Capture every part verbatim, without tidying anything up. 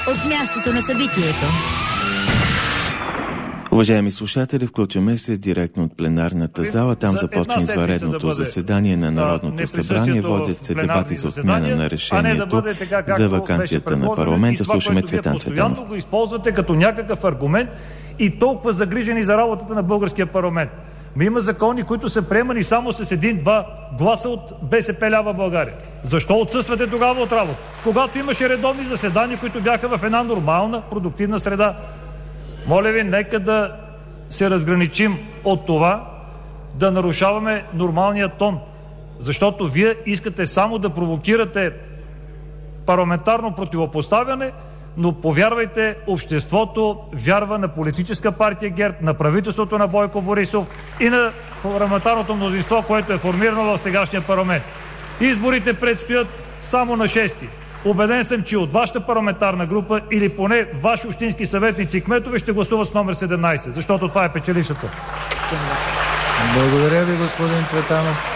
от мястото на събитието. Уважаеми слушатели, включваме се директно от пленарната зала. Там започва извънредното заседание на Народното събрание. Водят се дебати за отмяна на решението за ваканцията на парламента. Слушаме Цветан Цветанов. Го използвате като някакъв аргумент и толкова загрижени за работата на българския парламент. Но има закони, които са приемани само с един-два гласа от БСП лява България. Защо отсъствате тогава от работа? Когато имаше редовни заседания, които бяха в една нормална, продуктивна среда. Моля ви, нека да се разграничим от това да нарушаваме нормалния тон. Защото вие искате само да провокирате парламентарно противопоставяне, но повярвайте, обществото вярва на политическа партия ГЕРБ, на правителството на Бойко Борисов и на парламентарното мнозинство, което е формирано в сегашния парламент. Изборите предстоят само на шести. Убеден съм, че от вашата парламентарна група или поне ваши общински съветници и кметове ще гласуват с номер седемнайсет, защото това е печелищата. Благодаря ви, господин Цветанов.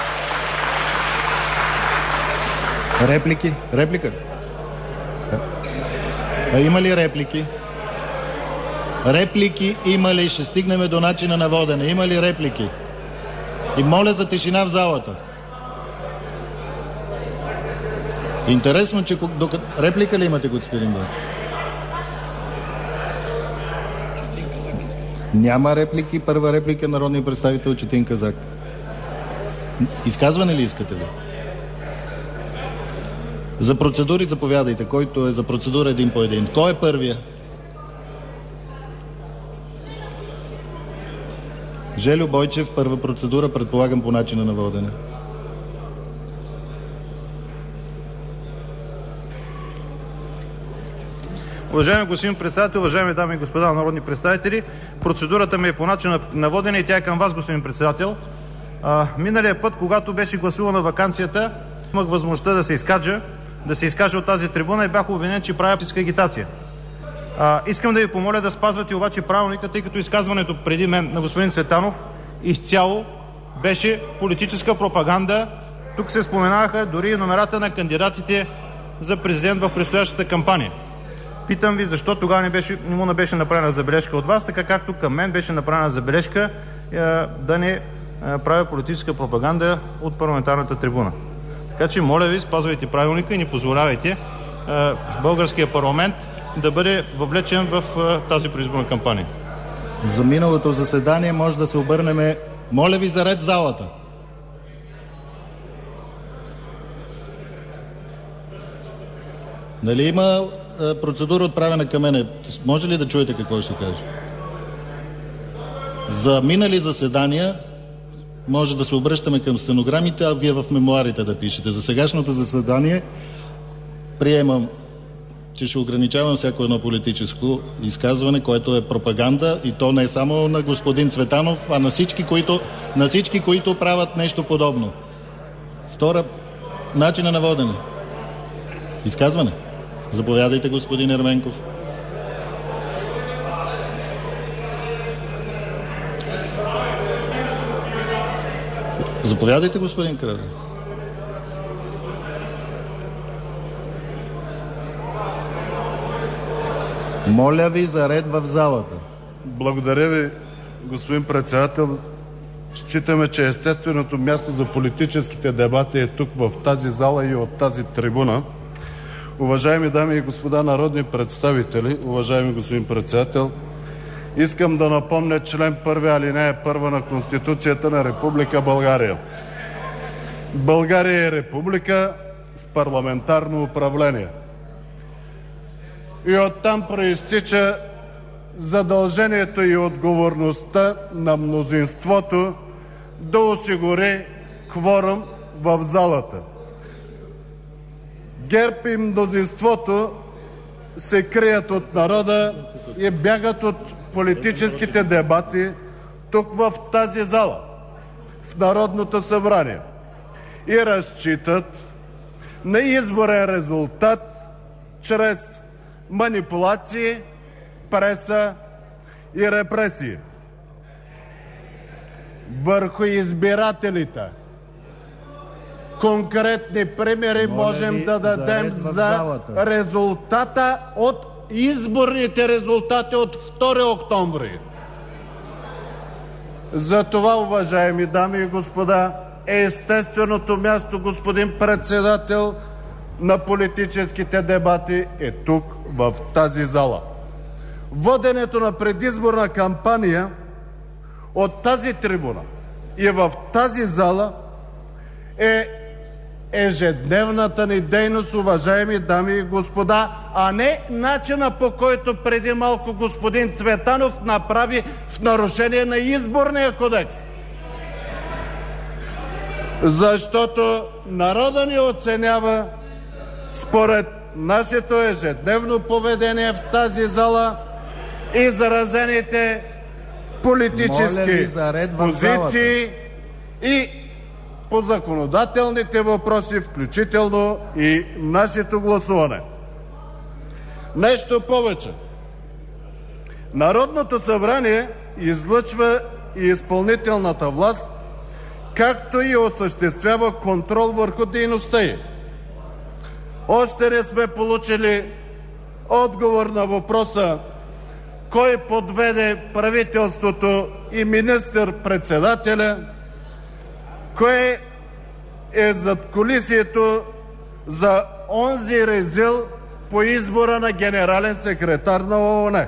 Реплики? Реплика? А има ли реплики? Реплики има ли? Ще стигнем до начина на водене. Има ли реплики? И моля за тишина в залата. Интересно, че докато... Реплика ли имате, господин Бър? Няма реплики. Първа реплика народния представител Четин Казак. Изказване ли искате ли? За процедури заповядайте. Който е за процедура, един по един. Кой е първия? Жельо Бойчев, първа процедура, предполагам по начина на водене. Уважаеми господин председател, уважаеми дами и господа народни представители, процедурата ми е по начина на водене и тя е към вас, господин председател. А, миналия път, когато беше гласувана ваканцията, имах възможността да се изкажа, да се изкажа от тази трибуна и бях обвинен, че правя политическа агитация. А, искам да ви помоля да спазвате обаче правилника, тъй като изказването преди мен на господин Цветанов изцяло беше политическа пропаганда. Тук се споменаха дори и номерата на кандидатите за президент в предстоящата кампания. Питам ви, защо тогава не, беше, не му не беше направена забележка от вас, така както към мен беше направена забележка е, да не е, правя политическа пропаганда от парламентарната трибуна. Така че, моля ви, спазвайте правилника и не позволявайте е, българския парламент да бъде въвлечен в е, тази предизборна кампания. За миналото заседание може да се обърнем. Моля ви за ред в залата. Нали има процедура отправена към мене? Може ли да чуете какво ще кажа? За минали заседания може да се обръщаме към стенограмите, а вие в мемуарите да пишете. За сегашното заседание приемам, че ще ограничавам всяко едно политическо изказване, което е пропаганда, и то не е само на господин Цветанов, а на всички, които, на всички, които правят нещо подобно. Втора, начина на водене. Изказване. Заповядайте, господин Ерменков. Заповядайте, господин Кралев. Моля ви за ред в залата. Благодаря ви, господин председател. Считаме, че естественото място за политическите дебати е тук, в тази зала и от тази трибуна. Уважаеми дами и господа народни представители, уважаеми господин председател, искам да напомня член първи, алинея първа на Конституцията на Република България. България е република с парламентарно управление. И оттам проистича задължението и отговорността на мнозинството да осигури кворум в залата. ГЕРБ и мнозинството се крият от народа и бягат от политическите дебати тук в тази зала, в Народното събрание, и разчитат на изборен резултат чрез манипулации, преса и репресии върху избирателите. Конкретни примери можем да дадем за резултата от изборните резултати от втори октомври. Затова, уважаеми дами и господа, естественото място, господин председател, на политическите дебати е тук, в тази зала. Воденето на предизборна кампания от тази трибуна и в тази зала е ежедневната ни дейност, уважаеми дами и господа, а не начина, по който преди малко господин Цветанов направи в нарушение на Изборния кодекс. Защото народът ни оценява според нашето ежедневно поведение в тази зала и заразените политически позиции и по законодателните въпроси, включително и нашето гласуване. Нещо повече. Народното събрание излъчва и изпълнителната власт, както и осъществява контрол върху дейността ѝ. Още не сме получили отговор на въпроса кой подведе правителството и министър-председателя, кое е задкулисието за онзи резил по избора на генерален секретар на ООН.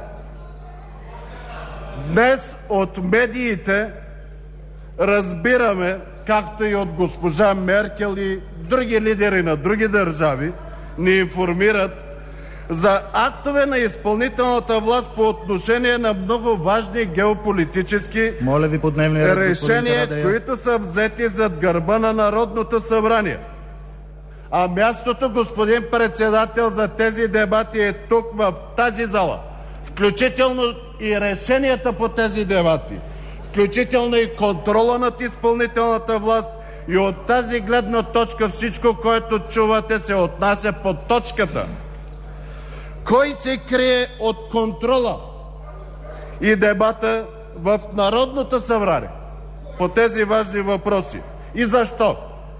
Днес от медиите разбираме, както и от госпожа Меркел и други лидери на други държави ни информират за актове на изпълнителната власт по отношение на много важни геополитически Моля ви по дневния ред, решения, които са взети зад гърба на Народното събрание. А мястото, господин председател, за тези дебати е тук, в тази зала. Включително и решенията по тези дебати, включително и контрола над изпълнителната власт. И от тази гледна точка всичко, което чувате, се отнася под точката. Кой се крие от контрола и дебата в Народното събрание по тези важни въпроси? И защо?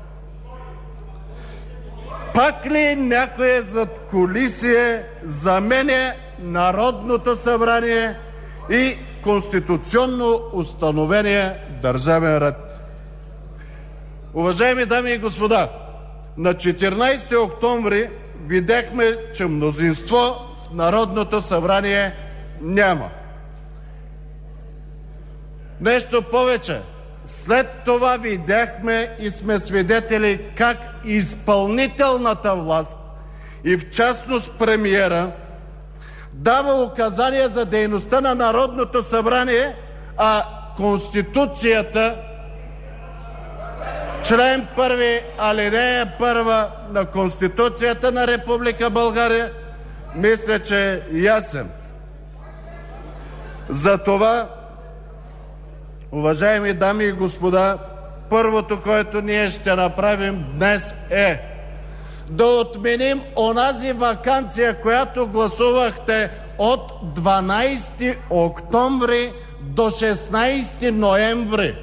Пак ли някое задкулисие заменя Народното събрание и конституционно установения държавен ред? Уважаеми дами и господа, на четиринайсети октомври видяхме, че мнозинство в Народното събрание няма. Нещо повече, след това видяхме и сме свидетели как изпълнителната власт и в частност премиера дава указания за дейността на Народното събрание, а Конституцията, член първи, алинея първа на Конституцията на Република България, мисля, че е ясен. Затова, уважаеми дами и господа, първото, което ние ще направим днес, е да отменим онази ваканция, която гласувахте от дванайсети октомври до шестнайсети ноември.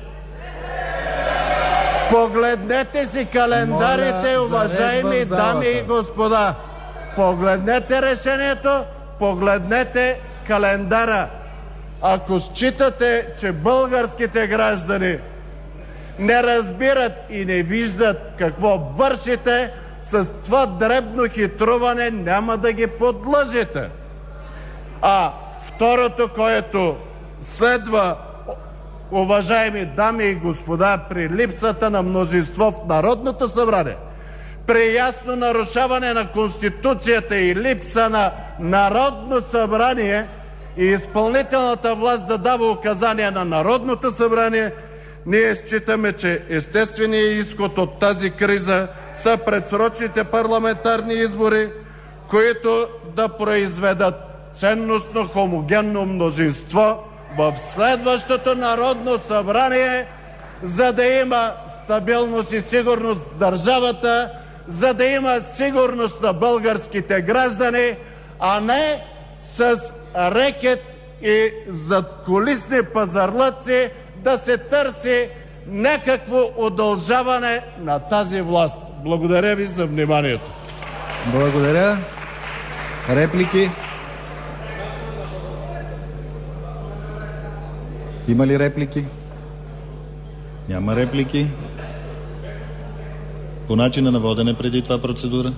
Погледнете си календарите, уважаеми дами и господа. Погледнете решението, погледнете календара. Ако считате, че българските граждани не разбират и не виждат какво вършите, с това дребно хитруване няма да ги подлъжите. А второто, което следва, уважаеми дами и господа, при липсата на мнозинство в Народното събрание, при ясно нарушаване на Конституцията и липса на Народно събрание и изпълнителната власт да дава указания на Народното събрание, ние считаме, че естественият изход от тази криза са предсрочните парламентарни избори, които да произведат ценностно хомогенно мнозинство в следващото Народно събрание, за да има стабилност и сигурност в държавата, за да има сигурност на българските граждани, а не с рекет и задкулисни пазарлъци да се търси някакво удължаване на тази власт. Благодаря ви за вниманието. Благодаря. Реплики? Има ли реплики? Няма реплики. По начина на водене преди това процедура.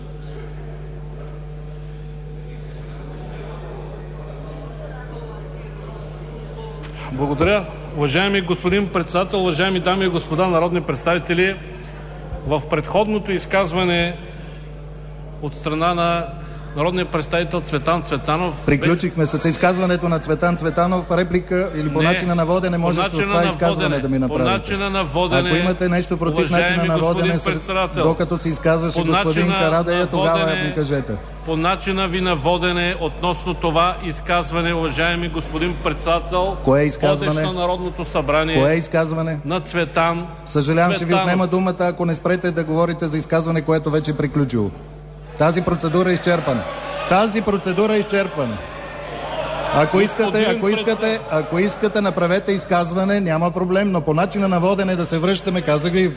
Благодаря. Уважаеми господин председател, уважаеми дами и господа народни представители, в предходното изказване от страна на народния представител Цветан Цветанов... Приключихме с изказването на Цветан Цветанов. Реплика или по не, начина на водене може с това изказване водене, да ми направите. По начина на водене... Ако имате нещо против начина на водене, докато се изказваше господин Карадайъ, тогава ми кажете. По начина ви на водене относно това изказване, уважаеми господин председател... Кое изказване? Водещ на Народното събрание... Кое изказване? На Цветан Съжалявам, Цветанов. Ще ви отнема думата, ако не спрете да говорите за изказване, което вече е приключило. Тази процедура е изчерпана. Тази процедура е изчерпана. Ако искате, ако искате, ако искате, направете изказване, няма проблем, но по начина на водене да се връщаме, казах ви.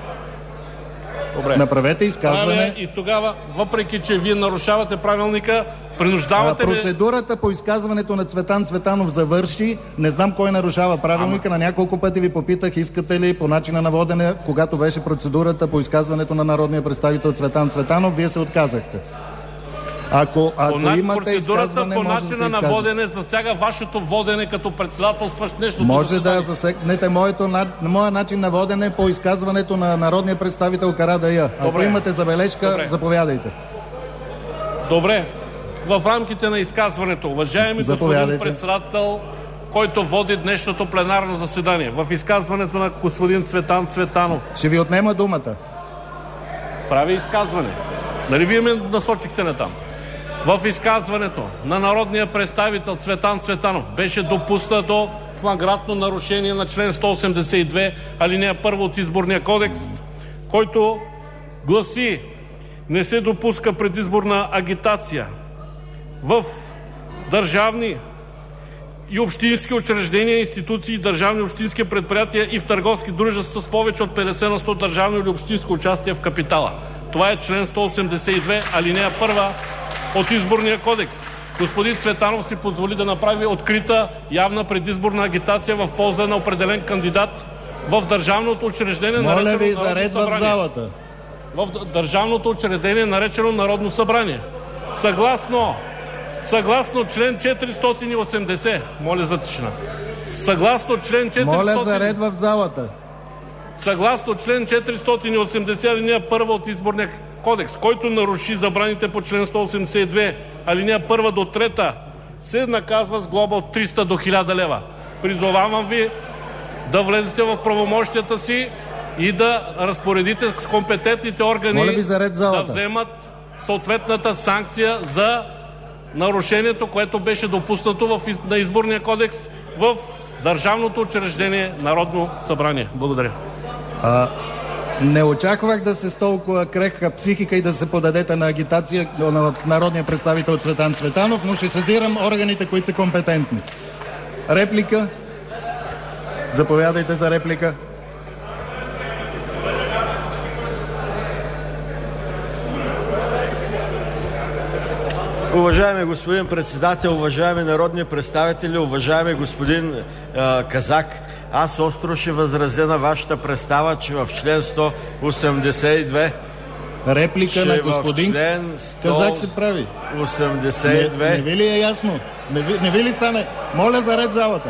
Добре. Направете изказване. Правя и тогава, въпреки че вие нарушавате правилника, принуждавате а, процедурата по изказването на Цветан Цветанов завърши. Не знам кой нарушава правилника. Ама... На няколко пъти ви попитах, искате ли по начина на водене, когато беше процедурата по изказването на народния представител Цветан Цветанов, вие се отказахте. Ако, ако по имате изказване, по може начина да на водене засяга вашето водене като председателстващ нещо. Може да засегнете моето, моя начин на водене по изказването на народния представител Карадайъ. Ако имате забележка, Добре. заповядайте. Добре. В рамките на изказването, уважаеми господин председател, който води днешното пленарно заседание, в изказването на господин Цветан Цветанов... Ще ви отнема думата. Прави изказване. Нали вие ме насочихте натам? В изказването на народния представител Цветан Цветанов беше допуснато флагрантно нарушение на член сто осемдесет и две, алинея първа от Изборния кодекс, който гласи: не се допуска предизборна агитация в държавни и общински учреждения, институции, държавни и общински предприятия и в търговски дружества с повече от петдесет на сто държавно или общинско участие в капитала. Това е член сто осемдесет и две, алинея първа от Изборния кодекс. Господин Цветанов си позволи да направи открита явна предизборна агитация в полза на определен кандидат в държавното учреждение, Моля наречено ви, Народно заред събрание. В залата. В държавното учреждение, наречено Народно събрание. Съгласно, съгласно член четиристотин и осемдесет, моля за тишина. Съгласно член четиристотин... Моля за ред в залата. Съгласно член четиристотин и осемдесет, алинея първа от Изборния кодекс, който наруши забраните по член сто осемдесет и две, алинея първа до трета, се наказва с глоба от триста до хиляда лева. Призовавам ви да влезете в правомощията си и да разпоредите с компетентните органи да вземат съответната санкция за нарушението, което беше допуснато в, на Изборния кодекс в Държавното учреждение Народно събрание. Благодаря. А, не очаквах да се с толкова крехка психика и да се подадете на агитация на народния представител Цветан Цветанов, но ще сезирам органите, които са компетентни. Реплика? Заповядайте за реплика. Уважаеми господин председател, уважаеми народни представители, уважаеми господин е, Казак, аз остро ще възразя на вашата представа, че в член сто осемдесет и две реплика на господин Казак се прави. осемдесет и две Не, не ви ли е ясно? Не ви, не ви ли стане? Моля за ред залата.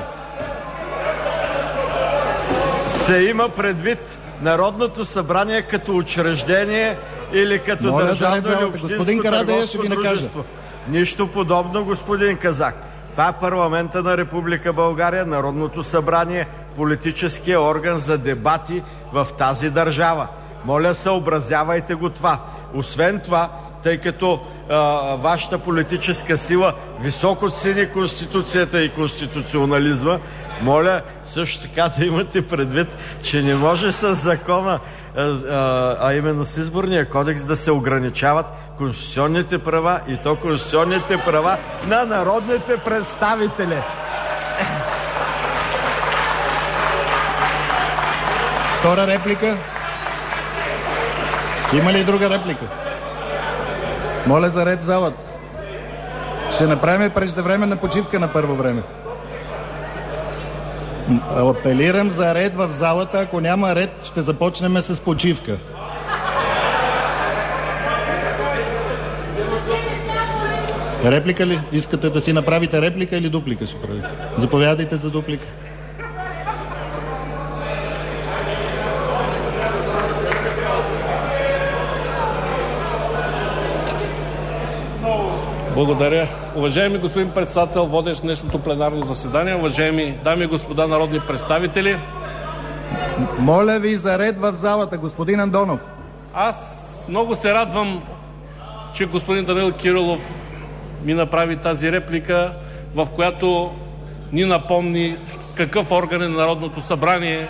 Се има предвид Народното събрание като учреждение или като Моля държавно или общинско търговско дружество. Нищо подобно, господин Казак. Това е парламента на Република България, Народното събрание, политическия орган за дебати в тази държава. Моля, съобразявайте го това. Освен това, тъй като а, вашата политическа сила високо цени Конституцията и конституционализма, моля също така да имате предвид, че не може с закона, а, а, а именно с Изборния кодекс, да се ограничават конституционните права, и то конституционните права на народните представители. Втора реплика? Има ли друга реплика? Моля за ред в залата. Ще направим преждевременна почивка на първо време. Апелирам за ред в залата. Ако няма ред, ще започнем с почивка. Реплика ли? Искате да си направите реплика или дуплика ще правите? Заповядайте за дуплика. Благодаря. Уважаеми господин председател, водещ днешното пленарно заседание, уважаеми дами и господа народни представители! Моля ви за ред в залата, господин Андонов. Аз много се радвам, че господин Данаил Кирилов ми направи тази реплика, в която ни напомни какъв орган е Народното събрание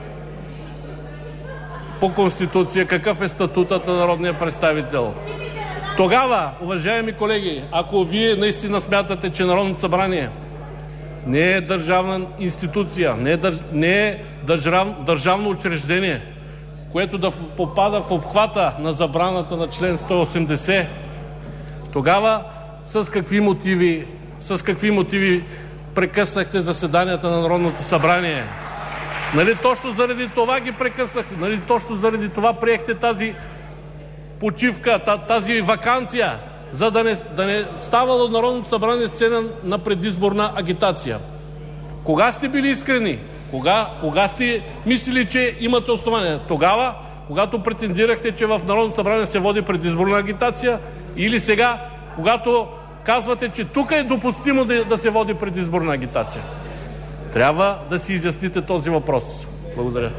по Конституция, какъв е статутът на народния представител. Тогава, уважаеми колеги, ако вие наистина смятате, че Народното събрание не е държавна институция, не е, държ... не е държав... държавно учреждение, което да попада в обхвата на забраната на член сто и осемдесет, тогава с какви мотиви, с какви мотиви прекъснахте заседанията на Народното събрание? Нали точно заради това ги прекъснахте? Нали точно заради това приехте тази почивка, тази ваканция, за да не, да не ставало Народното събрание сцена на предизборна агитация? Кога сте били искрени? Кога, кога сте мислили, че имате основание? Тогава, когато претендирахте, че в Народното събрание се води предизборна агитация, или сега, когато казвате, че тук е допустимо да, да се води предизборна агитация? Трябва да си изясните този въпрос. Благодаря.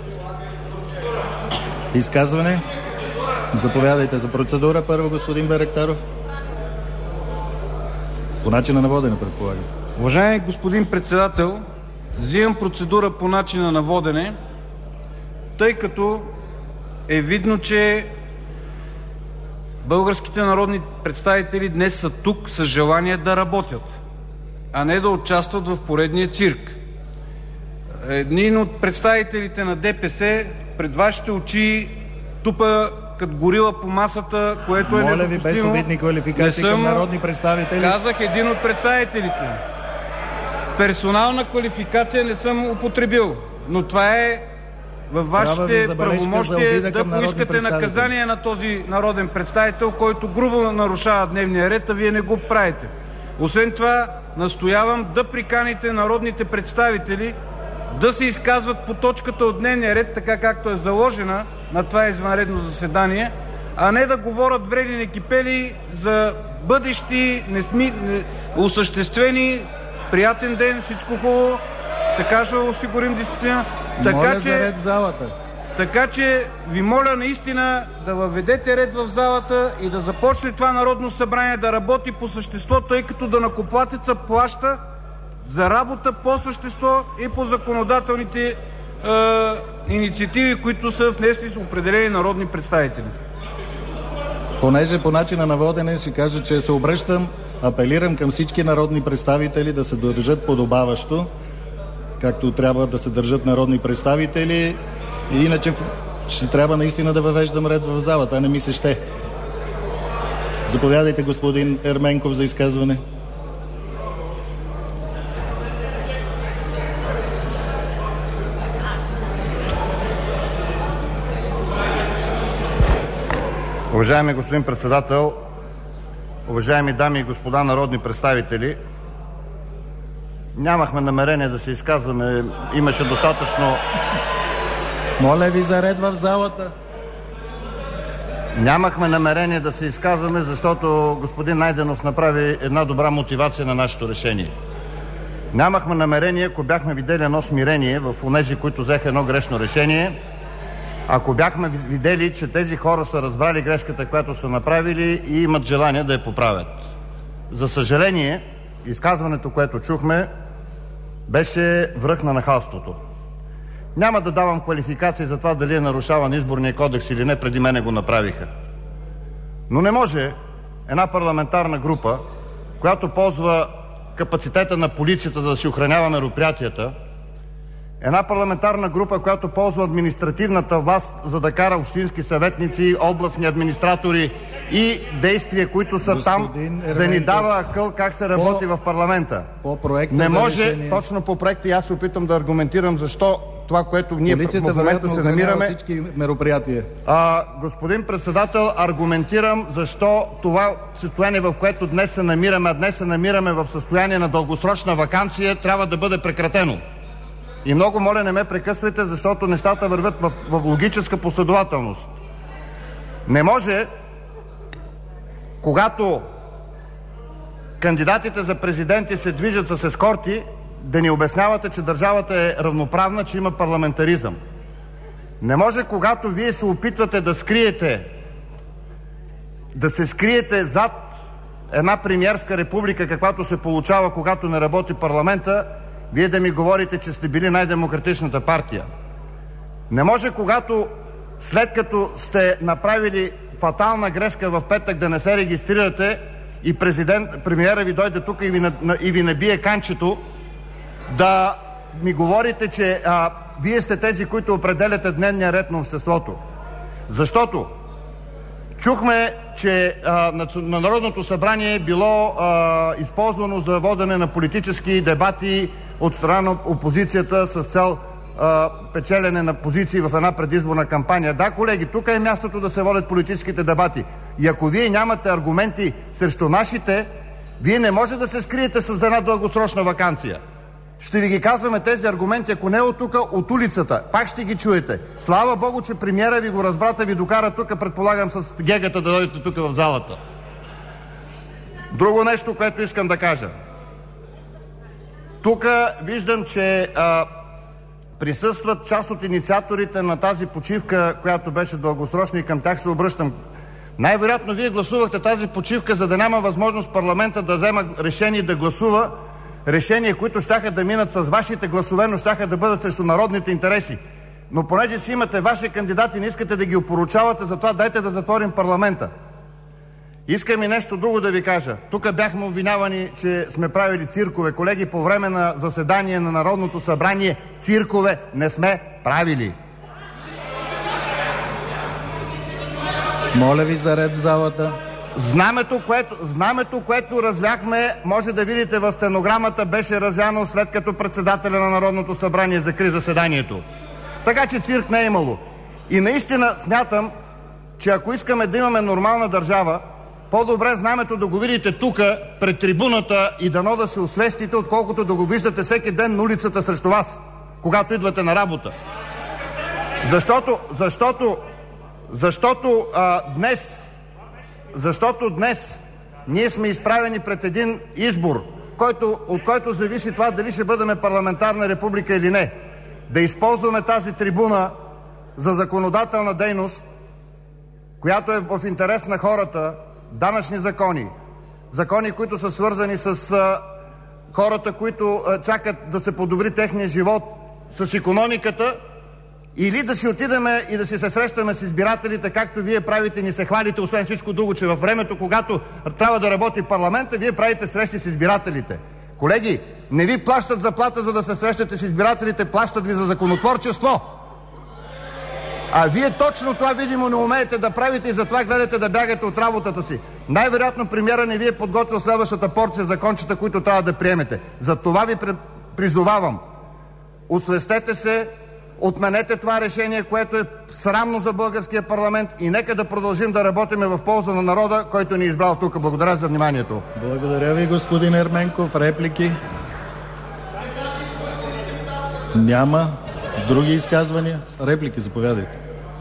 Изказване? Заповядайте за процедура. Първо господин Байрактаров. По начина на водене, предполагам. Уважаеми господин председател, взимам процедура по начина на водене, тъй като е видно, че българските народни представители днес са тук с желание да работят, а не да участват в поредния цирк. Един от представителите на ДПС пред вашите очи тупа като горила по масата, което е недопустимо. Моля ви, без обидни квалификации към народни представители. Казах един от представителите. Персонална квалификация не съм употребил, но това е във вашите правомощия да поискате наказание на този народен представител, който грубо нарушава дневния ред, а вие не го правите. Освен това, настоявам да приканите народните представители да се изказват по точката от дневния ред, така както е заложена на това извънредно заседание, а не да говорят врели некипели за бъдещи, несми... осъществени. Приятен ден, всичко хубаво, така ще осигурим дисциплина. Така, моля че, за ред в залата. Така че ви моля наистина да въведете ред в залата и да започне това Народно събрание да работи по същество, тъй като данъкоплатеца плаща за работа по същество и по законодателните е, инициативи, които са внесли с определени народни представители. Понеже по начина на водене ще кажа, че се обръщам, апелирам към всички народни представители да се държат подобаващо, както трябва да се държат народни представители. И иначе ще трябва наистина да въвеждам ред в залата, а не ми се ще. Заповядайте, господин Ерменков, за изказване. Уважаеми господин председател, уважаеми дами и господа народни представители, нямахме намерение да се изказваме, имаше достатъчно... Моля ви за ред в залата. Нямахме намерение да се изказваме, защото господин Найденов направи една добра мотивация на нашето решение. Нямахме намерение, ако бяхме видели едно смирение в онези, които взеха едно грешно решение, ако бяхме видели, че тези хора са разбрали грешката, която са направили и имат желание да я поправят. За съжаление, изказването, което чухме, беше връх на нахалството. Няма да давам квалификации за това дали е нарушаван изборния кодекс или не, преди мене го направиха. Но не може една парламентарна група, която ползва капацитета на полицията да си охранява мероприятията, една парламентарна група, която ползва административната власт, за да кара общински съветници, областни администратори и действия, които са Господин там, Ерменков, да ни дава акъл как се работи по, в парламента. По проекта не може, решение... точно по проекта, и аз се опитам да аргументирам защо това, което ние Полицията в момента се намираме... всички мероприятия. А, господин председател, аргументирам защо това състояние, в което днес се намираме, а днес се намираме в състояние на дългосрочна ваканция, трябва да бъде прекратено. И много моля, не ме прекъсвайте, защото нещата вървят в, в логическа последователност. Не може, когато кандидатите за президенти се движат с ескорти, да ни обяснявате, че държавата е равноправна, че има парламентаризъм. Не може, когато вие се опитвате да скриете, да се скриете зад една премиерска република, каквато се получава, когато не работи парламента, вие да ми говорите, че сте били най-демократичната партия. Не може, когато след като сте направили фатална грешка в петък да не се регистрирате и президент, премиера ви дойде тук и ви, и ви набие канчето, да ми говорите, че а, вие сте тези, които определяте дневния ред на обществото. Защото чухме, че а, на, на Народното събрание е било а, използвано за водене на политически дебати от страна на опозицията с цел а, печелене на позиции в една предизборна кампания. Да, колеги, тук е мястото да се водят политическите дебати. И ако вие нямате аргументи срещу нашите, вие не може да се скриете с една дългосрочна ваканция. Ще ви ги казваме тези аргументи, ако не от тук, от улицата. Пак ще ги чуете. Слава Богу, че премиера ви го разбрата, ви докара тук, предполагам с гегата да дойдете тук в залата. Друго нещо, което искам да кажа. Тук виждам, че а, присъстват част от инициаторите на тази почивка, която беше дългосрочна, и към тях се обръщам. Най-вероятно вие гласувахте тази почивка, за да няма възможност парламента да взема решение и да гласува решения, които щяха да минат с вашите гласове, но щяха да бъдат срещу народните интереси. Но понеже си имате ваши кандидати, не искате да ги опоручавате, затова дайте да затворим парламента. Искам и нещо друго да ви кажа. Тук бяхме обвинявани, че сме правили циркове. Колеги, по време на заседание на Народното събрание циркове не сме правили. Моля ви за ред в залата. Знамето, което, знамето, което развяхме, може да видите в стенограмата, беше развяно след като председателя на Народното събрание закри заседанието. Така че цирк не е имало. И наистина смятам, че ако искаме да имаме нормална държава, по-добре знамето да го видите тук, пред трибуната, и дано да се освестите, отколкото да го виждате всеки ден на улицата срещу вас, когато идвате на работа. Защото, защото, защото а, днес Защото днес ние сме изправени пред един избор, който, от който зависи това дали ще бъдем парламентарна република или не. Да използваме тази трибуна за законодателна дейност, която е в интерес на хората, данъчни закони, закони, които са свързани с а, хората, които а, чакат да се подобри техния живот, с икономиката, или да си отидеме и да си се срещаме с избирателите, както вие правите, ни се хвалите, освен всичко друго, че във времето, когато трябва да работи парламента, вие правите срещи с избирателите. Колеги, не ви плащат заплата, за да се срещате с избирателите, плащат ви за законотворчество. А вие точно това, видимо, не умеете да правите и затова гледате да бягате от работата си. Най-вероятно премиера не ви е подготвил следващата порция закончета, които трябва да приемете. За това ви призовавам. Освестете се, отменете това решение, което е срамно за българския парламент, и нека да продължим да работиме в полза на народа, който ни е избрал тук. Благодаря за вниманието. Благодаря ви, господин Ерменков. Реплики? Няма. Други изказвания? Реплики, заповядайте.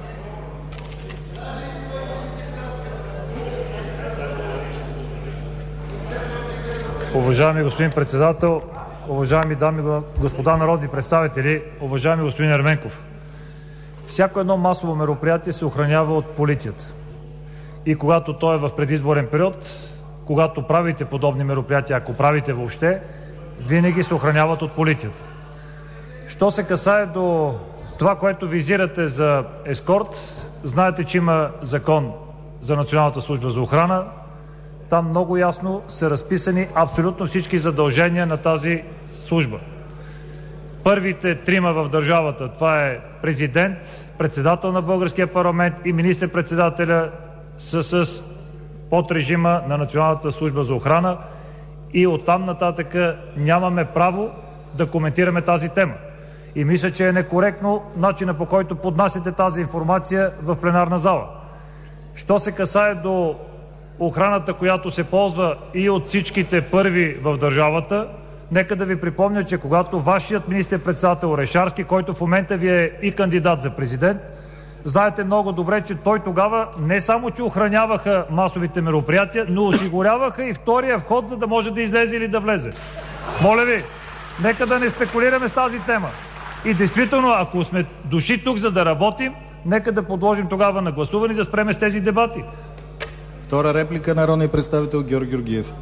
Уважаеми господин председател, уважаеми дами и господа народни представители, уважаеми господин Ерменков! Всяко едно масово мероприятие се охранява от полицията. И когато то е в предизборен период, когато правите подобни мероприятия, ако правите въобще, винаги се охраняват от полицията. Що се касае до това, което визирате за ескорт, знаете, че има закон за Националната служба за охрана. Там много ясно са разписани абсолютно всички задължения на тази служба. Първите трима в държавата, това е президент, председател на българския парламент и министър-председателя, са с под режима на Националната служба за охрана и оттам нататък нямаме право да коментираме тази тема. И мисля, че е некоректно начина, по който поднасяте тази информация в пленарна зала. Що се касае до охраната, която се ползва и от всичките първи в държавата, нека да ви припомня, че когато вашият министър-председател Орешарски, който в момента ви е и кандидат за президент, знаете много добре, че той тогава не само, че охраняваха масовите мероприятия, но осигуряваха и втория вход, за да може да излезе или да влезе. Моля ви, нека да не спекулираме с тази тема. И действително, ако сме дошли тук, за да работим, нека да подложим тогава на гласуване и да спреме с тези дебати. Втора реплика, народният представител Георги Георгиев.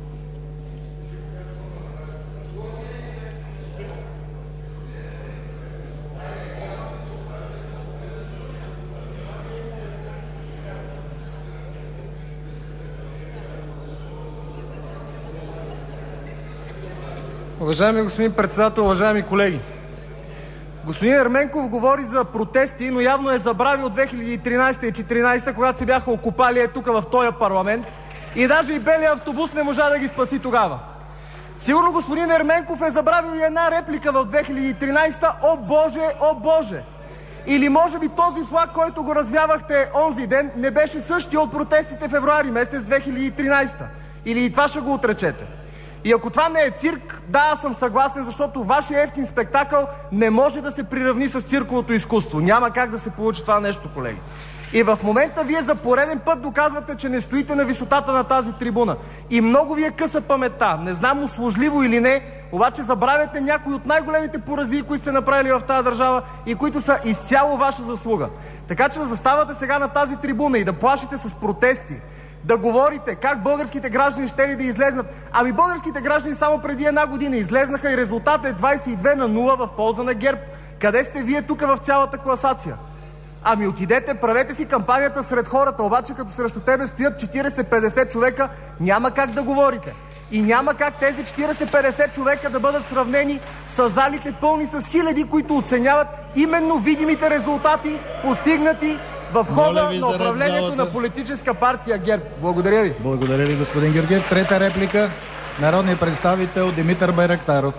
Уважаеми господин председател, уважаеми колеги! Господин Ерменков говори за протести, но явно е забравил две хиляди и тринадесета и четиринадесета, когато се бяха окупали е тук в този парламент и даже и белия автобус не можа да ги спаси тогава. Сигурно господин Ерменков е забравил и една реплика в две хиляди и тринадесета: "О Боже, о Боже!" Или може би този флаг, който го развявахте онзи ден, не беше същия от протестите февруари месец две хиляди и тринадесета. Или и това ще го отречете. И ако това не е цирк, да, аз съм съгласен, защото вашия ефтин спектакъл не може да се приравни с цирковото изкуство. Няма как да се получи това нещо, колеги. И в момента вие за пореден път доказвате, че не стоите на висотата на тази трибуна. И много ви е къса паметта. Не знам услужливо или не, обаче забравяте някои от най-големите поразии, които сте направили в тази държава и които са изцяло ваша заслуга. Така че да заставате сега на тази трибуна и да плашите с протести, да говорите как българските граждани щели да излезнат. Ами българските граждани само преди една година излезнаха и резултатът е двадесет и две на нула в полза на ГЕРБ. Къде сте вие тук в цялата класация? Ами отидете, правете си кампанията сред хората, обаче като срещу тебе стоят четиридесет-петдесет човека, няма как да говорите. И няма как тези четиридесет-петдесет човека да бъдат сравнени с залите пълни с хиляди, които оценяват именно видимите резултати, постигнати в хода на управлението на политическа партия ГЕРБ. Благодаря ви. Благодаря ви, господин Георгиев. Трета реплика, народният представител Димитър Байрактаров.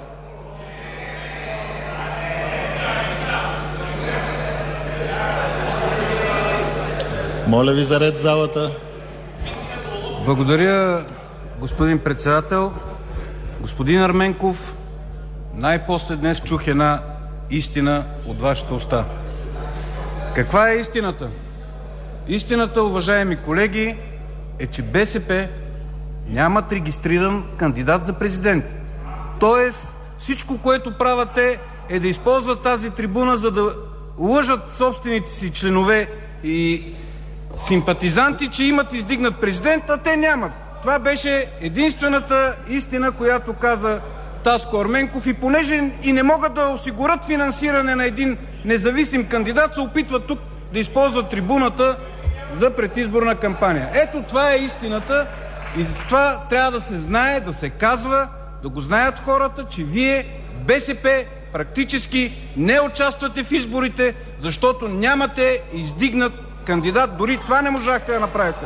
Моля ви за ред в залата. Благодаря, господин председател. Господин Ерменков, най-после днес чух една истина от вашата уста. Каква е истината? Истината, уважаеми колеги, е, че БСП нямат регистриран кандидат за президент. Тоест, всичко, което правите, е да използват тази трибуна, за да лъжат собствените си членове и симпатизанти, че имат издигнат президент, а те нямат. Това беше единствената истина, която каза Таско Ерменков, и понеже и не могат да осигурят финансиране на един независим кандидат, се опитват тук да използват трибуната за предизборна кампания. Ето това е истината и това трябва да се знае, да се казва, да го знаят хората, че вие, БСП, практически не участвате в изборите, защото нямате издигнат кандидат. Дори това не можахте да направите.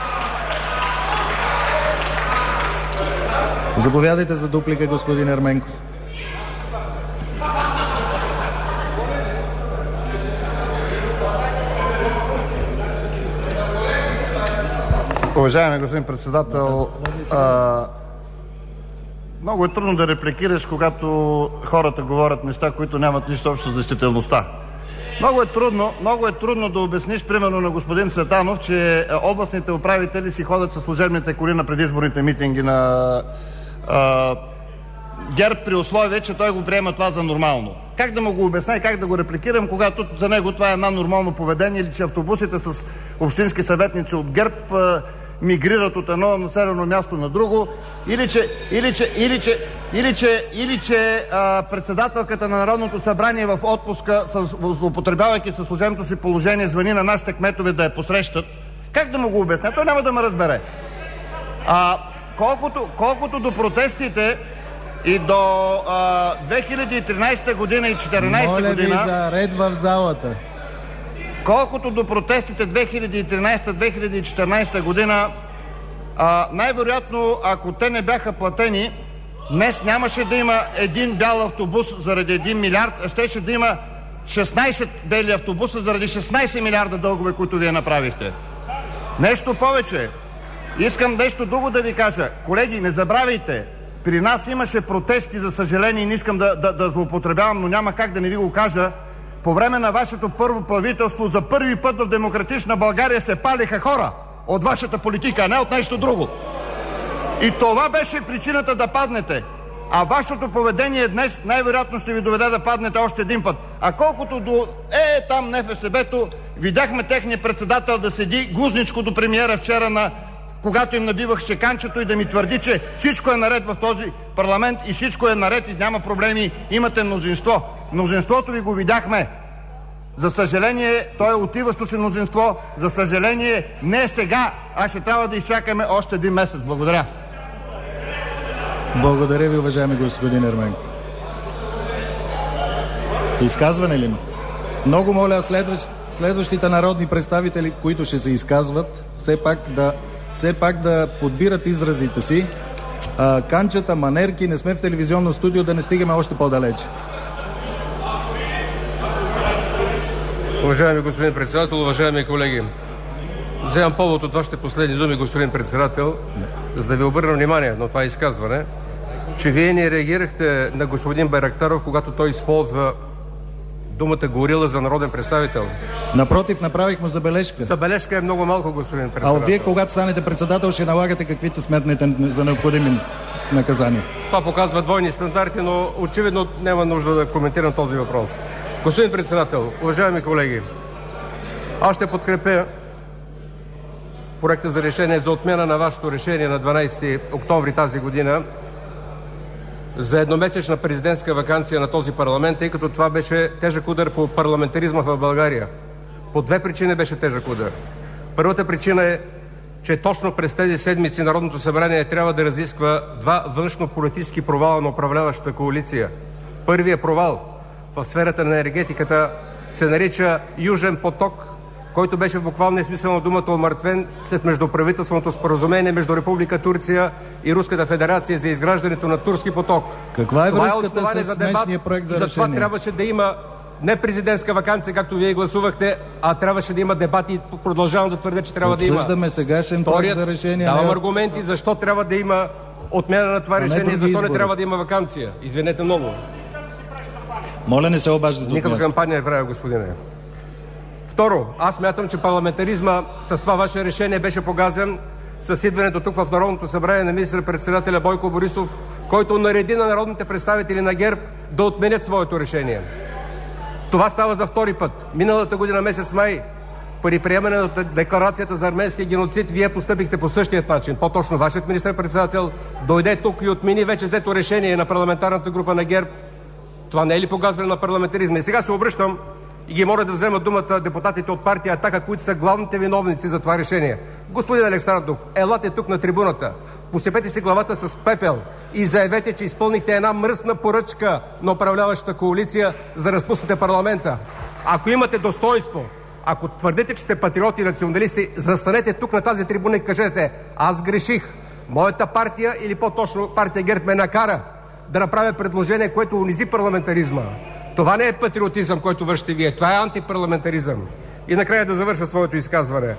Заповядайте за дуплика, господин Ерменков. Уважаеми господин председател, а, много е трудно да репликираш, когато хората говорят неща, които нямат нищо общо с действителността. Много е трудно, много е трудно да обясниш, примерно, на господин Цветанов, че областните управители си ходят със служебните коли на предизборните митинги на а, ГЕРБ, при условие, че той го приема това за нормално. Как да му го обясня и как да го репликирам, когато за него това е една нормално поведение, или че автобусите с общински съветници от ГЕРБ а, мигрират от едно населено място на друго, или че, или че, или че, или че, или че а, председателката на Народното събрание в отпуска, злоупотребявайки със служебното си положение, звъни на нашите кметове да я посрещат. Как да му го обясня? Той няма да ме разбере. А, колкото, колкото до протестите и до а, две хиляди и тринадесета година и две хиляди и четиринадесета година... Моля ви за ред в залата. Колкото до протестите две хиляди и тринадесета - две хиляди и четиринадесета година, А, най-вероятно, ако те не бяха платени, днес нямаше да има един бял автобус заради един милиард, а щеше да има шестнайсет бели автобуса заради шестнайсет милиарда дългове, които вие направихте. Нещо повече. Искам нещо друго да ви кажа. Колеги, не забравяйте, при нас имаше протести, за съжаление, не искам да, да, да злоупотребявам, но няма как да не ви го кажа. По време на вашето първо правителство за първи път в демократична България се палиха хора от вашата политика, а не от нещо друго. И това беше причината да паднете. А вашето поведение днес най-вероятно ще ви доведе да паднете още един път. А колкото до е там НФСБ-то, видяхме техния председател да седи гузничко до премиера вчера, на когато им набивах чеканчето, и да ми твърди, че всичко е наред в този парламент и всичко е наред и няма проблеми, имате мнозинство. Мнозинството ви го видяхме. За съжаление, то е отиващо си мнозинство. За съжаление, не сега, а ще трябва да изчакаме още един месец. Благодаря. Благодаря ви, уважаеми господин Ерменков. Изказване ли има? Много моля следващ, следващите народни представители, които ще се изказват, все пак да, все пак да подбират изразите си. А, канчета, манерки, не сме в телевизионно студио, да не стигаме още по-далече. Уважаеми господин председател, уважаеми колеги, вземам повод от вашите последни думи, господин председател, за да ви обърна внимание на това изказване, че вие не реагирахте на господин Байрактаров, когато той използва думата горила за народен представител. Напротив, направих му забележка. Забележка е много малко, господин председател. А вие, когато станете председател, ще налагате каквито сметнете за необходими наказания. Това показва двойни стандарти, но очевидно няма нужда да коментирам този въпрос. Господин председател, уважаеми колеги, аз ще подкрепя проекта за решение за отмяна на вашето решение на дванайсети октомври тази година за едномесечна президентска ваканция на този парламент, тъй като това беше тежък удар по парламентаризма в България. По две причини беше тежък удар. Първата причина е, че точно през тези седмици Народното събрание трябва да разисква два външно-политически провала на управляващата коалиция. Първият провал в сферата на енергетиката се нарича Южен поток, който беше в буквалния смисъл на думата омъртвен след междуправителственото споразумение между Република Турция и Руската федерация за изграждането на Турски поток. Каква е връзката Това е с днешния проект за решение? Затова трябваше да има не президентска ваканция, както вие гласувахте, а трябваше да има дебати и продължавам да твърдя, че трябва Обсъждаме да има. Обсъждаме сегашен проект за решение. Давам не... аргументи защо трябва да има отмяна на това а решение, защо избори. не трябва да има ваканция. Извинете много. Моля, не се обаждате. Никаква кампания не правя, господине. Второ, аз мятам, че парламентаризма с това ваше решение беше погазен с идването тук в Народното събрание на министър-председателя Бойко Борисов, който нареди на народните представители на ГЕРБ да отменят своето решение. Това става за втори път. Миналата година, месец май, при приемане на декларацията за арменския геноцид, вие постъпихте по същият начин. По-точно вашият министър-председател дойде тук и отмени вече взето решение на парламентарната група на ГЕРБ. Това не е ли погазване на парламентаризма? И сега се обръщам и ги моля да вземат думата депутатите от партия Атака, които са главните виновници за това решение. Господин Александров, елате тук на трибуната, посипете си главата с пепел и заявете, че изпълнихте една мръсна поръчка на управляващата коалиция за да разпуснете парламента. Ако имате достоинство, ако твърдите, че сте патриоти и националисти, застанете тук на тази трибуна и кажете: аз греших. Моята партия, или по-точно партия ГЕРБ, ме накара да направя предложение, което унизи парламентаризма. Това не е патриотизъм, който вършите вие. Това е антипарламентаризъм. И накрая да завърша своето изказване.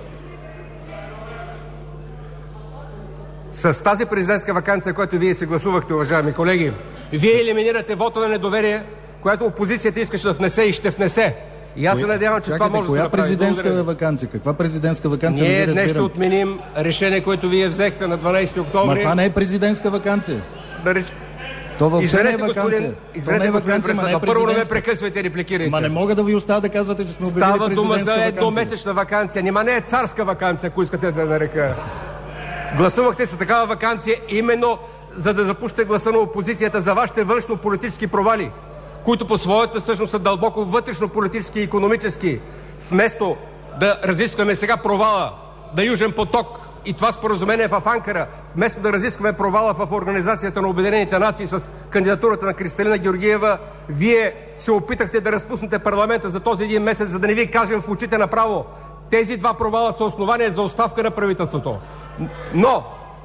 С тази президентска ваканция, която вие се гласувахте, уважаеми колеги, вие елиминирате вота на недоверие, която опозицията искаше да внесе и ще внесе. И аз се надявам, че Чакайте, това може коя да се направи. президентска Благодаря. ваканция? Каква президентска ваканция? Ние не днес ще разбирам. отменим решение, което вие взехте на дванайсети октомври. Ма това не е президентска ваканция. Да реч... То въобще Извинете, не е ваканция. господин, извинете, не е господин ваканция, ма не е председател. Първо не ме президентска. прекъсвайте и репликирайте. Ма не мога да ви оставя да казвате, че сме обявили Става дума президентска за ваканция. едномесечна ваканция. Нима не е царска ваканция, ако искате да нарека. Гласувахте за такава ваканция именно за да запушите гласа на опозицията за вашите външно-политически провали, които по своята същност са дълбоко вътрешно-политически и икономически. Вместо да разискваме сега провала на Южен поток и това споразумение в Анкара, вместо да разискваме провала в Организацията на Обединените нации с кандидатурата на Кристалина Георгиева, вие се опитахте да разпуснете парламента за този един месец, за да не ви кажем в очите направо: тези два провала са основания за оставка на правителството. Но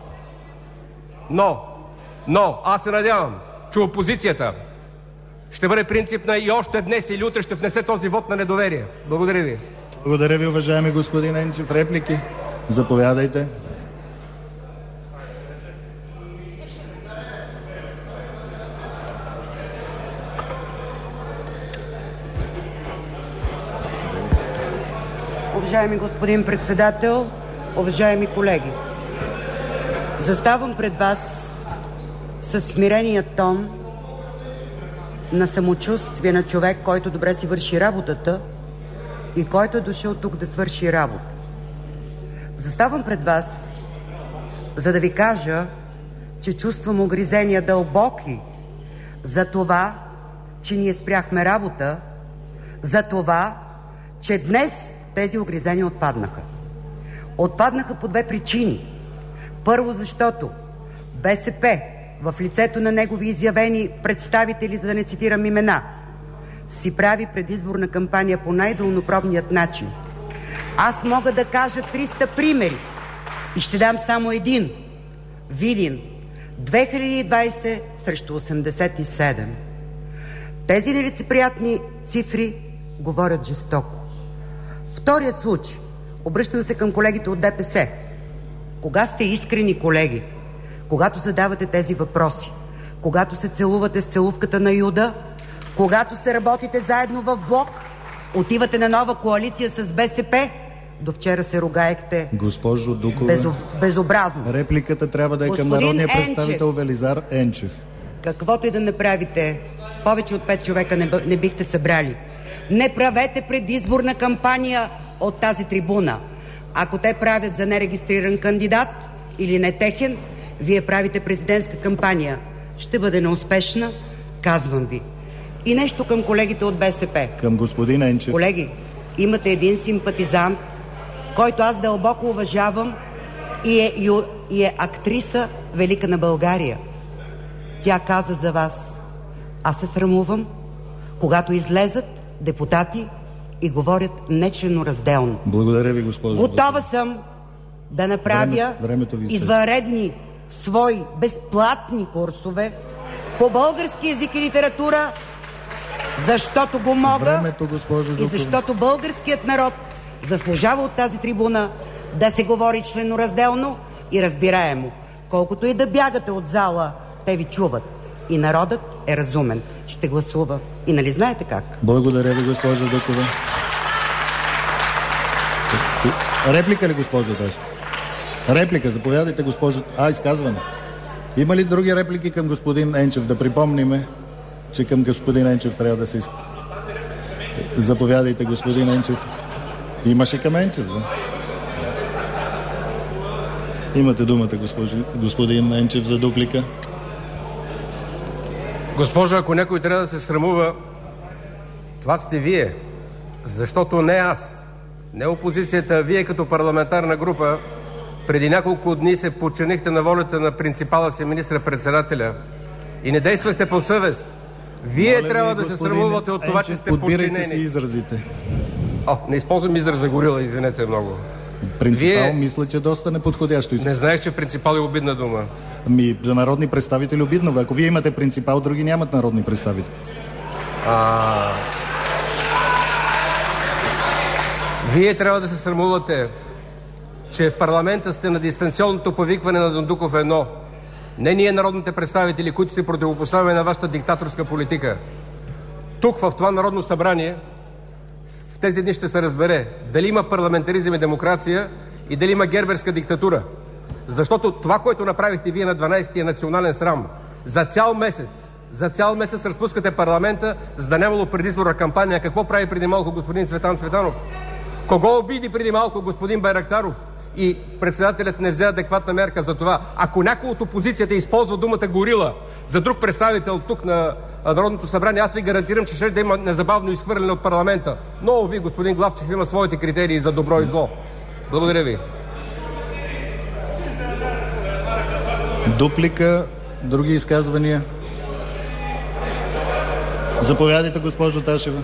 но, но, аз се надявам, че опозицията ще бъде принципна и още днес или утре ще внесе този вот на недоверие. Благодаря ви. Благодаря ви, уважаеми господин Енчев. Реплики? Заповядайте. Уважаеми господин председател, уважаеми колеги! Заставам пред вас със смирения тон на самочувствие на човек, който добре си върши работата и който е дошъл тук да свърши работа. Заставам пред вас, за да ви кажа, че чувствам угризения дълбоки за това, че ние спряхме работа, за това, че днес тези угризения отпаднаха. Отпаднаха по две причини. Първо, защото БСП в лицето на негови изявени представители, за да не цитирам имена, си прави предизборна кампания по най-долнопробният начин. Аз мога да кажа триста примери и ще дам само един. Видин, две хиляди и двадесета срещу осемдесет и седем. Тези нелицеприятни цифри говорят жестоко. Вторият случай. Обръщам се към колегите от ДПС. Кога сте искрени, колеги? Когато задавате тези въпроси, когато се целувате с целувката на Юда, когато се работите заедно в блок, отивате на нова коалиция с БСП, до вчера се ругаехте. Госпожо Дукова, безо... безобразно. Репликата трябва да е Господин към народния Енчев, представител Велизар Енчев. Каквото и да направите, повече от пет човека не, бъ... не бихте събрали. Не правете предизборна кампания от тази трибуна. Ако те правят за нерегистриран кандидат или не техен, вие правите президентска кампания. Ще бъде неуспешна, казвам ви. И нещо към колегите от БСП. Към господин Енчев. Колеги, имате един симпатизант, който аз дълбоко уважавам и е, и, и е актриса велика на България. Тя каза за вас: аз се срамувам, когато излезат депутати и говорят нечленоразделно. Благодаря ви, госпожо. Готова съм да направя Време, извънредни свои безплатни курсове по български език и литература, защото го мога. Времето, госпожо Дукова. И защото българският народ заслужава от тази трибуна да се говори членоразделно и разбираемо. Колкото и да бягате от зала, те ви чуват. И народът е разумен. Ще гласува. И нали знаете как? Благодаря ви, госпожо Дукова. Реплика ли, госпожо Дашева? Реплика, заповядайте, госпожо. А, изказване. Има ли други реплики към господин Енчев? Да припомниме, че към господин Енчев трябва да се изказва. Заповядайте, господин Енчев. Имаше към Енчев, да? Имате думата, госпожи, господин Енчев, за дуплика. Госпожо, ако някой трябва да се срамува, това сте вие. Защото не аз, не опозицията, а вие като парламентарна група преди няколко дни се подчинихте на волята на принципала си, министър-председателя, и не действахте по съвест. Вие Моля трябва ви, да се срамувате от това, Енчев, че сте подчинени. Си изразите. О, не използвам израз за горила, извинете много. Принципал, Вие... мисля, че доста неподходящо. Не знаех, че принципал е обидна дума. Ами, за народни представители обидно. Ако вие имате принципал, други нямат народни представители. А... Вие трябва да се срамувате, че в парламента сте на дистанционното повикване на Дондуков едно. Не ние, народните представители, които се противопоставяме на вашата диктаторска политика. Тук, в това Народно събрание, в тези дни ще се разбере дали има парламентаризъм и демокрация и дали има герберска диктатура. Защото това, което направихте вие на дванадесети е национален срам. За цял месец, за цял месец разпускате парламента, за да нямало предизборна кампания. Какво прави преди малко господин Цветан Цветанов? Кого обиди преди малко господин Байрактаров? И председателят не взе адекватна мерка за това. Ако някой от опозицията използва думата горила за друг представител тук на Народното събрание, аз ви гарантирам, че ще да има незабавно изхвърляне от парламента. Но ви, господин Главчев, има своите критерии за добро и зло. Благодаря ви. Дуплика, други изказвания? Заповядайте, госпожо Ташева.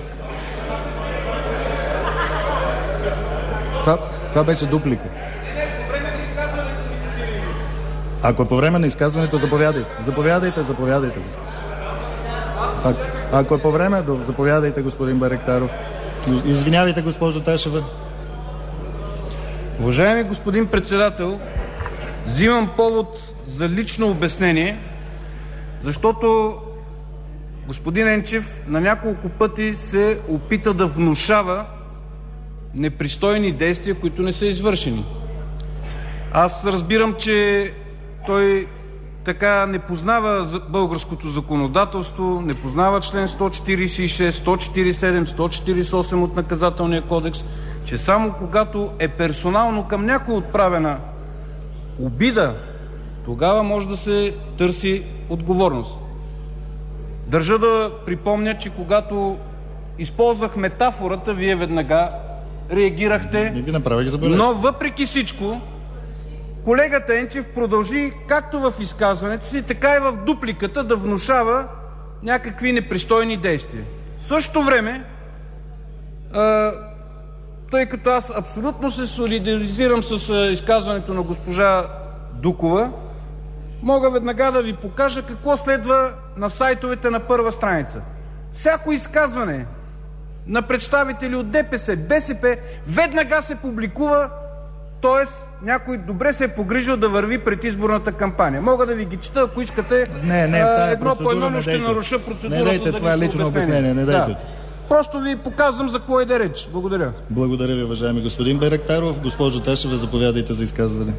Това, това беше дуплика. Ако по време на изказването, заповядайте. Заповядайте, заповядайте. А, ако е по време, заповядайте, господин Байрактаров. Извинявайте, госпожо Ташева. Уважаеми господин председател, взимам повод за лично обяснение, защото господин Енчев на няколко пъти се опита да внушава непристойни действия, които не са извършени. Аз разбирам, че той така не познава българското законодателство, не познава член сто четиридесет и шест, сто четиридесет и седем, сто четиридесет и осем от Наказателния кодекс, че само когато е персонално към някой отправена обида, тогава може да се търси отговорност. Държа да припомня, че когато използвах метафората, вие веднага реагирахте, но въпреки всичко колегата Енчев продължи както в изказването си, така и в дупликата да внушава някакви непристойни действия. В същото време, а, тъй като аз абсолютно се солидаризирам с а, изказването на госпожа Дукова, мога веднага да ви покажа какво следва на сайтовете на първа страница. Всяко изказване на представители от ДПС, БСП веднага се публикува, т.е. някой добре се е погрижил да върви предизборната кампания. Мога да ви ги чета, ако искате. Не, не, а, едно по едно, но ще наруша процедурата. Не дайте, за това е лично обяснение. Не дайте. Да. Просто ви показвам за какво иде реч. Благодаря. Благодаря ви, уважаеми господин Байрактаров. Госпожо Ташева, заповядайте за изказване.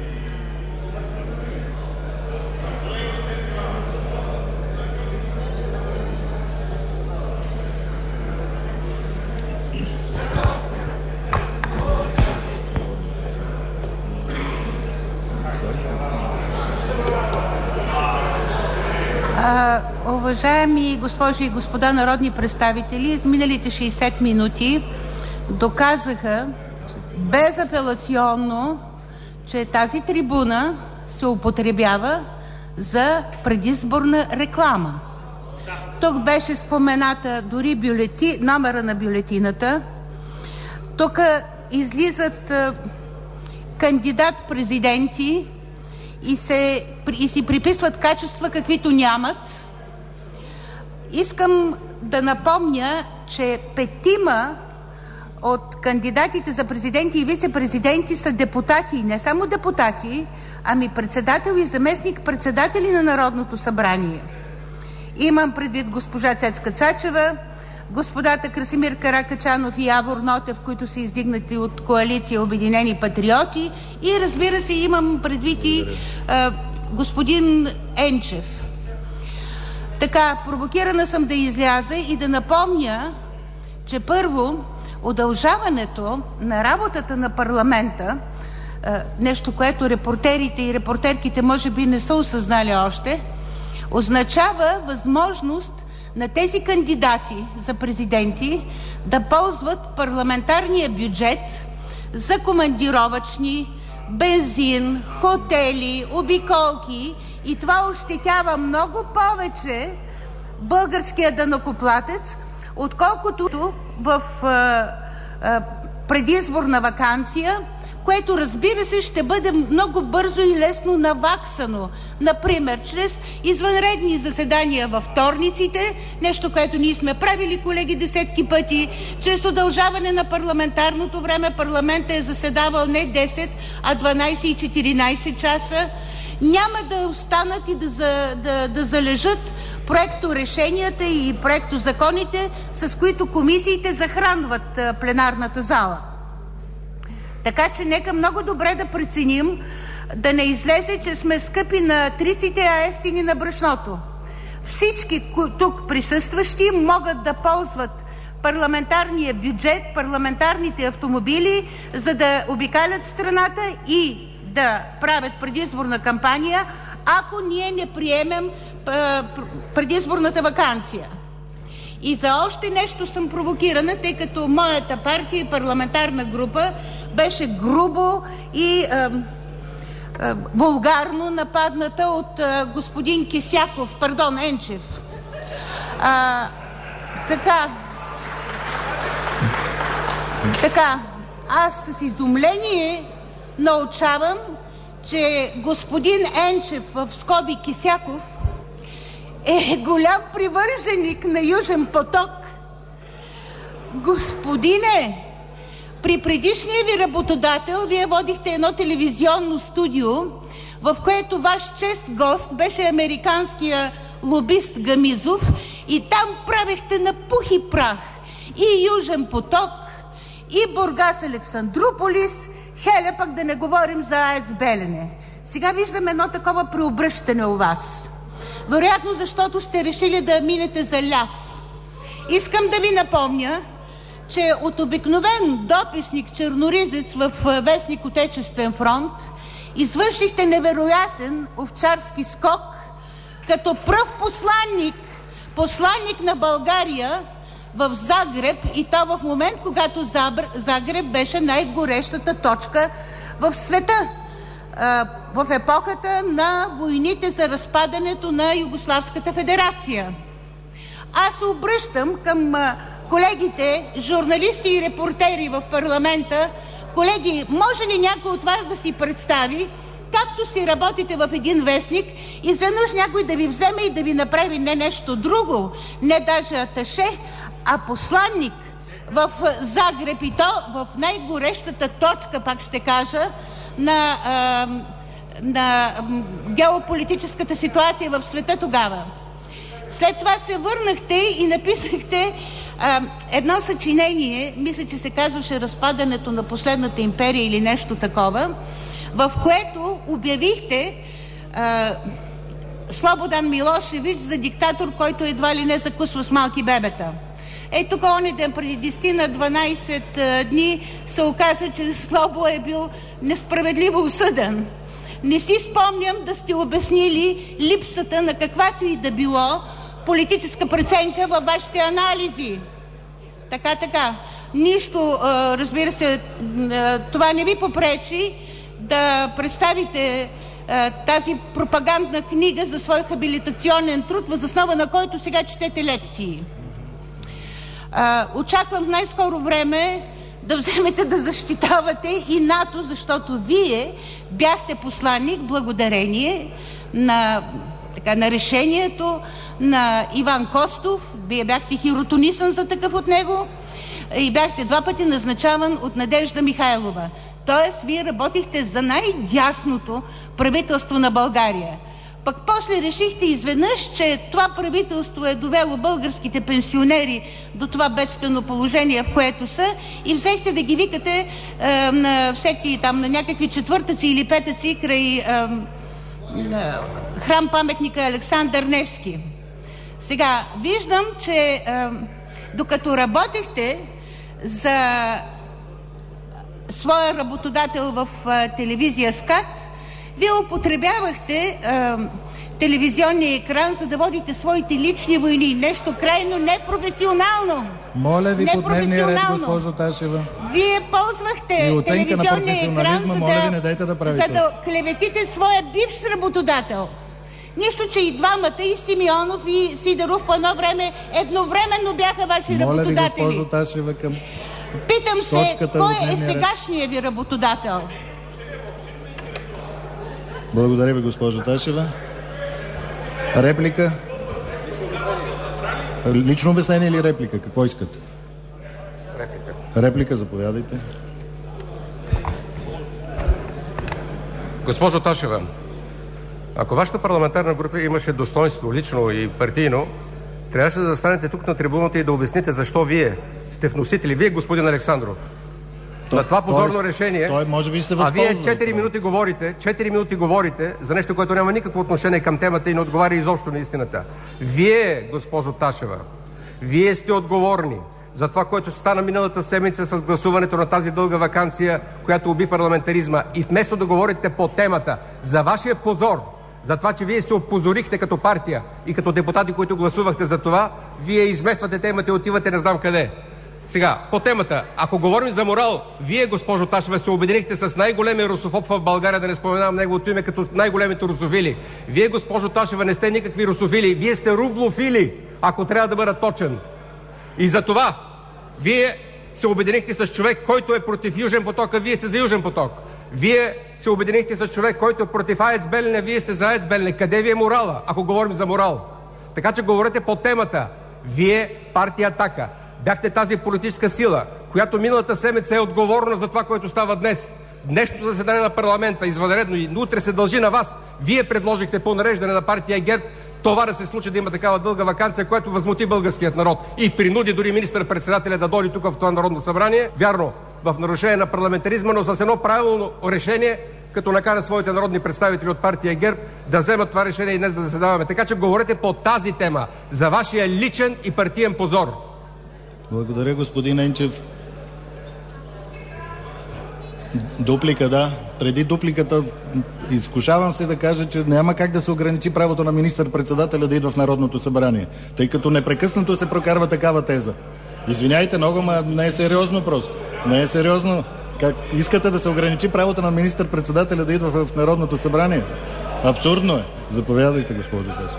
Уважаеми госпожи и господа народни представители, изминалите шейсет минути доказаха безапелационно, че тази трибуна се употребява за предизборна реклама. Тук беше спомената дори бюлети, номера на бюлетината. Тук излизат а, кандидат-президенти и, се, и си приписват качества, каквито нямат. Искам да напомня, че петима от кандидатите за президенти и вице-президенти са депутати. И не само депутати, ами председател и заместник-председатели на Народното събрание. Имам предвид госпожа Цецка Цачева, господата Красимир Каракачанов и Явор Нотев, които са издигнати от коалиция Обединени патриоти, и разбира се имам предвид и а, господин Енчев. Така, провокирана съм да изляза и да напомня, че първо, удължаването на работата на парламента, нещо, което репортерите и репортерките може би не са осъзнали още, означава възможност на тези кандидати за президенти да ползват парламентарния бюджет за командировъчни, бензин, хотели, обиколки, и това ощетява много повече българския данъкоплатец, отколкото в а, а, предизборна ваканция, което, разбира се, ще бъде много бързо и лесно наваксано. Например, чрез извънредни заседания във вторниците, нещо, което ние сме правили, колеги, десетки пъти, чрез удължаване на парламентарното време. Парламентът е заседавал не десет, а дванайсет и четиринайсет часа. Няма да останат и да, за, да, да залежат проекторешенията и проектозаконите, с които комисиите захранват пленарната зала. Така че нека много добре да преценим, да не излезе, че сме скъпи на триците, а ефтини на брашното. Всички тук присъстващи могат да ползват парламентарния бюджет, парламентарните автомобили, за да обикалят страната и да правят предизборна кампания, ако ние не приемем предизборната ваканция. И за още нещо съм провокирана, тъй като моята партия и парламентарна група беше грубо и е, е, вулгарно нападната от е, господин Кисяков, пардон, Енчев. А, така, така, аз с изумление научавам, че господин Енчев, в скоби Кисяков, е голям привърженик на Южен поток. Господине, при предишния ви работодател вие водихте едно телевизионно студио, в което ваш чест гост беше американския лобист Гамизов, и там правехте на пух и прах и Южен поток, и Бургас Александруполис, хеле пък да не говорим за АЕЦ Белене. Сега виждам едно такова преобръщане у вас. Вероятно, защото сте решили да минете за ляв. Искам да ви напомня, че от обикновен дописник черноризец в вестник Отечествен фронт извършихте невероятен овчарски скок като пръв посланник, посланник на България в Загреб, и то в момент, когато Загреб беше най-горещата точка в света, в епохата на войните за разпадането на Югославската федерация. Аз се обръщам към колегите, журналисти и репортери в парламента. Колеги, може ли някой от вас да си представи, както си работите в един вестник, изведнъж някой да ви вземе и да ви направи не нещо друго, не даже аташе, а посланник в Загреб, и то в най-горещата точка, пак ще кажа, на, а, на геополитическата ситуация в света тогава. След това се върнахте и написахте а, едно съчинение, мисля, че се казваше "Разпадането на последната империя" или нещо такова, в което обявихте а, Слободан Милошевич за диктатор, който едва ли не закусва с малки бебета. Е, тук оня ден преди десет на дванайсет дни се оказа, че Слобо е бил несправедливо осъден. Не си спомням да сте обяснили липсата на каквато и да било политическа преценка във вашите анализи. Така, така. Нищо, разбира се, това не ви попречи да представите тази пропагандна книга за свой хабилитационен труд, въз основа на който сега четете лекции. Очаквам в най-скоро време да вземете да защитавате и НАТО, защото вие бяхте посланник благодарение на, така, на решението на Иван Костов. Вие бяхте хиротонисън за такъв от него и бяхте два пъти назначаван от Надежда Михайлова. Тоест, вие работихте за най-дясното правителство на България. Пък после решихте изведнъж, че това правителство е довело българските пенсионери до това бедствено положение, в което са, и взехте да ги викате е, на всеки там, на някакви четвъртъци или петъци край е, е, храм паметника Александър Невски. Сега, виждам, че е, докато работехте за своя работодател в е, телевизия СКАТ, вие употребявахте е, телевизионния екран, за да водите своите лични войни. Нещо крайно непрофесионално. Моля ви по дневния ред, госпожо Ташева. Вие ползвахте телевизионния екран, за да, да, да за да клеветите своя бивш работодател. Нищо, че и двамата, и Симеонов, и Сидеров по едно време едновременно бяха ваши Моля работодатели. Моля ви, госпожо Ташева, към Питам се, кой е ред. сегашният ви работодател? Благодаря ви, госпожо Ташева. Реплика? Лично обяснение или реплика? Какво искате? Реплика. Реплика, заповядайте. Госпожо Ташева, ако вашата парламентарна група имаше достоинство, лично и партийно, трябваше да застанете тук на трибуната и да обясните защо вие сте вносители. Вие, господин Александров, То, на това позорно той, решение, той може би се а вие четири минути говорите, четири минути говорите за нещо, което няма никакво отношение към темата и не отговаря изобщо на истината. Вие, госпожо Ташева, вие сте отговорни за това, което стана миналата седмица с гласуването на тази дълга ваканция, която уби парламентаризма. И вместо да говорите по темата за вашия позор, за това, че вие се опозорихте като партия и като депутати, които гласувахте за това, вие измествате темата и отивате не знам къде. Сега, по темата, ако говорим за морал, вие, госпожо Ташева, се обединихте с най-големия русофоб в България, да не споменавам неговото име, като най-големите русофили. Вие, госпожо Ташева, не сте никакви русофили, вие сте рублофили, ако трябва да бъда точен. И за това, вие се обединихте с човек, който е против Южен поток, а вие сте за Южен поток. Вие се обединихте с човек, който е против АЕЦ Белене, вие сте за АЕЦ Белене. Къде ви е морала, ако говорим за морал? Така че говорите по темата. Вие, партия Атака, бяхте тази политическа сила, която миналата седмица е отговорна за това, което става днес. Днешното заседание на парламента, извънредно и утре, се дължи на вас. Вие предложихте по нареждане на партия ГЕРБ това да се случи, да има такава дълга ваканция, което възмути българският народ и принуди дори министър-председателя да дойде тук в това Народно събрание. Вярно, в нарушение на парламентаризма, но с едно правилно решение, като накара своите народни представители от партия ГЕРБ да вземат това решение и днес да заседаваме. Така че говорите по тази тема, за вашия личен и партиен позор. Благодаря, господин Енчев. Дуплика, да. Преди дупликата изкушавам се да кажа, че няма как да се ограничи правото на министър-председателя да идва в Народното събрание, тъй като непрекъснато се прокарва такава теза. Извиняйте много, но не е сериозно просто. Не е сериозно. Как искате да се ограничи правото на министър-председателя да идва в Народното събрание? Абсурдно е. Заповядайте, госпожо Ташева.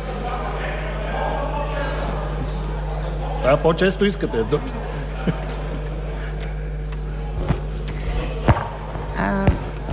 А, по-често искате. А,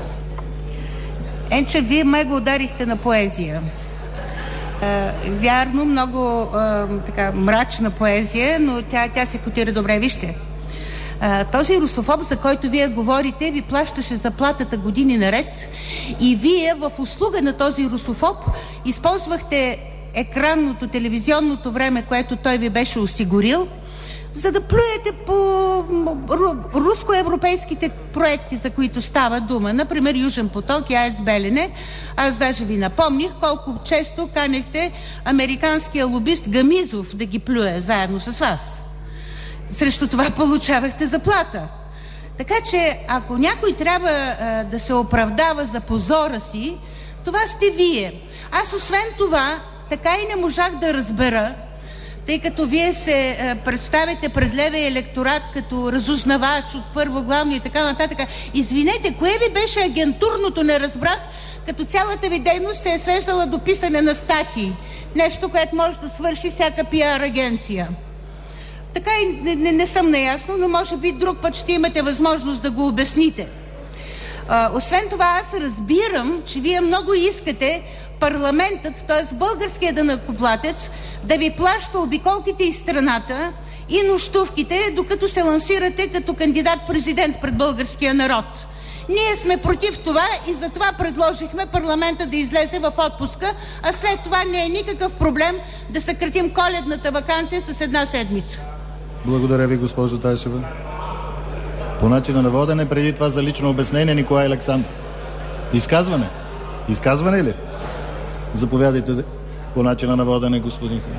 Енче, вие ме го ударихте на поезия. А, вярно, много а, така мрачна поезия, но тя, тя се котира добре. Вижте, а, този русофоб, за който вие говорите, ви плащаше заплатата години наред и вие в услуга на този русофоб използвахте екранното, телевизионното време, което той ви беше осигурил, за да плюете по руско-европейските проекти, за които става дума. Например, Южен поток и АЕЦ Белене. Аз даже ви напомних колко често канехте американския лобист Гамизов да ги плюе заедно с вас. Срещу това получавахте заплата. Така че, ако някой трябва а, да се оправдава за позора си, това сте вие. Аз освен това, така и не можах да разбера, тъй като вие се е, представите пред левия електорат като разузнавач от първо главно и така нататък. Извинете, кое ви беше агентурното, не разбрах, като цялата ви дейност се е свеждала до писане на статии. Нещо, което може да свърши всяка пиар агенция. Така и не, не, не съм наясно, но може би друг път ще имате възможност да го обясните. А, освен това, аз разбирам, че вие много искате парламентът, т.е. българският данъкоплатец, да ви плаща обиколките из страната и нощувките, докато се лансирате като кандидат-президент пред българския народ. Ние сме против това и затова предложихме парламента да излезе в отпуска, а след това не е никакъв проблем да съкратим коледната ваканция с една седмица. Благодаря ви, госпожо Ташева. По начина на водене, преди това за лично обяснение, Николай Александров. Изказване? Изказване ли? Заповядайте по начина на водене, господин Христов.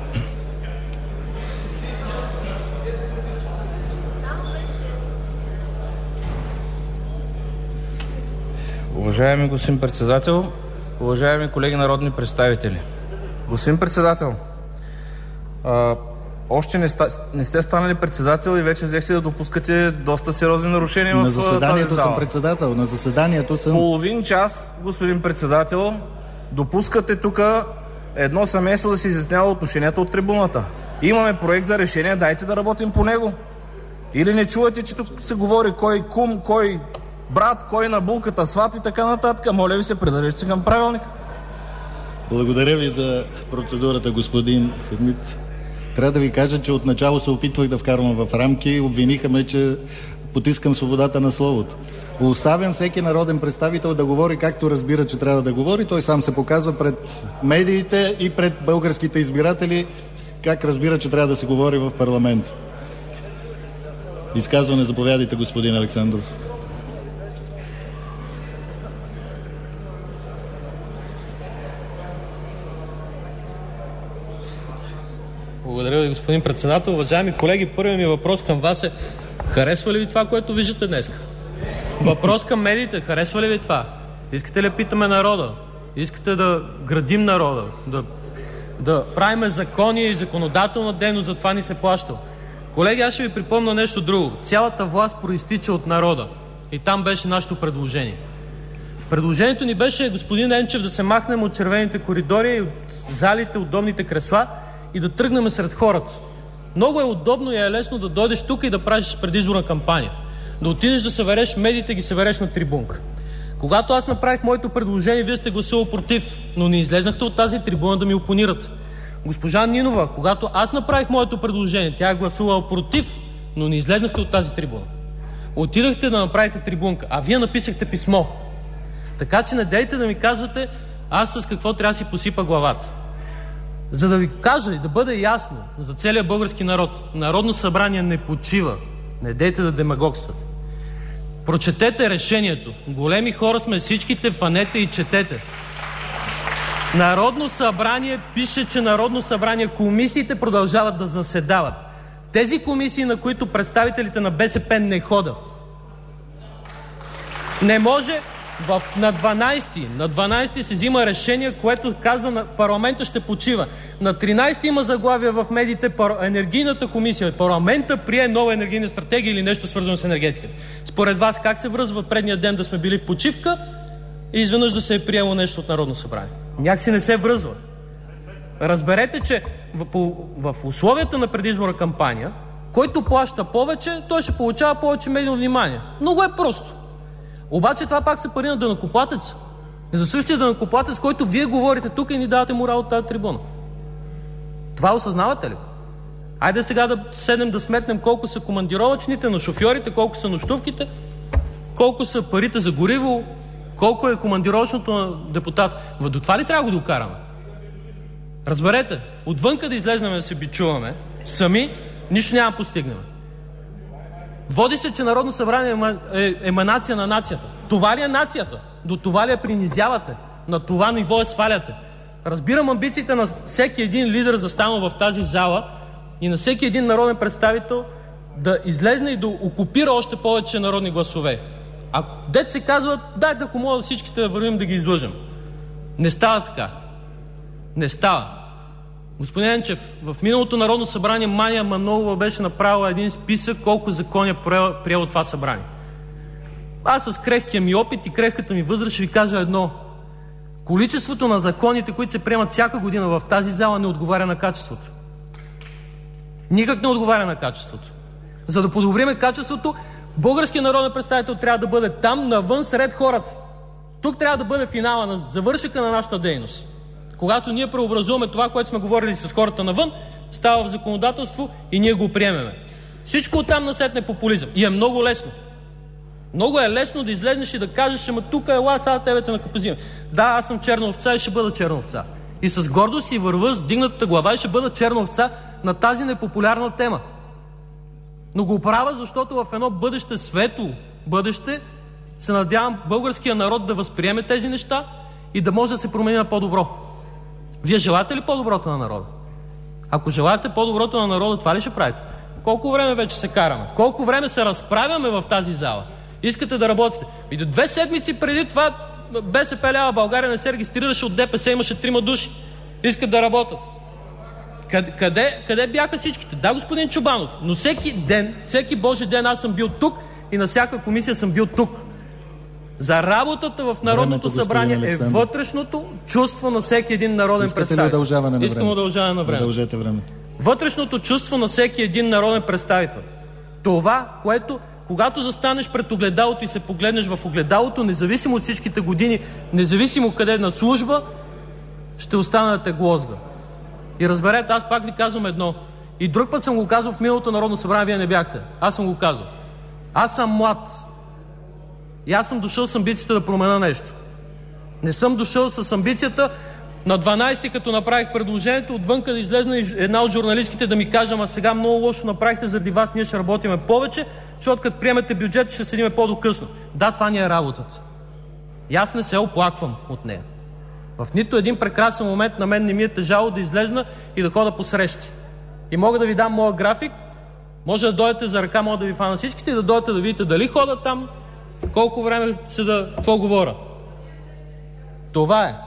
Уважаеми господин председател, уважаеми колеги народни представители. Господин председател, а, още не, ста, не сте станали председател и вече взехте да допускате доста сериозни нарушения в тази зала. На заседанието съм председател. На заседанието съм... Половин час, господин председател, допускате тук едно семейство да се изяснява отношенията от трибуната. Имаме проект за решение, дайте да работим по него. Или не чувате, че тук се говори кой кум, кой брат, кой на булката сват и така нататък. Моля ви се, придържайте се към правилника. Благодаря ви за процедурата, господин Хамид. Трябва да ви кажа, че отначало се опитвах да вкарвам в рамки. Обвиниха ме, че потискам свободата на словото. Оставям всеки народен представител да говори както разбира, че трябва да говори. Той сам се показва пред медиите и пред българските избиратели как разбира, че трябва да се говори в парламент. Изказване, заповядайте, господин Александров. Благодаря ви, господин председател. Уважаеми колеги, първият ми въпрос към вас е: харесва ли ви това, което виждате днес? Въпрос към медиите: харесва ли ви това? Искате ли питаме народа? Искате да градим народа? Да, да правиме закони и законодателна дейност, за това ни се плаща. Колеги, аз ще ви припомня нещо друго. Цялата власт проистича от народа. И там беше нашето предложение. Предложението ни беше, господин Енчев, да се махнем от червените коридори и от залите, удобните кресла и да тръгнем сред хората. Много е удобно и е лесно да дойдеш тук и да правиш предизборна кампания. Да отидеш да събереш медиите, ги събереш на трибунка. Когато аз направих моето предложение, вие сте гласувал против, но не излезнахте от тази трибуна да ми опонирате. Госпожа Нинова, когато аз направих моето предложение, тя е гласувала против, но не излезнахте от тази трибуна. Отидахте да направите трибунка, а вие написахте писмо. Така че не дейте да ми казвате аз с какво трябва да си посипа главата. За да ви кажа и да бъде ясно за целия български народ, Народно събрание не почива. Не дейте да демагогствате. Прочетете решението. Големи хора сме всичките, фанете и четете. Народно събрание пише, че Народно събрание, комисиите продължават да заседават. Тези комисии, на които представителите на БСП не ходят. Не може в, на дванайсети на дванайсети се взима решение, което казва на парламента ще почива. На тринайсети има заглавие в медиите енергийната комисия. Парламента прие нова енергийна стратегия или нещо свързано с енергетиката. Според вас как се връзва предния ден да сме били в почивка и изведнъж да се е приело нещо от Народно събрание? Някакси не се връзва. Разберете, че в, в условията на предизборна кампания, който плаща повече, той ще получава повече медийно внимание. Много е просто. Обаче това пак са пари на данъкоплатеца. За същия данъкоплатец, който вие говорите тук и ни давате морал от тази трибуна. Това осъзнавате ли? Айде сега да седнем да сметнем колко са командировъчните на шофьорите, колко са нощувките, колко са парите за гориво, колко е командировъчното на депутат. До това ли трябва да го докараме? Разберете, отвънка да излезнем да се бичуваме, сами нищо няма да постигнем. Води се, че Народно събрание е еманация на нацията. Това ли е нацията? До това ли я принизявате? На това ниво я сваляте? Разбирам амбициите на всеки един лидер, застанал в тази зала, и на всеки един народен представител да излезне и да окупира още повече народни гласове. А дет се казва, дайте ако мога всичките да вървим да ги излъжем. Не става така. Не става. Господин Енчев, в миналото Народно събрание Мания Манолова беше направила един списък колко закони е приело това събрание. Аз с крехкия ми опит и крехката ми възраст ще ви кажа едно. Количеството на законите, които се приемат всяка година в тази зала, не отговаря на качеството. Никак не отговаря на качеството. За да подобриме качеството, българският народен представител трябва да бъде там, навън, сред хората. Тук трябва да бъде финала, на завършека на нашата дейност. Когато ние преобразуваме това, което сме говорили с хората навън, става в законодателство и ние го приемеме. Всичко оттам насетне популизъм. И е много лесно. Много е лесно да излезнеш и да кажеш, ама тук е ла, сега тебе те накапазим. Да, аз съм черна овца и ще бъда черна овца. И с гордост си върва с дигнатата глава и ще бъда черна овца на тази непопулярна тема. Но го правя, защото в едно бъдеще, светло бъдеще, се надявам българския народ да възприеме тези неща и да може да се промени на по-добро. Вие желаете ли по-доброто на народа? Ако желаете по-доброто на народа, това ли ще правите? Колко време вече се караме? Колко време се разправяме в тази зала? Искате да работите? И до две седмици преди това БСП лява България не се регистрираше от ДПС, имаше трима души. Искат да работят. Къде, къде, къде бяха всичките? Да, господин Чобанов, но всеки ден, всеки Божи ден аз съм бил тук и на всяка комисия съм бил тук. За работата в Народното събрание е вътрешното чувство на всеки един народен представител. Удължаване на Искам удължаване на време. Удължете времето. Вътрешното чувство на всеки един народен представител. Това, което когато застанеш пред огледалото и се погледнеш в огледалото, независимо от всичките години, независимо къде е на служба, ще остане да те глозга. И разберете, аз пак ви казвам едно. И друг път съм го казал в миналото Народно събрание, вие не бяхте. Аз съм го казал. Аз съм млад. И аз съм дошъл с амбицията да променя нещо. Не съм дошъл с амбицията на дванайсети, като направих предложението, отвънка да излезна една от журналистките да ми каже, ама сега много лошо направихте, заради вас ние ще работиме повече, защото като приемете бюджет ще седиме по-докъсно. Да, това ни е работата. И аз не се оплаквам от нея. В нито един прекрасен момент на мен не ми е тежало да излезна и да хода по срещи. И мога да ви дам моя график, може да дойдете за ръка, мога да ви фана всичките и да дойдете да видите дали хода там, колко време се да какво говоря. Това е.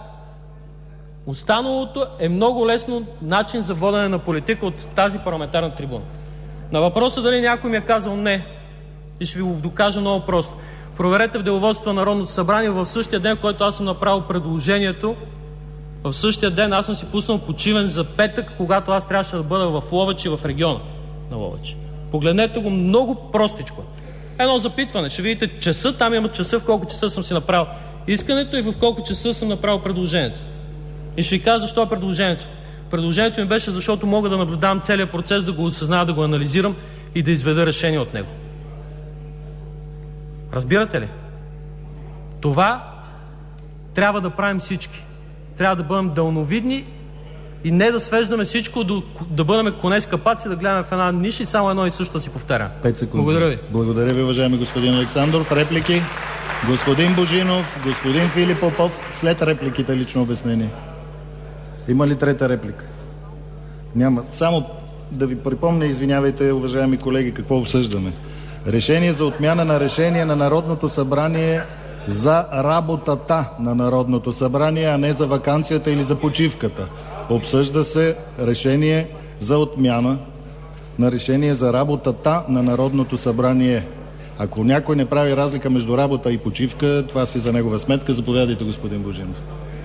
Останалото е много лесно начин за водене на политика от тази парламентарна трибуна. На въпроса дали някой ми е казал не, и ще ви го докажа много просто. Проверете в деловодството на Народното събрание в същия ден, в който аз съм направил предложението, в същия ден аз съм си пуснал почивен за петък, когато аз трябваше да бъда в Ловеч и в региона на Ловеч. Погледнете го, много простичко. едно запитване. Ще видите часа, там има часа, в колко часа съм си направил искането и в колко часа съм направил предложението. И ще ви кажа защо е предложението. Предложението ми беше, защото мога да наблюдавам целият процес, да го осъзная, да го анализирам и да изведа решение от него. Разбирате ли? Това трябва да правим всички. Трябва да бъдем дълновидни и не да свеждаме всичко, до, да бъдем коне с капаци, да гледаме в една ниша и само едно и също да си повтаря. пет секунди. Благодаря ви. Благодаря ви, уважаеми господин Александров. Реплики? Господин Божинов, господин Филип Попов, след репликите лично обяснение. Има ли трета реплика? Няма. Само да ви припомня, извинявайте, уважаеми колеги, какво обсъждаме. Решение за отмяна на решение на Народното събрание за работата на Народното събрание, а не за ваканцията или за почивката. Обсъжда се решение за отмяна на решение за работата на Народното събрание. Ако някой не прави разлика между работа и почивка, това си за негова сметка. Заповядайте, господин Божинов.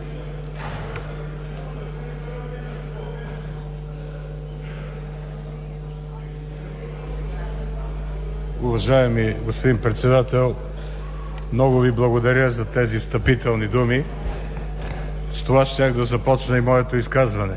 Уважаеми господин председател, много ви благодаря за тези встъпителни думи. С това щях да започна и моето изказване.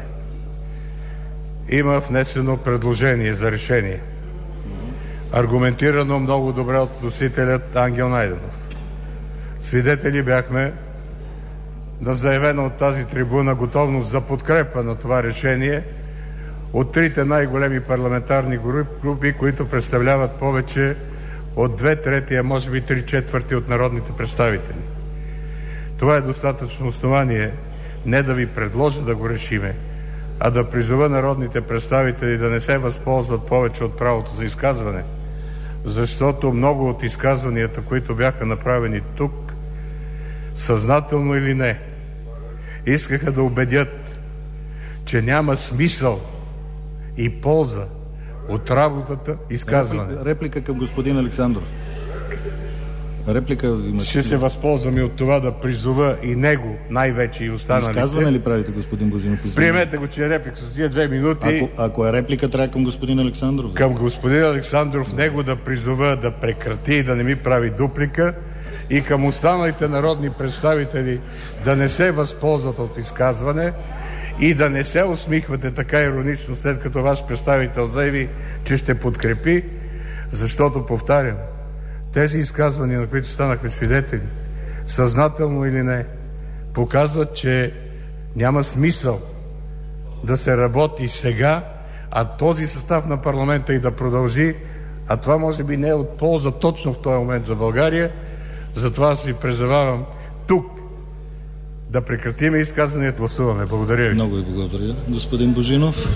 Има внесено предложение за решение, аргументирано много добре от вносителят Ангел Найденов. Свидетели бяхме на заявена от тази трибуна готовност за подкрепа на това решение от трите най-големи парламентарни групи, които представляват повече от две трети, а може би три четвърти от народните представители. Това е достатъчно основание не да ви предложа да го решиме, а да призова народните представители да не се възползват повече от правото за изказване, защото много от изказванията, които бяха направени тук, съзнателно или не, искаха да убедят, че няма смисъл и полза от работата изказване. Реплика, реплика към господин Александров. Реплика имате. Ще се възползвам и от това да призова и него, най-вече и останалите. Изказване ли правите, господин Божинов? Приемете го, че е реплика с тия две минути. Ако, ако е реплика, трябва към господин Александров. Към господин Александров него да призова да прекрати и да не ми прави дуплика, и към останалите народни представители да не се възползват от изказване и да не се усмихвате така иронично, след като ваш представител заяви, че ще подкрепи, защото, повтарям, тези изказвания, на които станахме свидетели, съзнателно или не, показват, че няма смисъл да се работи сега, а този състав на парламента и да продължи, а това може би не е от полза точно в този момент за България. Затова аз ви призовавам тук да прекратим изказването. Гласуваме. Благодаря ви. Много ви благодаря, господин Божинов.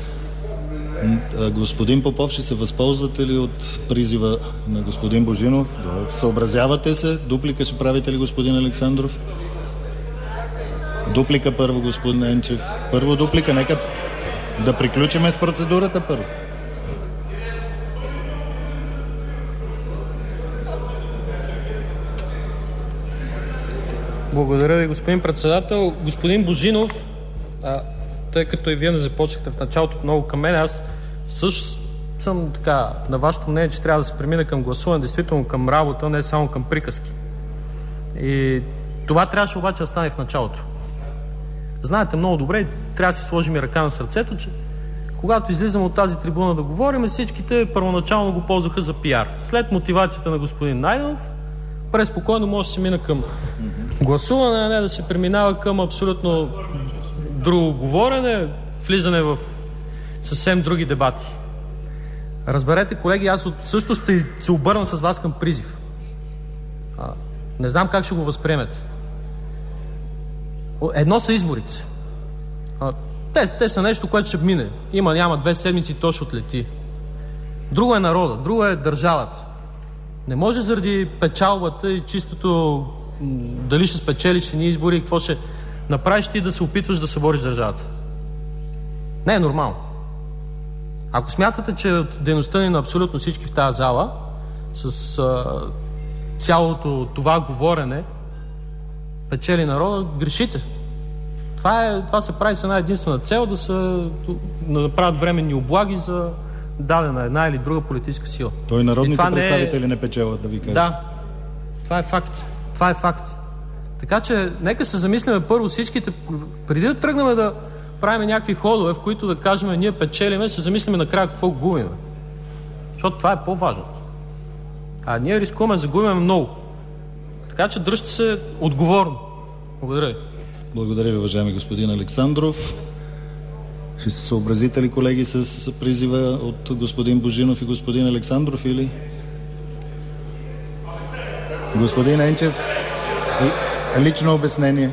Господин Попов, ще се възползвате ли от призива на господин Божинов? Да. Съобразявате се. Дуплика ще правите ли, господин Александров? Дуплика първо, господин Енчев. Първо дуплика. Нека да приключиме с процедурата първо. Благодаря ви, господин председател. Господин Божинов, а, тъй като и вие не започнахте в началото много към мен, аз също съм така на вашето мнение, че трябва да се премина към гласуване, действително към работа, не само към приказки. И това трябваше обаче да стане в началото. Знаете много добре и трябва да си сложим и ръка на сърцето, че когато излизаме от тази трибуна да говорим, всичките първоначално го ползваха за пиар. След мотивацията на господин Найденов, преспокойно може да се мина към гласуване, а не да се преминава към абсолютно друго говорене, влизане в съвсем други дебати. Разберете, колеги, аз също ще се обърна с вас към призив. А, не знам как ще го възприемете. Едно са изборите. А, те, те са нещо, което ще мине. Има, няма две седмици, то ще отлети. Друго е народа, друго е държавата. Не може заради печалбата и чистото дали ще спечелиш ни избори и какво ще направиш ти да се опитваш да събориш държавата. Не е нормално. Ако смятате, че от дейността ни на абсолютно всички в тази зала, с а, цялото това говорене, печели народа, грешите. Това, е, това се прави с една единствена цел, да се да направят временни облаги за дадена една или друга политическа сила. Той народните представители не, е... не печелят, да ви кажа. Да, това е факт. Това е факт. Така че, нека се замислиме първо всичките, преди да тръгнем да правим някакви ходове, в които да кажем, ние печелиме, се замислиме накрая какво губим. Защото това е по-важното. А ние рискуваме да загубим много. Така че дръжте се отговорно. Благодаря ви. Благодаря ви, уважаеми господин Александров. Ще се съобразите ли, колеги, с призива от господин Божинов и господин Александров, или? Господин Енчев, лично обяснение.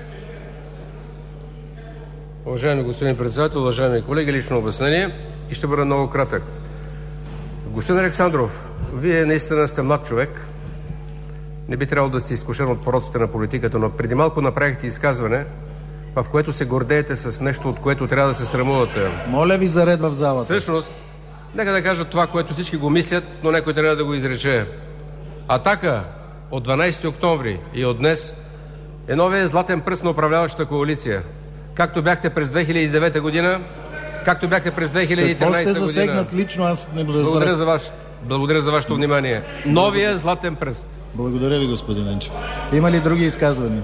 Уважаеми господин председател, уважаеми колеги, лично обяснение и ще бъда много кратък. Господин Александров, вие наистина сте млад човек. Не би трябвало да сте изкушен от пороците на политиката, но преди малко направихте изказване, в което се гордеете с нещо, от което трябва да се срамувате. Моля ви за ред в залата. Всъщност, нека да кажа това, което всички го мислят, но някой трябва да го изрече. Атака от дванайсети октомври и от днес е новия златен пръст на управляващата коалиция. Както бяхте през две хиляди и девета година, както бяхте през две хиляди и тринайсета година. Какво сте засегнат лично, аз не разбрах. Благодаря за, ваш, благодаря за вашето внимание. Новия златен пръст. Благодаря ви, господин Енчев. Има ли други изказвания?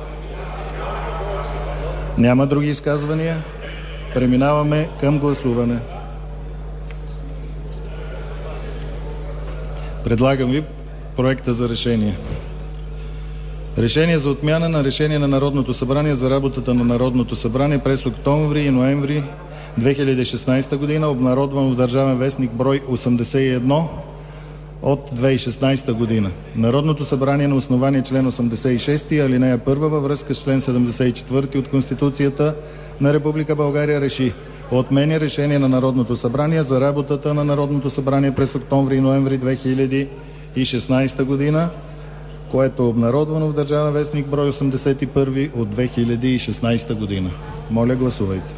Няма други изказвания. Преминаваме към гласуване. Предлагам ви проекта за решение. Решение за отмяна на решение на Народното събрание за работата на Народното събрание през октомври и ноември две хиляди и шестнайсета година, обнародван в Държавен вестник брой осемдесет и едно от две хиляди и шестнайсета година. Народното събрание на основание член осемдесет и шести, алинея първа, във връзка с член седемдесет и четвърти от Конституцията на Република България реши: отменя решение на Народното събрание за работата на Народното събрание през октомври и ноември две хиляди и шестнайсета година, което е обнародвано в Държавен вестник брой осемдесет и първи от две хиляди и шестнайсета година. Моля, гласувайте.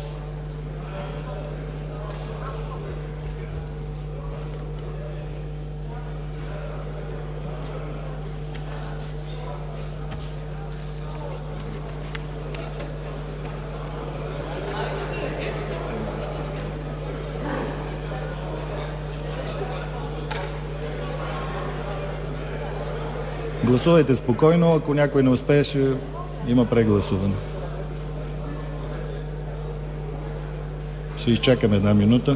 Гласувайте спокойно, ако някой не успее, ще има прегласуване. Ще изчакаме една минута.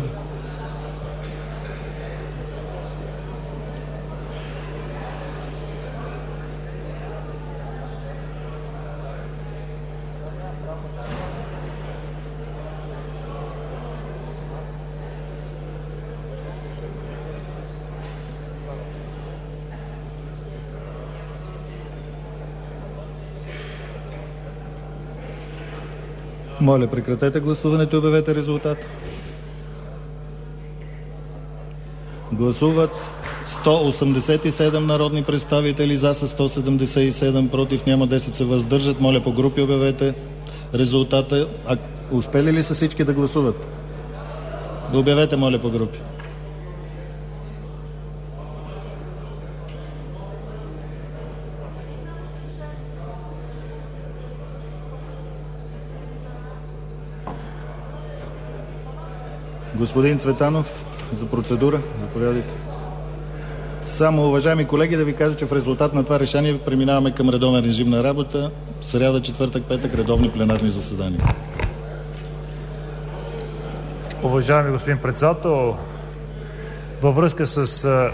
Моля, прекратете гласуването и обявете резултат. Гласуват сто осемдесет и седем народни представители, за са сто седемдесет и седем, против няма, десет се въздържат. Моля, по групи обявете резултата. А успели ли са всички да гласуват? Да обявете, моля, по групи. Господин Цветанов, за процедура, заповядайте. Само, уважаеми колеги, да ви кажа, че в резултат на това решение преминаваме към редовен режим на работа. Сряда, четвъртък, петък, редовни пленарни заседания. Уважаеми господин председател, във връзка с а,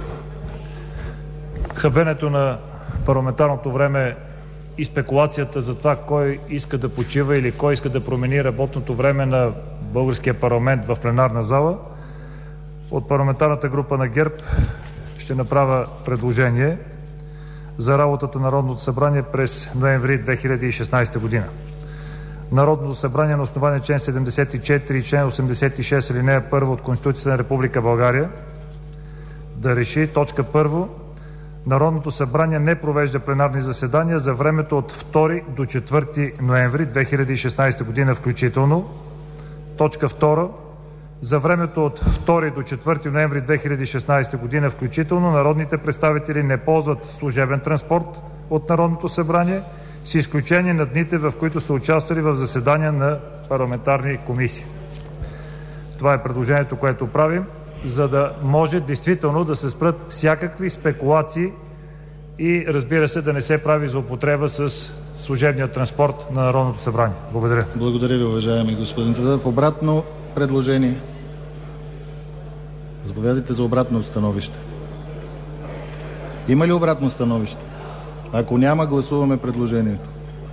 хабенето на парламентарното време и спекулацията за това кой иска да почива или кой иска да промени работното време на българския парламент в пленарна зала, от парламентарната група на ГЕРБ ще направя предложение за работата на Народното събрание през ноември две хиляди и шестнайсета година. Народното събрание на основание член седемдесет и четири и член осемдесет и шест алинея първа от Конституцията на Република България да реши: точка първо, Народното събрание не провежда пленарни заседания за времето от втори до четвърти ноември две хиляди и шестнайсета година включително. Точка втора, за времето от втори до четвърти ноември две хиляди и шестнайсета година включително народните представители не ползват служебен транспорт от Народното събрание, с изключение на дните, в които са участвали в заседания на парламентарни комисии. Това е предложението, което правим, за да може действително да се спрат всякакви спекулации и, разбира се, да не се прави злоупотреба с служебния транспорт на Народното събрание. Благодаря. Благодаря ви, уважаеми господин Цветанов. Обратно предложение. Заповядайте за обратно становище. Има ли обратно становище? Ако няма, гласуваме предложението.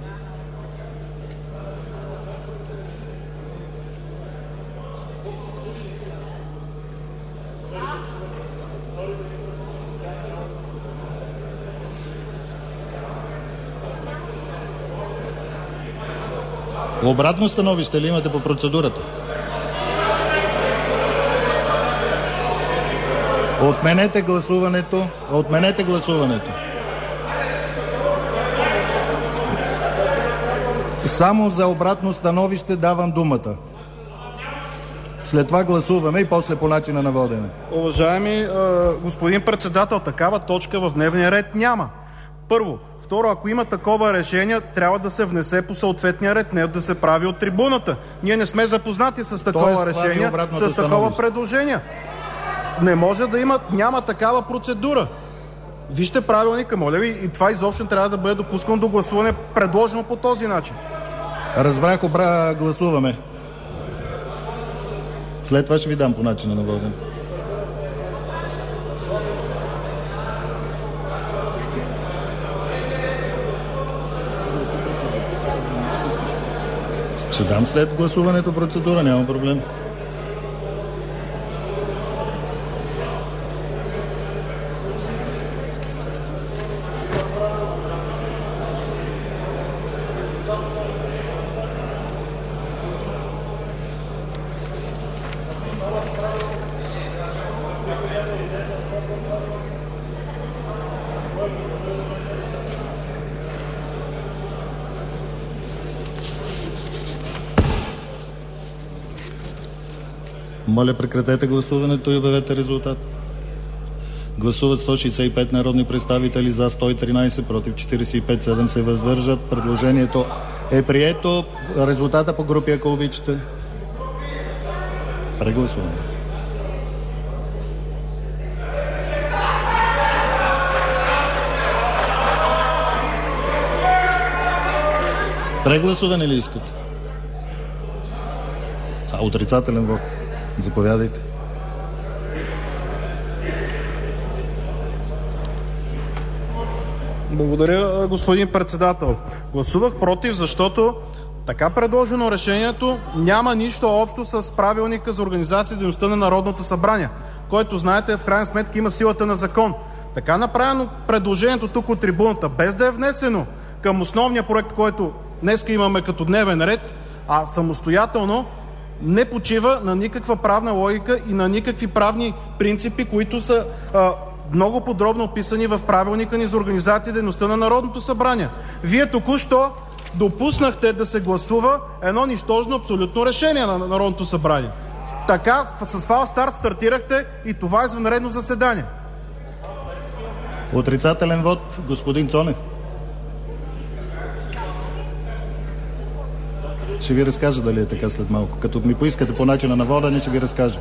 Обратно становище ли имате по процедурата? Отменете гласуването. Отменете гласуването. Само за обратно становище давам думата. След това гласуваме и после по начина на водене. Уважаеми е, господин председател, такава точка в дневния ред няма. Първо. Второ, ако има такова решение, трябва да се внесе по съответния ред, не да се прави от трибуната. Ние не сме запознати с такова Тоест, решение, с такова предложение. Не може да има, няма такава процедура. Вижте правилника, моля ви, и това изобщо трябва да бъде допускано до гласуване, предложено по този начин. Разбрах, обра... гласуваме. След това ще ви дам по начина на водене. Ще дам след гласуването процедура, няма проблем. Моля, прекратете гласуването и обявете резултат. Гласуват сто шестдесет и пет народни представители, за сто и тринадесет, против четиридесет и пет, седем се въздържат. Предложението е прието. Резултата по групи, ако обичате. Прегласуване. Прегласуване ли искате? А, отрицателен вот. Заповядайте. Благодаря, господин председател. Гласувах против, защото така предложено решението няма нищо общо с правилника за организация и дейността на Народното събрание, който, знаете, в крайна сметка има силата на закон. Така направено предложението тук от трибуната, без да е внесено към основния проект, който днеска имаме като дневен ред, а самостоятелно, не почива на никаква правна логика и на никакви правни принципи, които са а, много подробно описани в правилника ни за организация и дейността на Народното събрание. Вие току-що допуснахте да се гласува едно нищожно абсолютно решение на Народното събрание. Така, с фал старт стартирахте и това е извънредно заседание. Отрицателен вот, господин Цонев. Ще ви разкажа дали е така след малко. Като ми поискате по начина на водене, ще ви разкажа.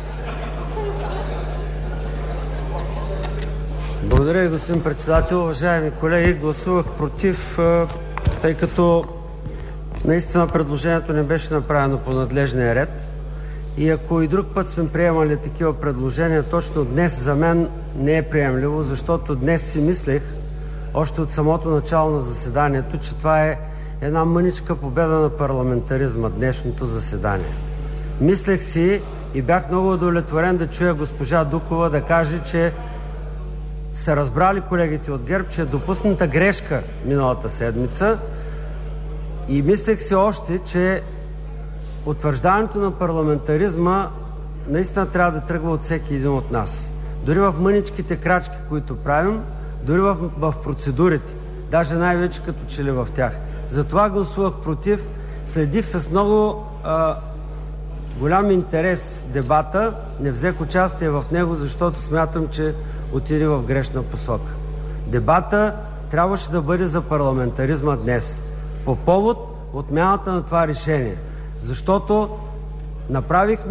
Благодаря, господин председател. Уважаеми колеги, гласувах против, тъй като наистина предложението не беше направено по надлежния ред. И ако и друг път сме приемали такива предложения, точно днес за мен не е приемливо, защото днес си мислех, още от самото начало на заседанието, че това е една мъничка победа на парламентаризма, днешното заседание. Мислех си и бях много удовлетворен да чуя госпожа Дукова да каже, че са разбрали колегите от ГЕРБ, че е допусната грешка миналата седмица, и мислех си още, че утвърждаването на парламентаризма наистина трябва да тръгва от всеки един от нас. Дори в мъничките крачки, които правим, дори в, в процедурите, даже най-вече като че ли в тях. Затова гласувах против. Следих с много а, голям интерес дебата. Не взех участие в него, защото смятам, че отиде в грешна посока. Дебата трябваше да бъде за парламентаризма днес, по повод отмяната на това решение. Защото направихме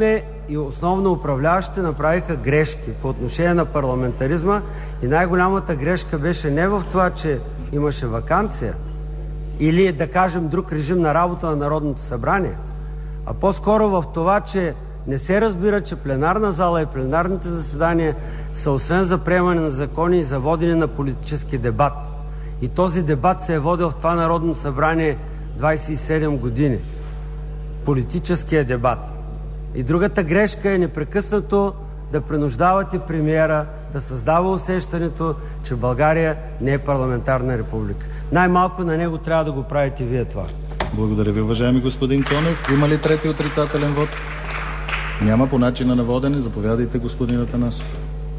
и основно управляващите направиха грешки по отношение на парламентаризма и най-голямата грешка беше не в това, че имаше ваканция или, да кажем, друг режим на работа на Народното събрание, а по-скоро в това, че не се разбира, че пленарна зала и пленарните заседания са освен за приемане на закони и за водене на политически дебат. И този дебат се е водил в това Народно събрание двадесет и седем години. Политическия дебат. И другата грешка е непрекъснато да принуждавате премиера да създава усещането, че България не е парламентарна република. Най-малко на него трябва да го правите вие това. Благодаря ви, уважаеми господин Цонев. Има ли трети отрицателен вод? Няма. По начина на водене. Заповядайте, господин Атанасов.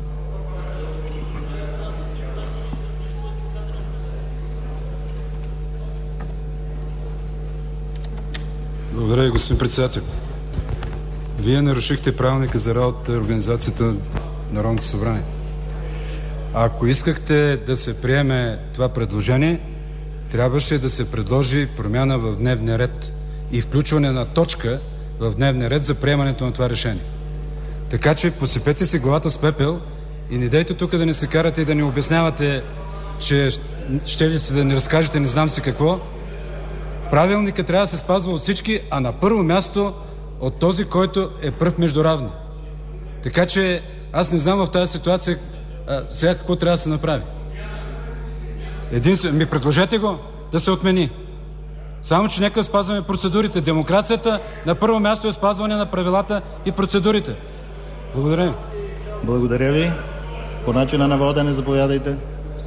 Благодаря ви, господин председател. Вие нарушихте правилника за работа и организацията на Народното събрание. Ако искахте да се приеме това предложение, трябваше да се предложи промяна в дневния ред и включване на точка в дневния ред за приемането на това решение. Така че посипете си главата с пепел и не дайте тук да не се карате и да ни обяснявате, че ще ли се да ни разкажете не знам си какво. Правилника трябва да се спазва от всички, а на първо място от този, който е пръв между равни. Така че аз не знам в тази ситуация а, сега какво трябва да се направи. Единствено, ми предложете го да се отмени. Само, че нека спазваме процедурите. Демокрацията на първо място е спазване на правилата и процедурите. Благодаря ви. Благодаря ви. По начина на водене заповядайте.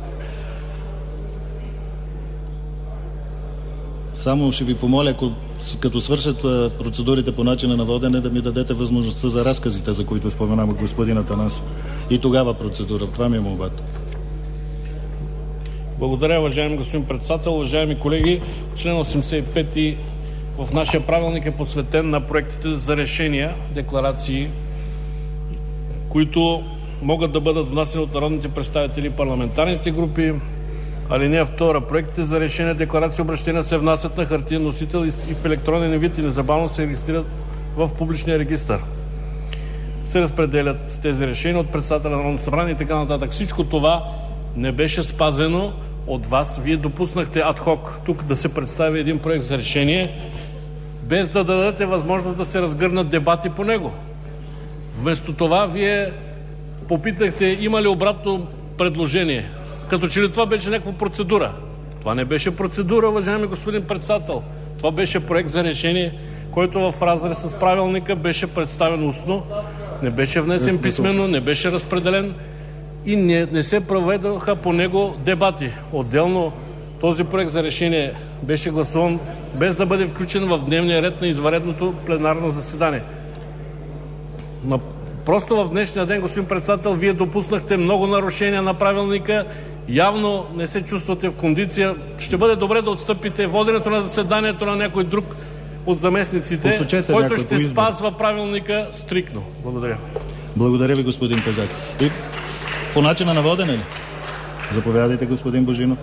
Само ще ви помоля, ако като свършат процедурите по начина на водене, да ми дадете възможността за разказите, за които споменава господин Атанасов. И тогава процедура. Това ми е молбата. Благодаря, уважаеми господин председател. Уважаеми колеги, член осемдесет и пети в нашия правилник е посветен на проектите за решения, декларации, които могат да бъдат внасени от народните представители и парламентарните групи. Алинея втора. Проектите за решения, декларации и обръщения се внасят на хартиен носител и в електронен вид и незабавно се регистрират в публичния регистър. Се разпределят тези решения от председателя на Народното събрание и така нататък. Всичко това не беше спазено от вас. Вие допуснахте адхок тук да се представи един проект за решение, без да дадете възможност да се разгърнат дебати по него. Вместо това вие попитахте има ли обратно предложение. Като че ли това беше някаква процедура. Това не беше процедура, уважаеми господин председател. Това беше проект за решение, който в разрез с правилника беше представен устно, не беше внесен писмено, не беше разпределен и не, не се проведоха по него дебати. Отделно този проект за решение беше гласуван без да бъде включен в дневния ред на извънредното пленарно заседание. Но просто в днешния ден, господин председател, вие допуснахте много нарушения на правилника. Явно не се чувствате в кондиция. Ще бъде добре да отстъпите воденето на заседанието на някой друг от заместниците, Посочете който ще по спазва правилника стриктно. Благодаря. Благодаря ви, господин Казак. И по начина на водене ли? Заповядайте, господин Божинов.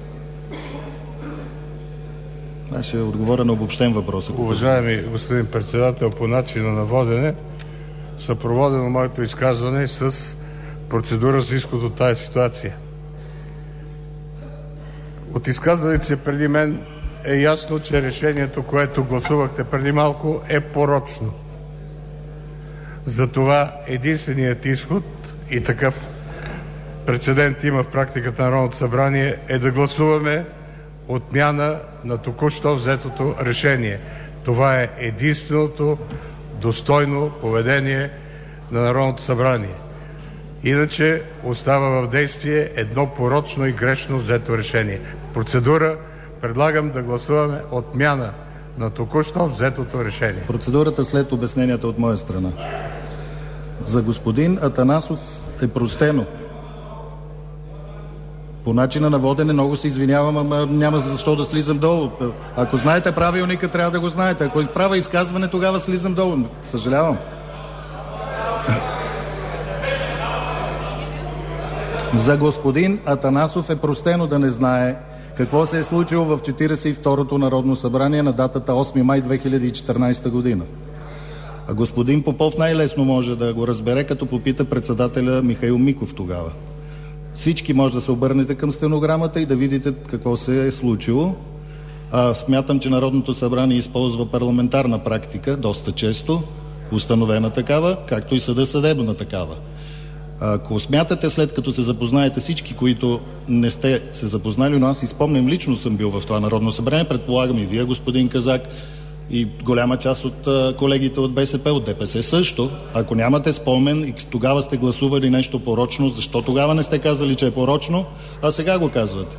Аз ще отговоря на обобщен въпрос. Уважаеми господин председател, по начина на водене съпроводено моето изказване с процедура за изход от тази ситуация. От изказването се преди мен е ясно, че решението, което гласувахте преди малко, е порочно. Затова единственият изход, и такъв прецедент има в практиката на Народното събрание, е да гласуваме отмяна на току-що взетото решение. Това е единственото достойно поведение на Народното събрание. Иначе остава в действие едно порочно и грешно взето решение. Процедура предлагам да гласуваме отмяна на току-що взетото решение. Процедурата след обясненията от моя страна. За господин Атанасов е простено. По начина на водене много се извинявам, ама няма защо да слизам долу. Ако знаете правилника, трябва да го знаете. Ако правя изказване, тогава слизам долу. Съжалявам. За господин Атанасов е простено да не знае какво се е случило в четиридесет и второто Народно събрание на датата осми май две хиляди и четиринадесета година. А господин Попов най-лесно може да го разбере, като попита председателя Михаил Миков тогава. Всички може да се обърнете към стенограмата и да видите какво се е случило. А, смятам, че Народното събрание използва парламентарна практика доста често, установена такава, както и съда съдебна такава. Ако смятате, след като се запознаете всички, които не сте се запознали, но аз си спомням, лично съм бил в това Народно събрание, предполагам и вие, господин Казак, и голяма част от колегите от БСП, от ДПС също. Ако нямате спомен и тогава сте гласували нещо порочно, защо тогава не сте казали, че е порочно, а сега го казвате?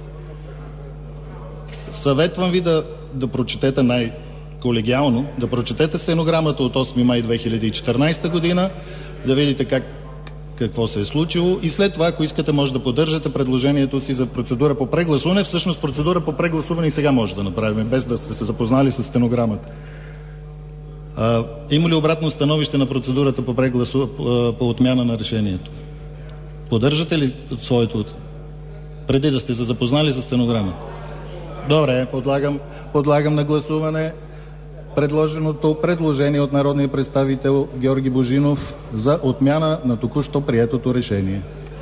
Съветвам ви да, да прочетете най-колегиално, да прочетете стенограмата от осми май две хиляди и четиринадесета година, да видите как, какво се е случило и след това, ако искате, може да поддържате предложението си за процедура по прегласуване. Всъщност процедура по прегласуване и сега може да направим, без да сте се запознали с стенограмата. А, има ли обратно становище на процедурата по, прегласу... по отмяна на решението? Поддържате ли своето, преди да сте се запознали с стенограмата? Добре, подлагам, подлагам на гласуване предложеното предложение от народния представител Георги Божинов за отмяна на току-що приетото решение.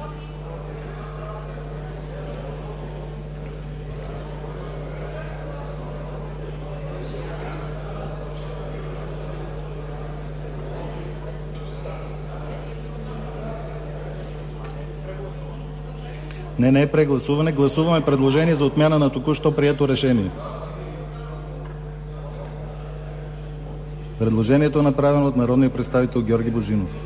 Не, не е прегласуване. Гласуваме предложение за отмяна на току-що прието решение. Предложението е направено от народния представител Георги Божинов.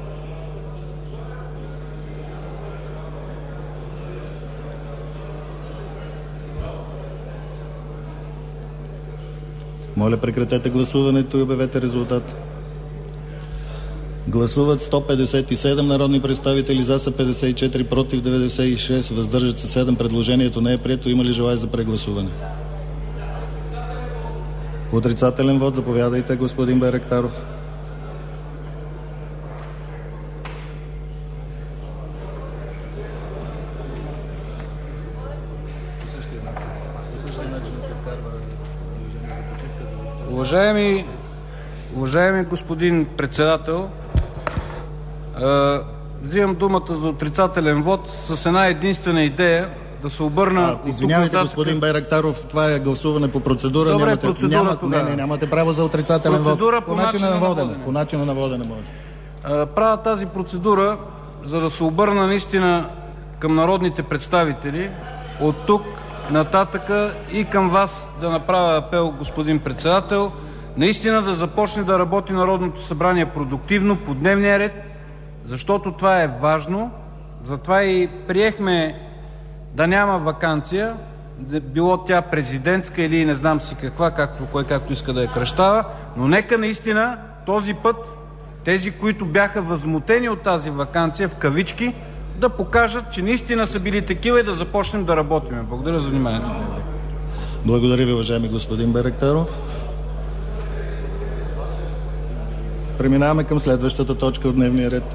Моля, прекратете гласуването и обявете резултат. Гласуват сто петдесет и седем народни представители, за са петдесет и четири, против деветдесет и шест, въздържат се седем. Предложението не е прието. Има ли желание за прегласуване? Отрицателен вот. Заповядайте, господин Байрактаров. Уважаеми, уважаеми господин председател, е, взимам думата за отрицателен вот с една единствена идея да се обърна. А, извинявайте, нататък... господин Байрактаров, това е гласуване по процедура. Добре, нямате, процедура нямате, тогава. Не, не, нямате право за отрицателен процедура вот. По, по начина на водене. водене. По начина на водене може. А, правя тази процедура, за да се обърна наистина към народните представители от тук нататъка и към вас да направя апел, господин председател, наистина да започне да работи Народното събрание продуктивно по дневния ред, защото това е важно. Затова и приехме да няма ваканция, било тя президентска или не знам си каква, както, кой както иска да я кръщава, но нека наистина този път тези, които бяха възмутени от тази ваканция, в кавички, да покажат, че наистина са били такива и да започнем да работим. Благодаря за вниманието. Благодаря ви, уважаеми господин Байрактаров. Преминаваме към следващата точка от дневния ред.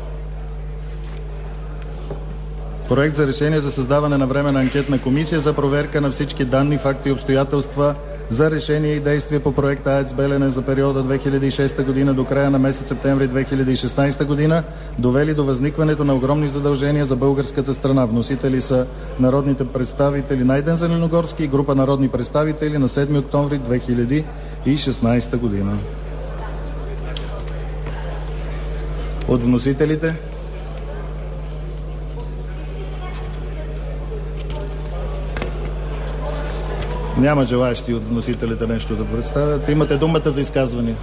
Проект за решение за създаване на временна анкетна комисия за проверка на всички данни, факти и обстоятелства за решение и действие по проекта АЕЦ Белене за периода две хиляди и шеста година до края на месец септември две хиляди и шестнадесета година, довели до възникването на огромни задължения за българската страна. Вносители са народните представители Найден Зеленогорски и група народни представители на седми октомври две хиляди и шестнадесета година. От вносителите? Няма желаещи от вносителите нещо да представят. Имате думата за изказвания.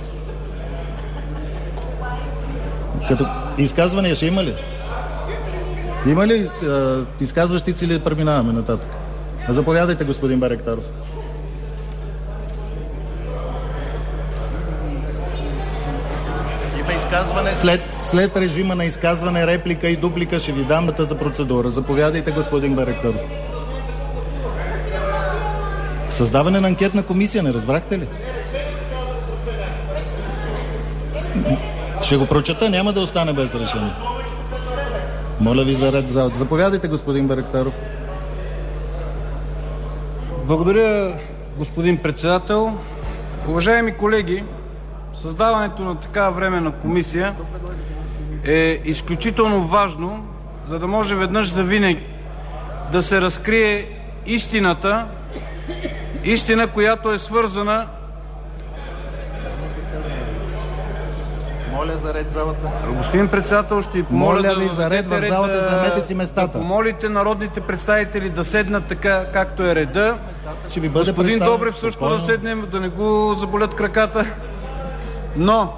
Като изказвания ще има ли? Има ли а, изказващи си ли преминаваме нататък? Заповядайте, господин Байрактаров. Има изказване. След, след режима на изказване, реплика и дуплика ще ви дам думата за процедура. Заповядайте, господин Байрактаров. Създаване на анкетна комисия, не разбрахте ли? Ще го прочета, няма да остане без решение. Моля ви за ред в залата. Заповядайте, господин Байрактаров. Благодаря, господин председател. Уважаеми колеги, създаването на такава временна комисия е изключително важно, за да може веднъж завинаги да се разкрие истината, истина, която е свързана... Моля за ред в залата. Господин председател, ще ви помоля Моля да ви за ред в залата, заемете си местата. Да помолите народните представители да седнат така, както е реда. Ще ви бъде Господин представен. Добрев също Спокойно. да седнем, да не го заболят краката. Но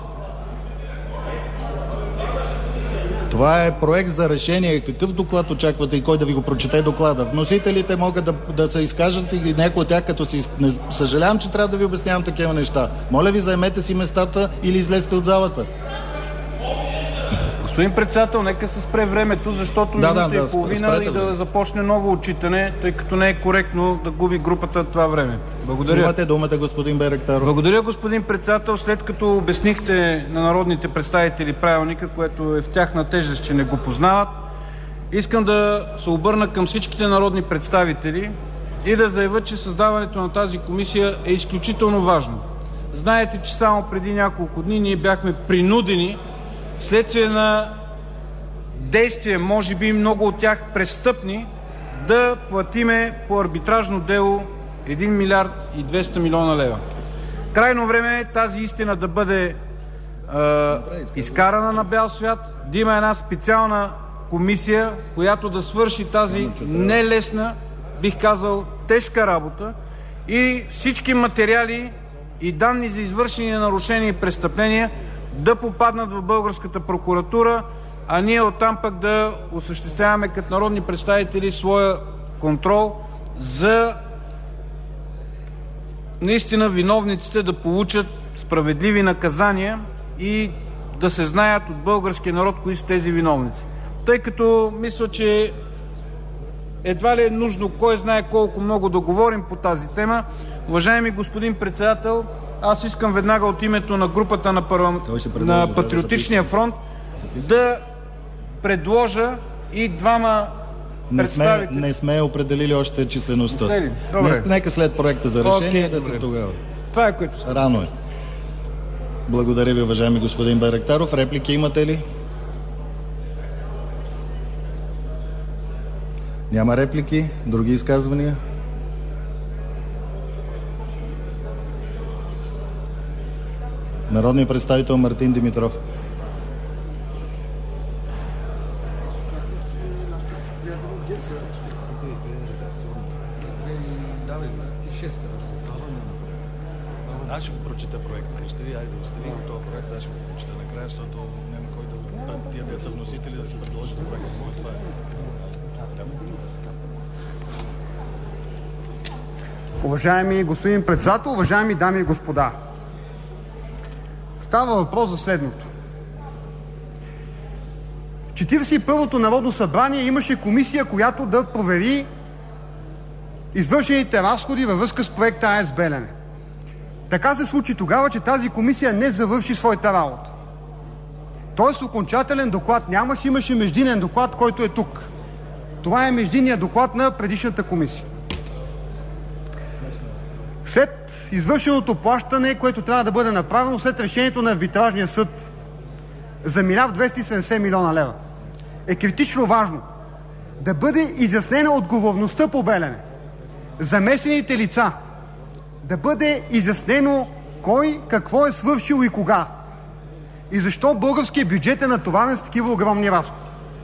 Това е проект за решение. Какъв доклад очаквате и кой да ви го прочете доклада? Вносителите могат да, да се изкажат и някой от тях като си... Не, съжалявам, че трябва да ви обяснявам такива неща. Моля ви, заемете си местата или излезте от залата. Господин председател, нека се спре времето, защото Да, минута да, да, и половина и да започне ново отчитане, тъй като не е коректно да губи групата това време. Благодаря. Имате думата, господин Байрактаров. Благодаря, господин председател. След като обяснихте на народните представители правилника, което е в тяхна тежест, че не го познават, искам да се обърна към всичките народни представители и да заявя, че създаването на тази комисия е изключително важно. Знаете, че само преди няколко дни ние бяхме принудени вследствие на действия, може би много от тях престъпни, да платиме по арбитражно дело един милиард и двеста милиона лева. Крайно време е тази истина да бъде е, изкарана на бял свят, да има една специална комисия, която да свърши тази нелесна, бих казал, тежка работа и всички материали и данни за извършени нарушения и престъпления да попаднат в българската прокуратура, а ние оттам пък да осъществяваме като народни представители своя контрол за наистина виновниците да получат справедливи наказания и да се знаят от българския народ кои са тези виновници. Тъй като мисля, че едва ли е нужно кой знае колко много да говорим по тази тема, уважаеми господин председател, аз искам веднага от името на групата на, парламент... на Патриотичния фронт да предложа и двама не сме, не сме определили още числеността. Не, нека след проекта за решение okay, да се тогава. Това е което. Рано е. Благодаря ви, уважаеми господин Байрактаров. Реплики имате ли? Няма реплики. Други изказвания? Народният представител Мартин Димитров. Аз ще го прочита проекта. Остави, айде, остави го този проект, аз ще го прочита накрая, защото няма кой да тия деца вносители да си предложат проекта. Това е. Уважаеми господин председател, уважаеми дами и господа, става въпрос за следното. В Четиридесет и първото Народно събрание имаше комисия, която да провери извършените разходи във връзка с проекта АЕЦ Белене. Така се случи тогава, че тази комисия не завърши своята работа. Тоест окончателен доклад нямаше, имаше междинен доклад, който е тук. Това е междинният доклад на предишната комисия. След извършеното плащане, което трябва да бъде направено след решението на арбитражния съд за милиард двеста и седемдесет милиона лева, е критично важно да бъде изяснена отговорността по Белене, замесените лица, да бъде изяснено кой какво е свършил и кога и защо българският бюджет е натоварен с такива огромни разходи.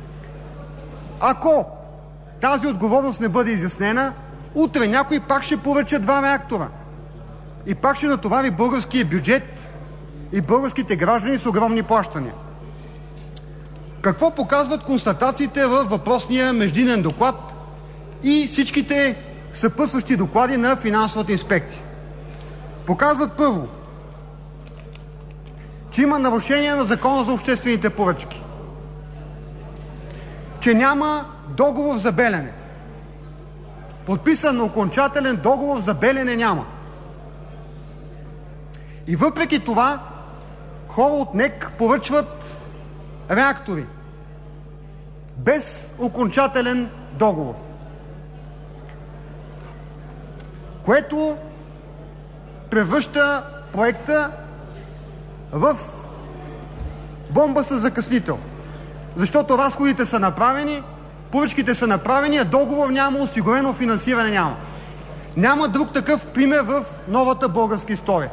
Ако тази отговорност не бъде изяснена, утре някой пак ще поръча два реактора и пак ще натовари българския бюджет и българските граждани с огромни плащания. Какво показват констатациите във въпросния междинен доклад и всичките съпътстващи доклади на финансовата инспекция? Показват първо, че има нарушение на Закона за обществените поръчки, че няма договор за Белене. Подписан окончателен договор за Белене няма. И въпреки това хора от НЕК поръчват реактори без окончателен договор, което превръща проекта в бомба с закъснител. Защото разходите са направени, поръчките са направени, а договор няма, осигурено финансиране няма. Няма друг такъв пример в новата българска история.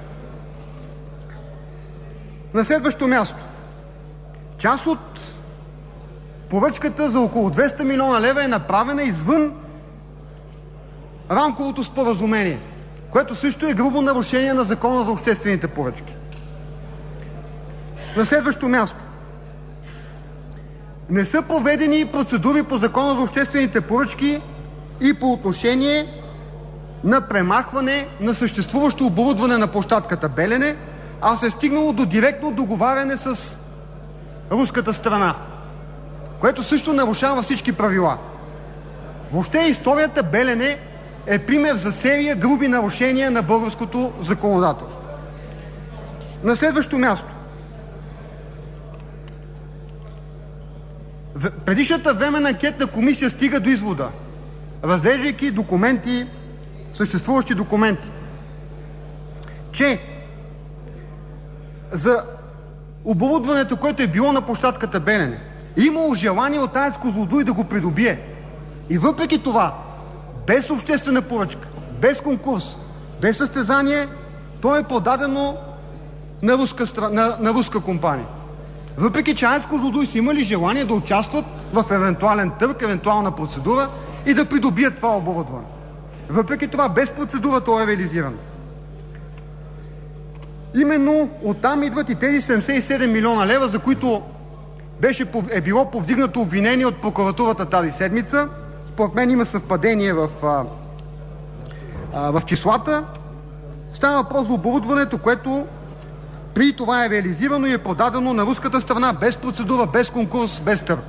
На следващо място. Част от поръчката за около двеста милиона лева е направена извън рамковото споразумение, което също е грубо нарушение на Закона за обществените поръчки. На следващо място. Не са проведени процедури по Закона за обществените поръчки и по отношение на премахване на съществуващо оборудване на площадката Белене, а се е стигнало до директно договаряне с руската страна, което също нарушава всички правила. Въобще историята Белене е пример за серия груби нарушения на българското законодателство. На следващо място. Предишната временна анкетна комисия стига до извода, разглеждайки документи, съществуващи документи, че за оборудването, което е било на площадката Белене, имало желание от АЕЦ Козлодуй да го придобие. И въпреки това, без обществена поръчка, без конкурс, без състезание, то е продадено на руска, стра... на, на руска компания. Въпреки че АЕЦ Козлодуй са имали желание да участват в евентуален търг, евентуална процедура и да придобият това оборудване. Въпреки това, без процедура то е реализирано. Именно оттам идват и тези седемдесет и седем милиона лева, за които беше, е било повдигнато обвинение от прокуратурата тази седмица. Според мен има съвпадение в, а, а, в числата. Става въпрос за оборудването, което при това е реализирано и е продадено на руската страна без процедура, без конкурс, без търг.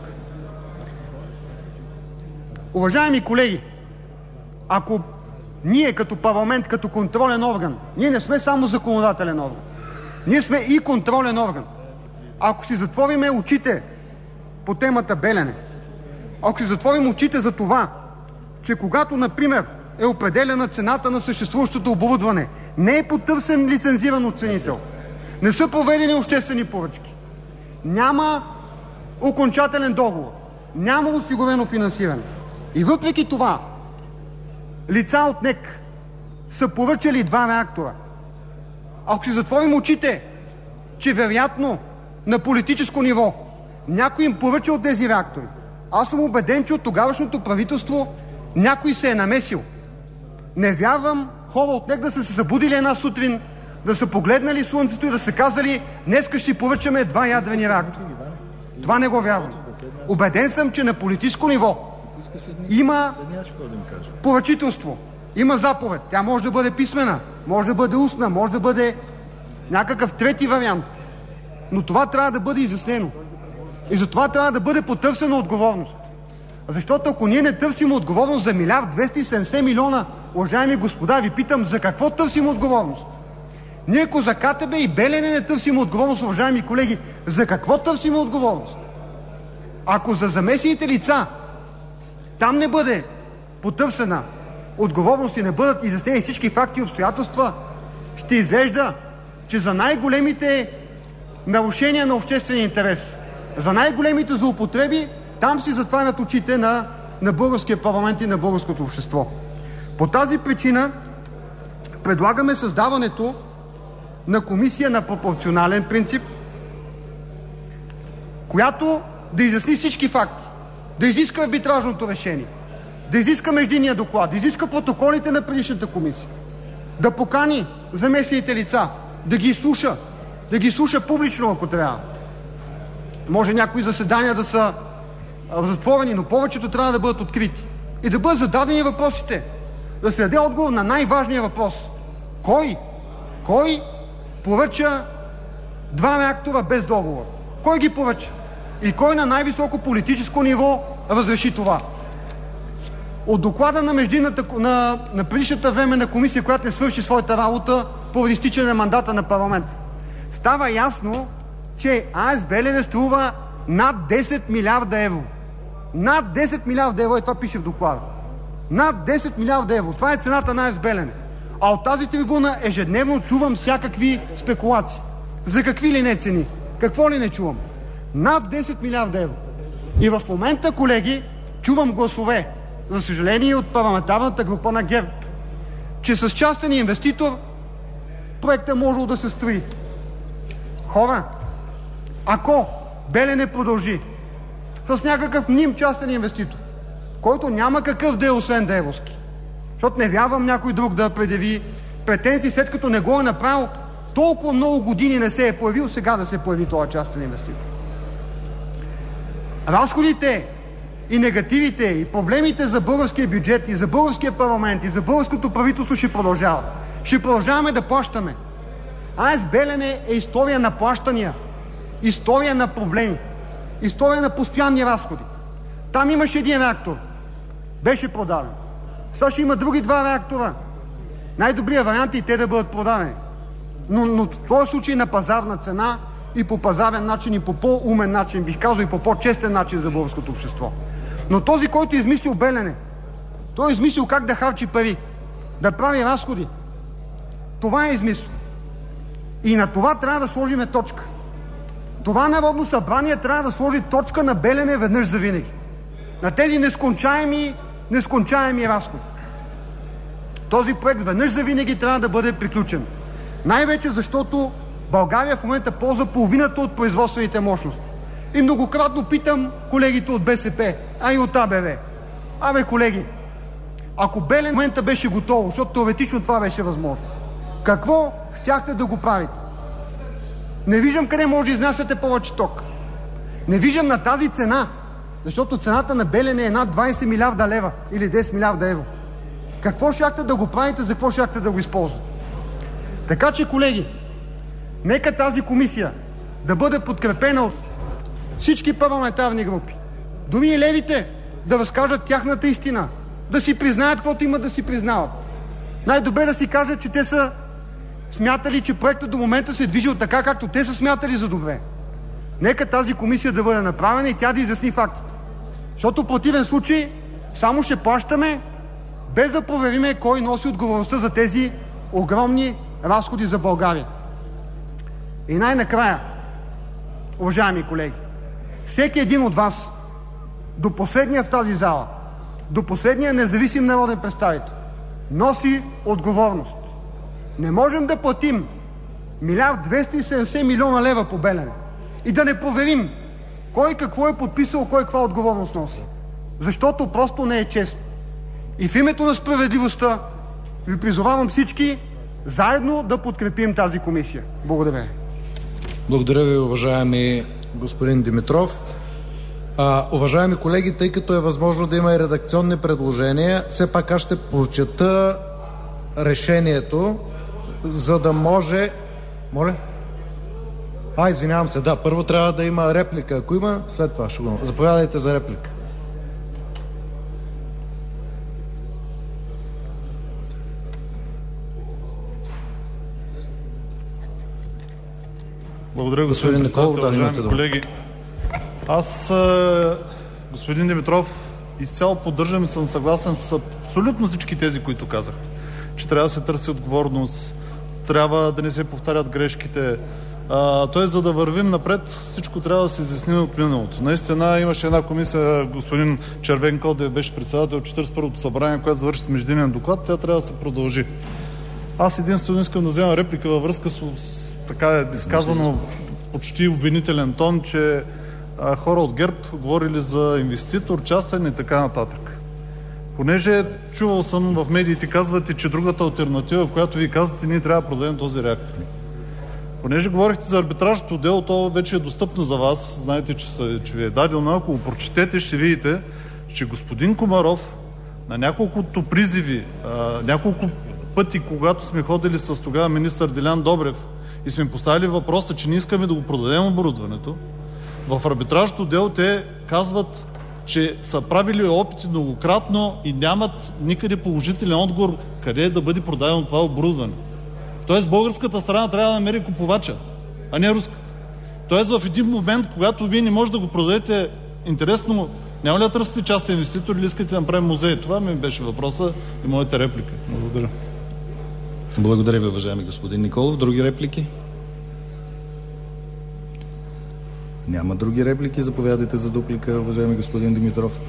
Уважаеми колеги, ако ние като парламент, като контролен орган, ние не сме само законодателен орган, ние сме и контролен орган. Ако си затвориме очите по темата Белене, ако си затворим очите за това, че когато, например, е определена цената на съществуващото оборудване, не е потърсен лицензиран оценител, не са проведени обществени поръчки, няма окончателен договор, няма осигурено финансиране. И въпреки това, лица от НЕК са поръчали два реактора. Ако си затворим очите, че вероятно на политическо ниво някой им поръча от тези реактори, аз съм убеден, че от тогавашното правителство някой се е намесил. Не вярвам хора от НЕК да са се събудили една сутрин, да са погледнали слънцето и да са казали: днеска ще си поръчаме два ядрени реактора. Това не го вярвам. Убеден съм, че на политическо ниво има поръчителство, има заповед. Тя може да бъде писмена, може да бъде устна, може да бъде някакъв трети вариант. Но това трябва да бъде изяснено. И за това трябва да бъде потърсена отговорност. Защото ако ние не търсим отговорност за милиард двеста и седемдесет милиона, уважаеми господа, ви питам, за какво търсим отговорност? Ние ако за КТБ и Белене не търсим отговорност, уважаеми колеги, за какво търсим отговорност? Ако за замесените лица там не бъде потърсена отговорност и не бъдат изяснени всички факти и обстоятелства, ще изглежда, че за най-големите нарушения на обществения интерес, за най-големите злоупотреби, там си затварят очите на, на българския парламент и на българското общество. По тази причина предлагаме създаването на комисия на пропорционален принцип, която да изясни всички факти, да изиска арбитражното решение, да изиска междинния доклад, да изиска протоколите на предишната комисия, да покани замесените лица, да ги изслуша, да ги слуша публично, ако трябва. Може някои заседания да са затворени, но повечето трябва да бъдат открити. И да бъдат зададени въпросите. Да се даде отговор на най-важния въпрос. Кой? Кой поръча два реактора без договор? Кой ги поръча? И кой на най-високо политическо ниво разреши това? От доклада на, междинната, на, на предишната временна комисия, която не свърши своята работа поради изтичане на мандата на парламента, става ясно, че АЕЦ Белене струва над десет милиарда евро. Над десет милиарда евро, и това пише в доклада. Над десет милиарда евро. Това е цената на АЕЦ Белене. А от тази трибуна ежедневно чувам всякакви спекулации За какви ли не цени? Какво ли не чувам? Над десет милиарда евро. И в момента, колеги, чувам гласове, за съжаление от парламентарната група на ГЕРБ, че с частен инвеститор проектът можел да се строи. Хора, ако Белене продължи с някакъв мним частен инвеститор, който няма какъв да е, освен да е руски, защото не вярвам някой друг да предяви претенции, след като не го е направил толкова много години, не се е появил, сега да се появи този частен инвеститор. Разходите и негативите и проблемите за българския бюджет и за българския парламент и за българското правителство ще продължават. Ще продължаваме да плащаме. АЕЦ Белене е история на плащания, история на проблеми, история на постоянни разходи. Там имаше един реактор. Беше продаден. Сега ще има други два реактора. Най-добрият вариант е и те да бъдат продадени. Но, но в този случай на пазарна цена и по пазарен начин, и по по-умен начин, бих казал, и по по-честен начин за българското общество. Но този, който е измислил Белене, той е измислил как да харчи пари, да прави разходи. Това е измислил. И на това трябва да сложиме точка. Това Народно събрание трябва да сложи точка на Белене веднъж завинаги. На тези нескончаеми, нескончаеми разходи. Този проект веднъж завинаги трябва да бъде приключен. Най-вече защото България в момента ползва половината от производствените мощности. И многократно питам колегите от БСП, а и от АБВ. Абе, колеги, ако Белене в момента беше готово, защото теоретично това беше възможно, какво щяхте да го правите? Не виждам къде може да изнасяте повече ток. Не виждам на тази цена, защото цената на Белене е над двайсет милиарда лева или десет милиарда евро. Какво щяхте да го правите, за какво щяхте да го използвате? Така че, колеги, нека тази комисия да бъде подкрепена от всички парламентарни групи. Дори и левите да разкажат тяхната истина, да си признаят каквото имат да си признават. Най-добре да си кажат, че те са смятали, че проектът до момента се е движил така, както те са смятали за добре. Нека тази комисия да бъде направена и тя да изясни фактите. Защото в противен случай само ще плащаме, без да провериме кой носи отговорността за тези огромни разходи за България. И най-накрая, уважаеми колеги, всеки един от вас, до последния в тази зала, до последния независим народен представител, носи отговорност. Не можем да платим милиард двеста и седемдесет милиона лева по Белене и да не проверим кой какво е подписал, кой каква отговорност носи. Защото просто не е честно. И в името на справедливостта ви призовавам всички заедно да подкрепим тази комисия. Благодаря. Благодаря ви, уважаеми господин Димитров. А, уважаеми колеги, тъй като е възможно да има и редакционни предложения, все пак аз ще прочета решението, за да може... Моля? А, извинявам се, да, първо трябва да има реплика. Ако има, след това ще го... Заповядайте за реплика. Благодаря, господин, господин председател, уважаеми колеги. Аз, господин Димитров, изцяло поддържам и съм съгласен с абсолютно всички тези, които казахте. Че трябва да се търси отговорност, трябва да не се повтарят грешките. Тоест, за да вървим напред, всичко трябва да се изясни от миналото. Наистина имаше една комисия, господин Червенкодев беше председател четиридесет и първото събрание, която завърши с междинен доклад, тя трябва да се продължи. Аз единствено искам да взема реплика във връзка с така е изказано почти обвинителен тон, че а, хора от ГЕРБ говорили за инвеститор, частен и така нататък. Понеже чувал съм в медиите, казвате, че другата алтернатива, която ви казвате, ние трябва да продадем този реактор. Понеже говорихте за арбитражното дело, то вече е достъпно за вас, знаете, че, са, че ви е дадено, ако го прочетете, ще видите, че господин Комаров на няколкото призиви, а, няколко пъти, когато сме ходили с тогава министър Делян Добрев и сме поставили въпроса, че не искаме да го продадем оборудването, в арбитражното дело те казват, че са правили опити многократно и нямат никъде положителен отговор къде е да бъде продадено това оборудване. Тоест българската страна трябва да намери купувача, а не руската. Тоест в един момент, когато вие не можете да го продадете, интересно, няма ли да търсите частен инвеститор или искате да направим музей? Това ми беше въпроса и моята реплика. Благодаря. Благодаря ви, уважаеми господин Николов. Други реплики? Няма други реплики. Заповядайте за дуплика, уважаеми господин Димитров.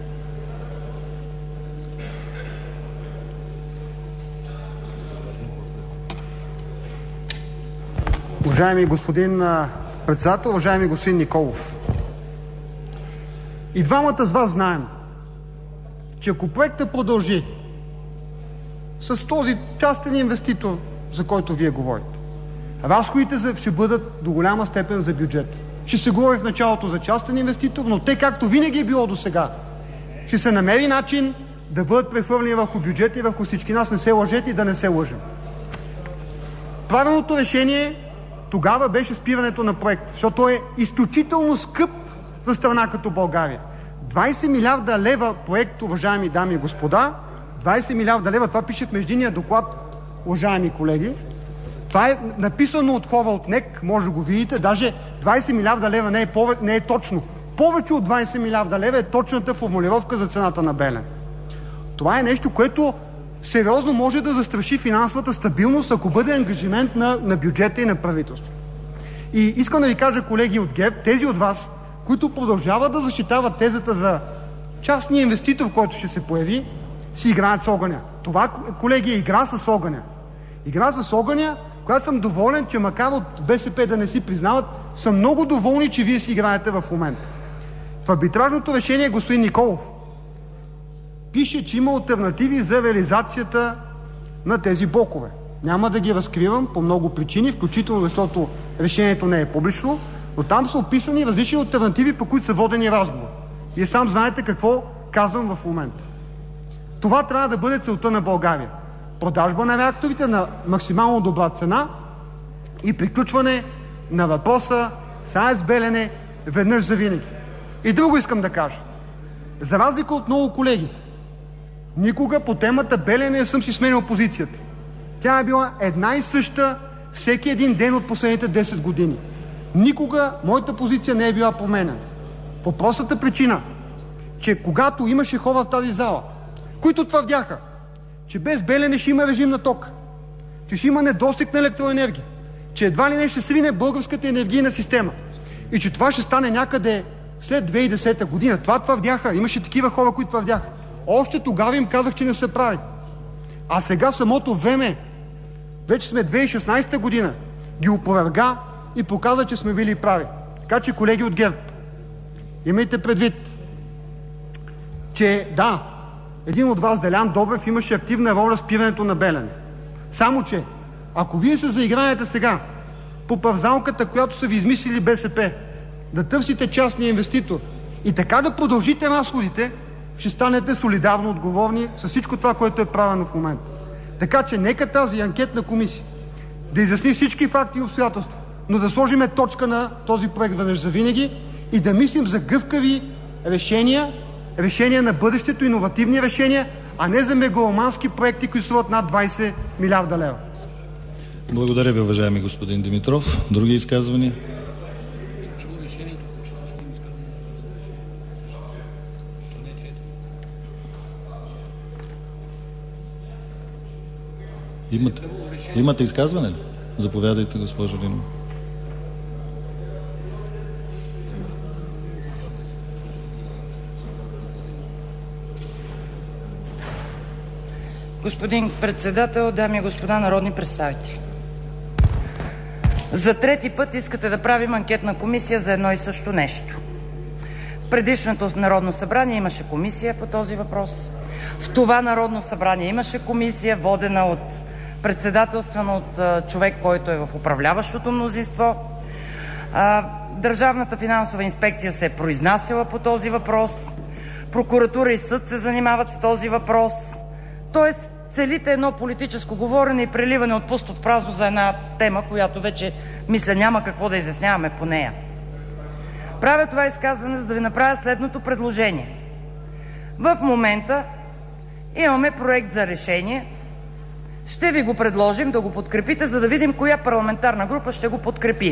Уважаеми господин председател, уважаеми господин Николов, и двамата с вас знаем, че ако проектът продължи с този частен инвеститор, за който вие говорите, разходите ще бъдат до голяма степен за бюджет. Ще се говори в началото за частен инвеститор, но те, както винаги е било до сега, ще се намери начин да бъдат прехвърлени върху бюджета и върху всички нас. Не се лъжете и да не се лъжем. Правилното решение тогава беше спирането на проект, защото е изключително скъп за страна като България. двайсет милиарда лева проект, уважаеми дами и господа, двайсет милиарда лева, това пише в междинния доклад, уважаеми колеги. Това е написано от хора от НЕК, може да го видите, даже двайсет милиарда лева не е, пове, не е точно. Повече от двайсет милиарда лева е точната формулировка за цената на Белене. Това е нещо, което сериозно може да застраши финансовата стабилност, ако бъде ангажимент на, на бюджета и на правителството. И искам да ви кажа, колеги от ГЕРБ, тези от вас, които продължават да защитават тезата за частния инвеститор, който ще се появи, си играят с огъня. Това, колеги, е игра с огъня. Игра с огъня, която съм доволен, че макар от БСП да не си признават, са много доволни, че вие си играете в момента. В арбитражното решение, господин Николов, пише, че има алтернативи за реализацията на тези блокове. Няма да ги разкривам по много причини, включително защото решението не е публично, но там са описани различни алтернативи, по които са водени разговори. Вие сам знаете какво казвам в момента. Това трябва да бъде целта на България. Продажба на реакторите на максимално добра цена и приключване на въпроса с АЕЦ Белене веднъж за винаги. И друго искам да кажа. За разлика от много колеги, никога по темата Белене не съм си сменял позицията. Тя е била една и съща всеки един ден от последните десет години. Никога моята позиция не е била променена. По простата причина, че когато имаше хора в тази зала, които твърдяха, че без Белене ще има режим на ток, че ще има недостиг на електроенергия, че едва ли не ще срине българската енергийна система и че това ще стане някъде след две хиляди и десета година. Това твърдяха. Имаше такива хора, които твърдяха. Още тогава им казах, че не се прави. А сега самото време, вече сме две хиляди и шестнадесета година, ги опроверга и показа, че сме били прави. Така че, колеги от ГЕРБ, имайте предвид, че да, един от вас, Делян Добрев, имаше активна роля в спирането на Белене. Само че, ако вие се заиграете сега по павзалката, която са ви измислили БСП, да търсите частния инвеститор и така да продължите разходите, ще станете солидарно отговорни с всичко това, което е правено в момента. Така че нека тази анкетна комисия да изясни всички факти и обстоятелства, но да сложиме точка на този проект веднъж за винаги и да мислим за гъвкави решения, решения на бъдещето, иновативни решения, а не за мегаломански проекти, които струват над двайсет милиарда лева. Благодаря ви, уважаеми господин Димитров. Други изказвания? Имате, имате изказване ли? Заповядайте, госпожо Нинова. Господин председател, дами и господа народни представители! За трети път искате да правим анкетна комисия за едно и също нещо. В предишното Народно събрание имаше комисия по този въпрос. В това Народно събрание имаше комисия, водена от председателствана от човек, който е в управляващото мнозинство. Държавната финансова инспекция се е произнасяла по този въпрос. Прокуратура и съд се занимават с този въпрос. Тоест, целите едно политическо говорене и преливане от пусто в празно за една тема, която вече, мисля, няма какво да изясняваме по нея. Правя това изказване, за да ви направя следното предложение. В момента имаме проект за решение. Ще ви го предложим да го подкрепите, за да видим коя парламентарна група ще го подкрепи.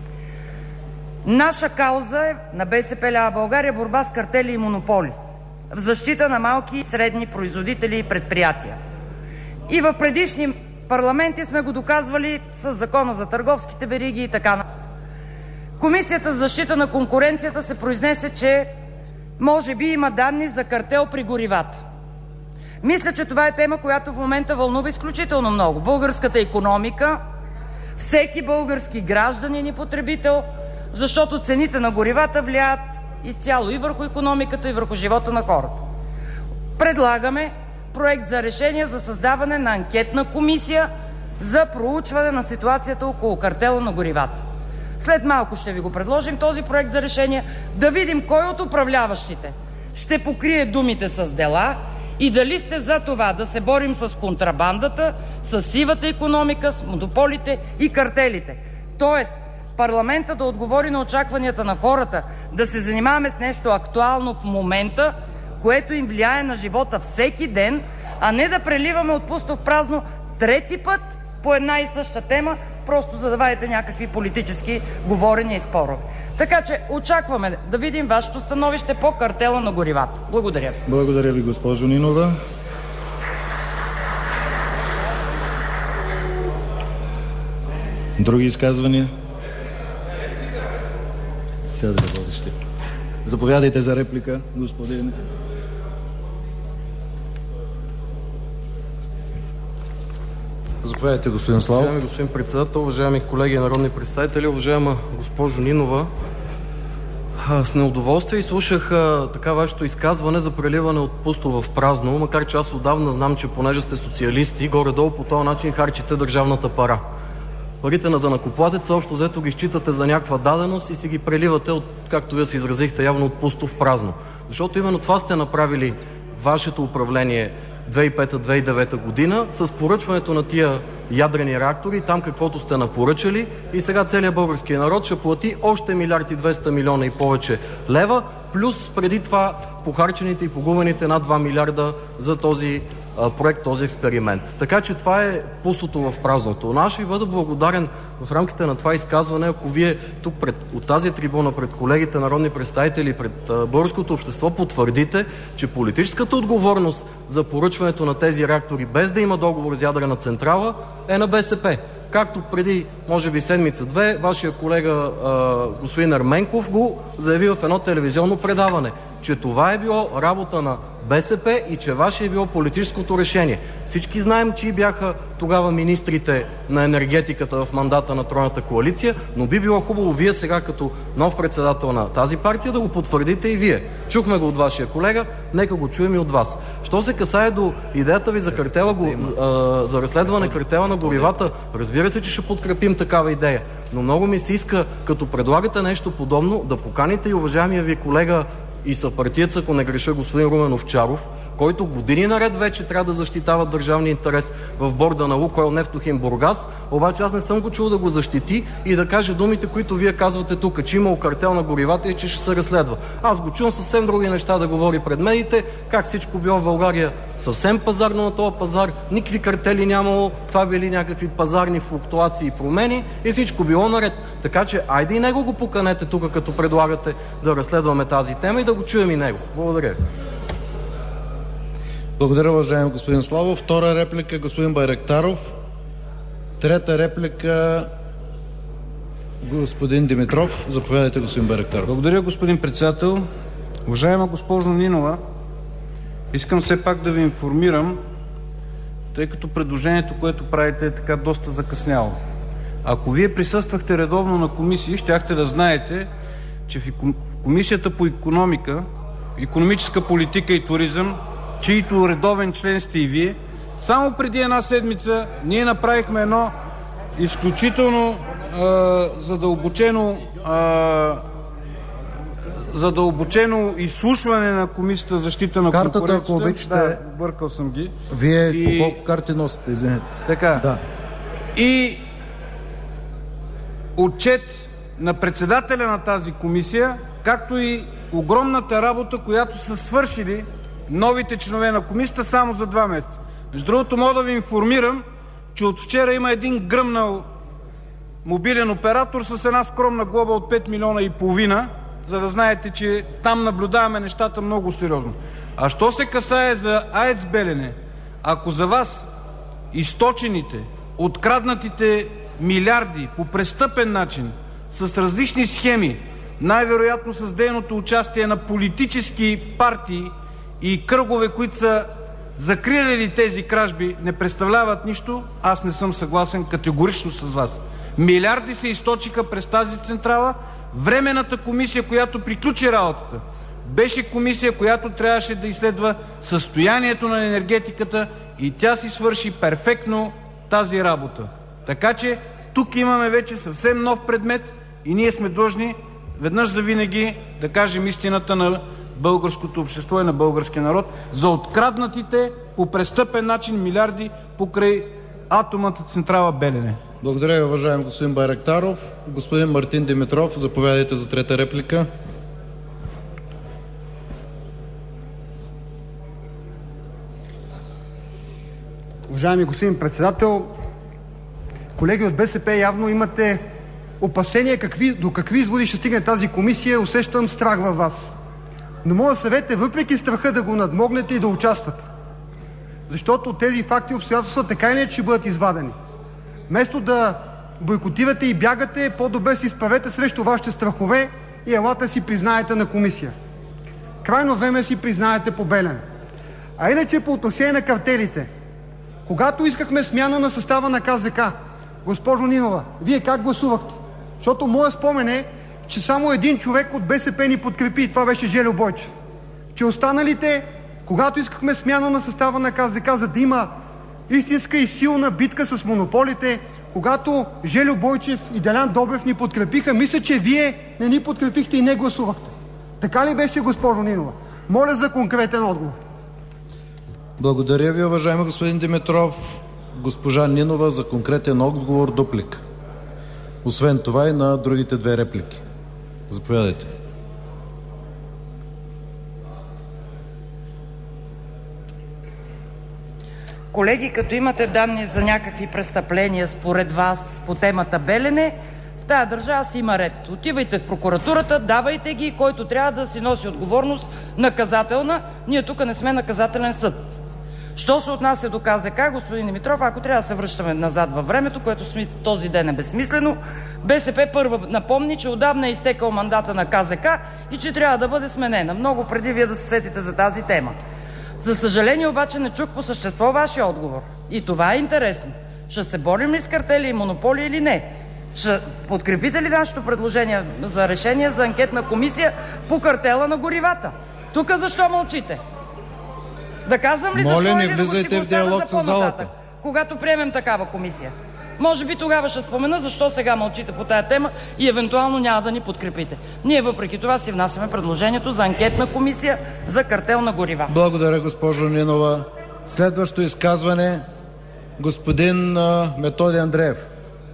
Наша кауза е на БСП лява България борба с картели и монополи в защита на малки и средни производители и предприятия. И в предишни парламенти сме го доказвали с Закона за търговските вериги и така нататък. Комисията за защита на конкуренцията се произнесе, че може би има данни за картел при горивата. Мисля, че това е тема, която в момента вълнува изключително много българската икономика, всеки български гражданин и потребител, защото цените на горивата влияят изцяло и върху икономиката, и върху живота на хората. Предлагаме проект за решение за създаване на анкетна комисия за проучване на ситуацията около картела на горивата. След малко ще ви го предложим този проект за решение, да видим кой от управляващите ще покрие думите с дела и дали сте за това да се борим с контрабандата, с сивата икономика, с монополите и картелите. Тоест, парламента да отговори на очакванията на хората, да се занимаваме с нещо актуално в момента, което им влияе на живота всеки ден, а не да преливаме от пусто в празно трети път по една и съща тема, просто за да вадите някакви политически говорения и спорове. Така че очакваме да видим вашето становище по картела на горивата. Благодаря ви. Благодаря ви, госпожо Нинова. Други изказвания? Сега да водещи. Заповядайте за реплика, господин. Заповядайте, господин Славов. Уважаеми господин председател, уважаеми колеги народни представители, уважаема госпожо Нинова, с неудоволствие изслушах така вашето изказване за преливане от пусто в празно, макар че аз отдавна знам, че понеже сте социалисти, горе-долу по този начин харчите държавната пара. Парите на данъкоплатеца общо взето ги считате за някаква даденост и си ги преливате, от, както вие се изразихте, явно от пусто в празно. Защото именно това сте направили вашето управление две хиляди и пета - две хиляди и девета година с поръчването на тия ядрени реактори, там каквото сте напоръчали, и сега целият български народ ще плати още милиард и двеста милиона и повече лева, плюс преди това похарчените и погубените над два милиарда за този а, проект, този експеримент. Така че това е пустото в празното. Но аз ще ви бъда благодарен в рамките на това изказване, ако вие тук пред, от тази трибуна пред колегите народни представители, пред а, българското общество потвърдите, че политическата отговорност за поръчването на тези реактори, без да има договор с ядрена централа, е на БСП. Както преди, може би седмица-две, вашия колега а, господин Ерменков го заяви в едно телевизионно предаване, че това е било работа на БСП и че ваше е било политическото решение. Всички знаем, че бяха тогава министрите на енергетиката в мандата на тройната коалиция, но би било хубаво вие сега като нов председател на тази партия да го потвърдите и вие. Чухме го от вашия колега, нека го чуем и от вас. Що се касае до идеята ви за картела, го, а, за разследване картела на горивата, разбира се, че ще подкрепим такава идея, но много ми се иска, като предлагате нещо подобно, да поканите и уважаемия ви колега и съпартиец, ако не греша, господин Румен Овчаров, който години наред вече трябва да защитава държавния интерес в борда на Лукойл Нефтохим Бургас, обаче аз не съм го чул да го защити и да каже думите, които вие казвате тук, че имал картел на горивата и че ще се разследва. Аз го чувам съвсем други неща да говори пред медиите, как всичко било в България съвсем пазарно на този пазар, никакви картели нямало, това били някакви пазарни флуктуации и промени и всичко било наред. Така че айде и него го поканете тук, като предлагате да разследваме тази тема и да го чуем и него. Благодаря. Благодаря, уважаеми господин Славов. Втора реплика, господин Байрактаров. Трета реплика, господин Димитров. Заповядайте, господин Байрактаров. Благодаря, господин председател. Уважаема госпожо Нинова, искам все пак да ви информирам, тъй като предложението, което правите, е така доста закъсняло. Ако вие присъствахте редовно на комисии, щяхте да знаете, че в Комисията по икономика, икономическа политика и туризъм, чието редовен член сте и вие, само преди една седмица ние направихме едно изключително а, задълбочено а, задълбочено изслушване на Комисията за защита на картата, конкуренцията. ако обичате. Да, бъркал съм ги. Вие и... по колко карти носите, извинете? Така. Да. И отчет на председателя на тази комисия, както и огромната работа, която са свършили новите членове на комисията само за два месеца. Между другото, мога да ви информирам, че от вчера има един гръмнал мобилен оператор с една скромна глоба от пет милиона и половина, за да знаете, че там наблюдаваме нещата много сериозно. А що се касае за АЕЦ Белене, ако за вас източените, откраднатите милиарди по престъпен начин с различни схеми, най-вероятно с дейното участие на политически партии и кръгове, които са закриляли тези кражби, не представляват нищо, аз не съм съгласен категорично с вас. Милиарди се източиха през тази централа. Временната комисия, която приключи работата, беше комисия, която трябваше да изследва състоянието на енергетиката и тя си свърши перфектно тази работа. Така че тук имаме вече съвсем нов предмет и ние сме длъжни веднъж завинаги да кажем истината на българското общество и на българския народ за откраднатите по престъпен начин милиарди покрай атомната централа Белене. Благодаря ви, уважаеми господин Байрактаров. Господин Мартин Димитров, заповядайте за трета реплика. Уважаеми господин председател, колеги от БСП, явно имате опасения какви, до какви изводи ще стигне тази комисия. Усещам страх във вас. Но моят съвет е, въпреки страха, да го надмогнете и да участвате. Защото тези факти и обстоятелства така или иначе ще бъдат извадени. Вместо да бойкотирате и бягате, по-добре се изправете срещу вашите страхове и елате си признаете на комисия. Крайно време си признаете по Белене. А иначе по отношение на картелите. Когато искахме смяна на състава на КЗК, госпожо Нинова, вие как гласувахте? Защото моят спомен е, че само един човек от БСП ни подкрепи и това беше Жельо Бойчев. Че останалите, когато искахме смяна на състава на КЗК, за да има истинска и силна битка с монополите, когато Жельо Бойчев и Делян Добрев ни подкрепиха, мисля, че вие не ни подкрепихте и не гласувахте. Така ли беше, госпожо Нинова? Моля за конкретен отговор. Благодаря ви, уважаеми господин Димитров. Госпожа Нинова за конкретен отговор, дуплика. Освен това и на другите две реплики. Заповядайте. Колеги, като имате данни за някакви престъпления според вас по темата Белене, в тая държава си има ред. Отивайте в прокуратурата, давайте ги, който трябва да си носи отговорност наказателна. Ние тук не сме наказателен съд. Що се отнася до КЗК, господин Димитров, ако трябва да се връщаме назад във времето, което този ден е безсмислено, БСП първа напомни, че отдавна е изтекал мандата на КЗК и че трябва да бъде сменена. Много преди вие да се сетите за тази тема. За съжаление обаче не чух по същество вашия отговор. И това е интересно. Ще се борим ли с картели и монополи или не? Ще подкрепите ли нашето предложение за решение за анкетна комисия по картела на горивата? Тук защо мълчите? Да казвам ли защо Моля, не или да го си го оставя за по-нататък, когато приемем такава комисия? Може би тогава ще спомена защо сега мълчите по тая тема и евентуално няма да ни подкрепите. Ние въпреки това си внасяме предложението за анкетна комисия за картел на горива. Благодаря, госпожо Нинова. Следващо изказване господин Методи Андреев.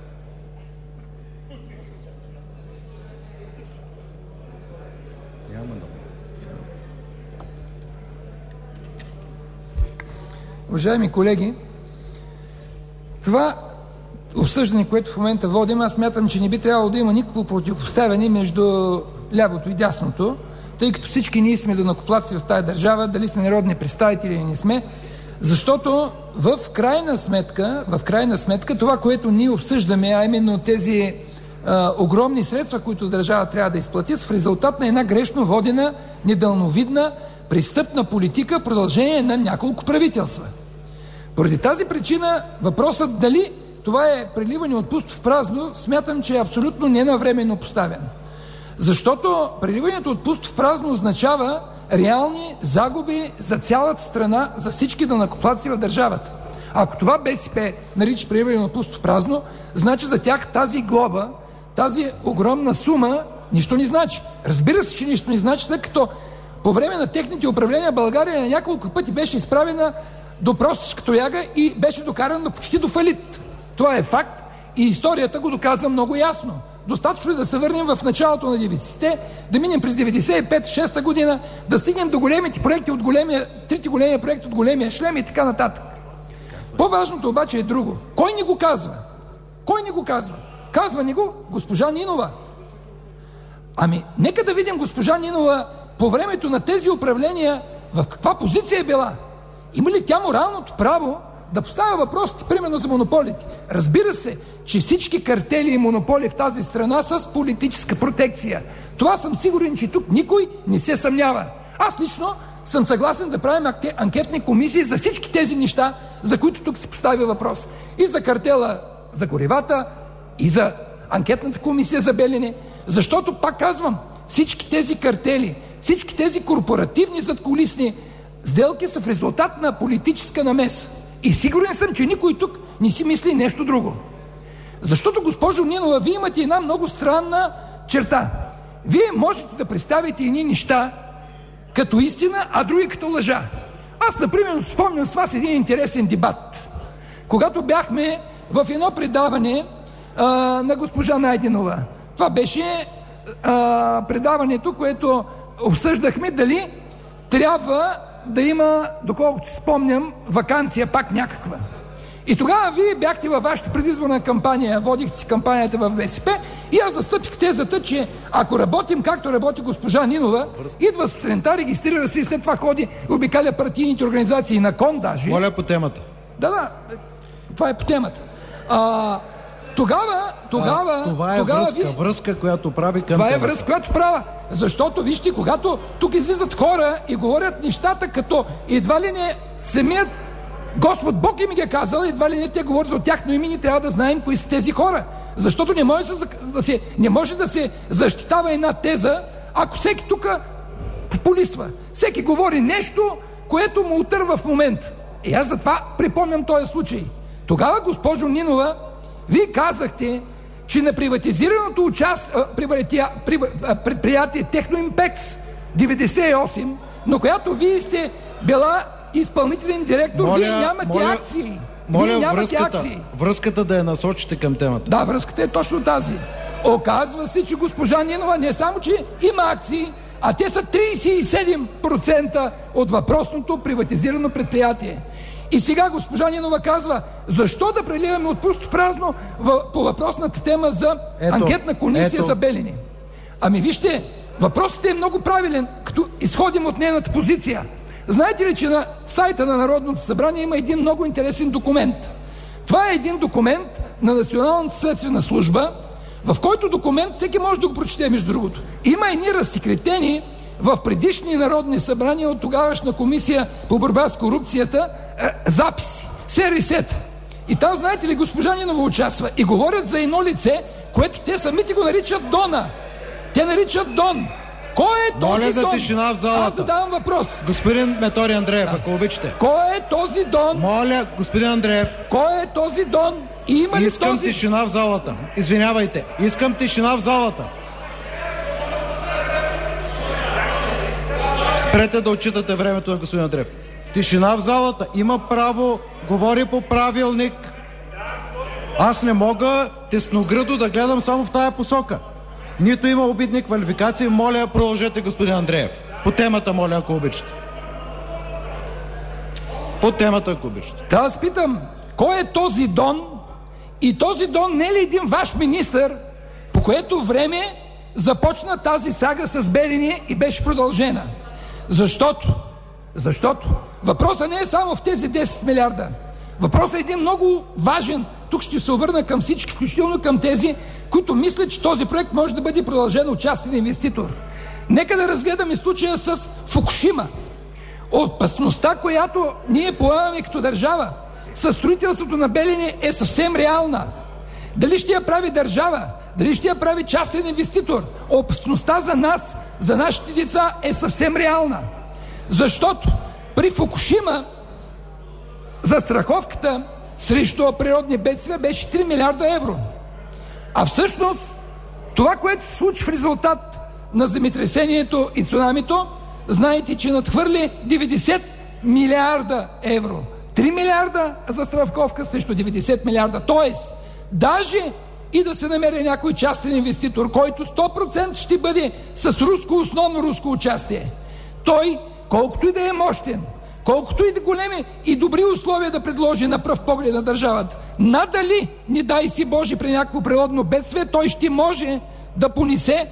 Уважаеми колеги, това обсъждане, което в момента водим, аз смятам, че не би трябвало да има никакво противопоставяне между лявото и дясното, тъй като всички ние сме данъкоплатци в тази държава, дали сме народни представители или не сме, защото в крайна сметка, в крайна сметка това, което ние обсъждаме, а именно тези а, огромни средства, които държава трябва да изплати, са в резултат на една грешно водена, недалновидна, престъпна политика в продължение на няколко правителства. Поради тази причина въпросът дали това е преливане от пусто в празно, смятам, че е абсолютно ненавременно поставен. Защото преливането от пусто в празно означава реални загуби за цялата страна, за всички данъкоплатци в държавата. Ако това БСП нарича преливане от пусто в празно, значи за тях тази глоба, тази огромна сума нищо не значи. Разбира се, че нищо не значи, след като по време на техните управления България на няколко пъти беше изправена до простичка тояга и беше докарана почти до фалит. Това е факт и историята го доказва много ясно. Достатъчно е да се върнем в началото на деветдесетте, да минем през деветдесет и пета шеста година, да стигнем до големите проекти от големия, трите големия проекти от големия шлем и така нататък. По-важното обаче е друго. Кой ни го казва? Кой ни го казва? Казва ни го госпожа Нинова. Ами, нека да видим госпожа Нинова по времето на тези управления в каква позиция е била. Има ли тя моралното право да поставя въпросите, примерно за монополите. Разбира се, че всички картели и монополи в тази страна са с политическа протекция. Това съм сигурен, че тук никой не се съмнява. Аз лично съм съгласен да правим анкетни комисии за всички тези неща, за които тук се поставя въпрос. И за картела за горивата, и за анкетната комисия за Белене, защото, пак казвам, всички тези картели, всички тези корпоративни задкулисни сделки са в резултат на политическа намеса. И сигурен съм, че никой тук не си мисли нещо друго. Защото, госпожо Нинова, вие имате една много странна черта. Вие можете да представите едни неща като истина, а други като лъжа. Аз, например, спомням с вас един интересен дебат. Когато бяхме в едно предаване а, на госпожа Найденова. Това беше а, предаването, което обсъждахме дали трябва да има, доколкото си спомням, ваканция пак някаква. И тогава вие бяхте във вашата предизборна кампания, водихте си кампанията в БСП и аз застъпих тезата, че ако работим както работи госпожа Нинова, идва сутринта, регистрира се и след това ходи и обикаля партийните организации на КОН даже. Моля по темата. Да, да, това е по темата. А, тогава, тогава... А, това е тогава връзка, ви... връзка, която прави към Това темата. е връзка, която правя. Защото, вижте, когато тук излизат хора и говорят нещата, като едва ли не самият Господ Бог им ги е казал, едва ли не те говорят от тяхно име, ние трябва да знаем кои са тези хора. Защото не може да се, не може да се защитава една теза, ако всеки тук популисва. Всеки говори нещо, което му отърва в момента. И аз затова припомням този случай. Тогава, госпожо Нинова, вие казахте, че на приватизираното участ... предприятие Техноимпекс деветдесет и осем, но която вие сте била изпълнителен директор, моля, вие нямате моля, акции. Моля, вие нямате връзката, акции. връзката да я насочите към темата. Да, връзката е точно тази. Оказва се, че госпожа Нинова не само, че има акции, а те са тридесет и седем процента от въпросното приватизирано предприятие. И сега госпожа Нинова казва, защо да преливаме от пусто празно в, по въпросната тема за ето, анкетна комисия ето. за Белене. Ами вижте, въпросът е много правилен, като изходим от нейната позиция. Знаете ли, че на сайта на Народното събрание има един много интересен документ? Това е един документ на Националната следствена служба, в който документ всеки може да го прочете, между другото. Има едни разсекретени в предишни народни събрания от тогавашна комисия по борба с корупцията е, записи, СРС-та. И там, знаете ли, госпожа Нинова участва и говорят за едно лице, което те самите го наричат Дона. Те наричат Дон. Кой е този Моля за Дон? тишина в залата. Аз задавам въпрос. Господин Методи Андреев, да. ако обичате. Кой е този Дон? Моля, господин Андреев. Кой е този Дон? И има ли Искам този... тишина в залата. Извинявайте. Искам тишина в залата. Спрете да отчитате времето на господин Андреев. Тишина в залата. Има право, говори по правилник. Аз не мога тесногръдо да гледам само в тая посока. Нито има обидни квалификации. Моля, продължете, господин Андреев. По темата, моля, ако обичате. По темата, ако обичате. Да, аз питам, кой е този Дон? И този Дон не е ли един ваш министър, по което време започна тази сага с Белене и беше продължена? Защото, защото въпросът не е само в тези десет милиарда. Въпросът е един много важен. Тук ще се обърна към всички, включително към тези, които мислят, че този проект може да бъде продължен от частен инвеститор. Нека да разгледаме случая с Фукушима. Опасността, която ние поемаме като държава със строителството на Белене, е съвсем реална. Дали ще я прави държава, дали ще я прави частен инвеститор, опасността за нас, за нашите деца е съвсем реална. Защото при Фукушима застраховката срещу природни бедствия беше три милиарда евро. А всъщност това, което се случи в резултат на земетресението и цунамито, знаете, че надхвърли деветдесет милиарда евро. три милиарда застраховка срещу деветдесет милиарда. Тоест, даже и да се намери някой частен инвеститор, който сто процента ще бъде с руско, основно руско участие, той, колкото и да е мощен, колкото и да големи и добри условия да предложи на пръв поглед на държавата, надали, не дай си Боже, при някакво природно бедствие, той ще може да понесе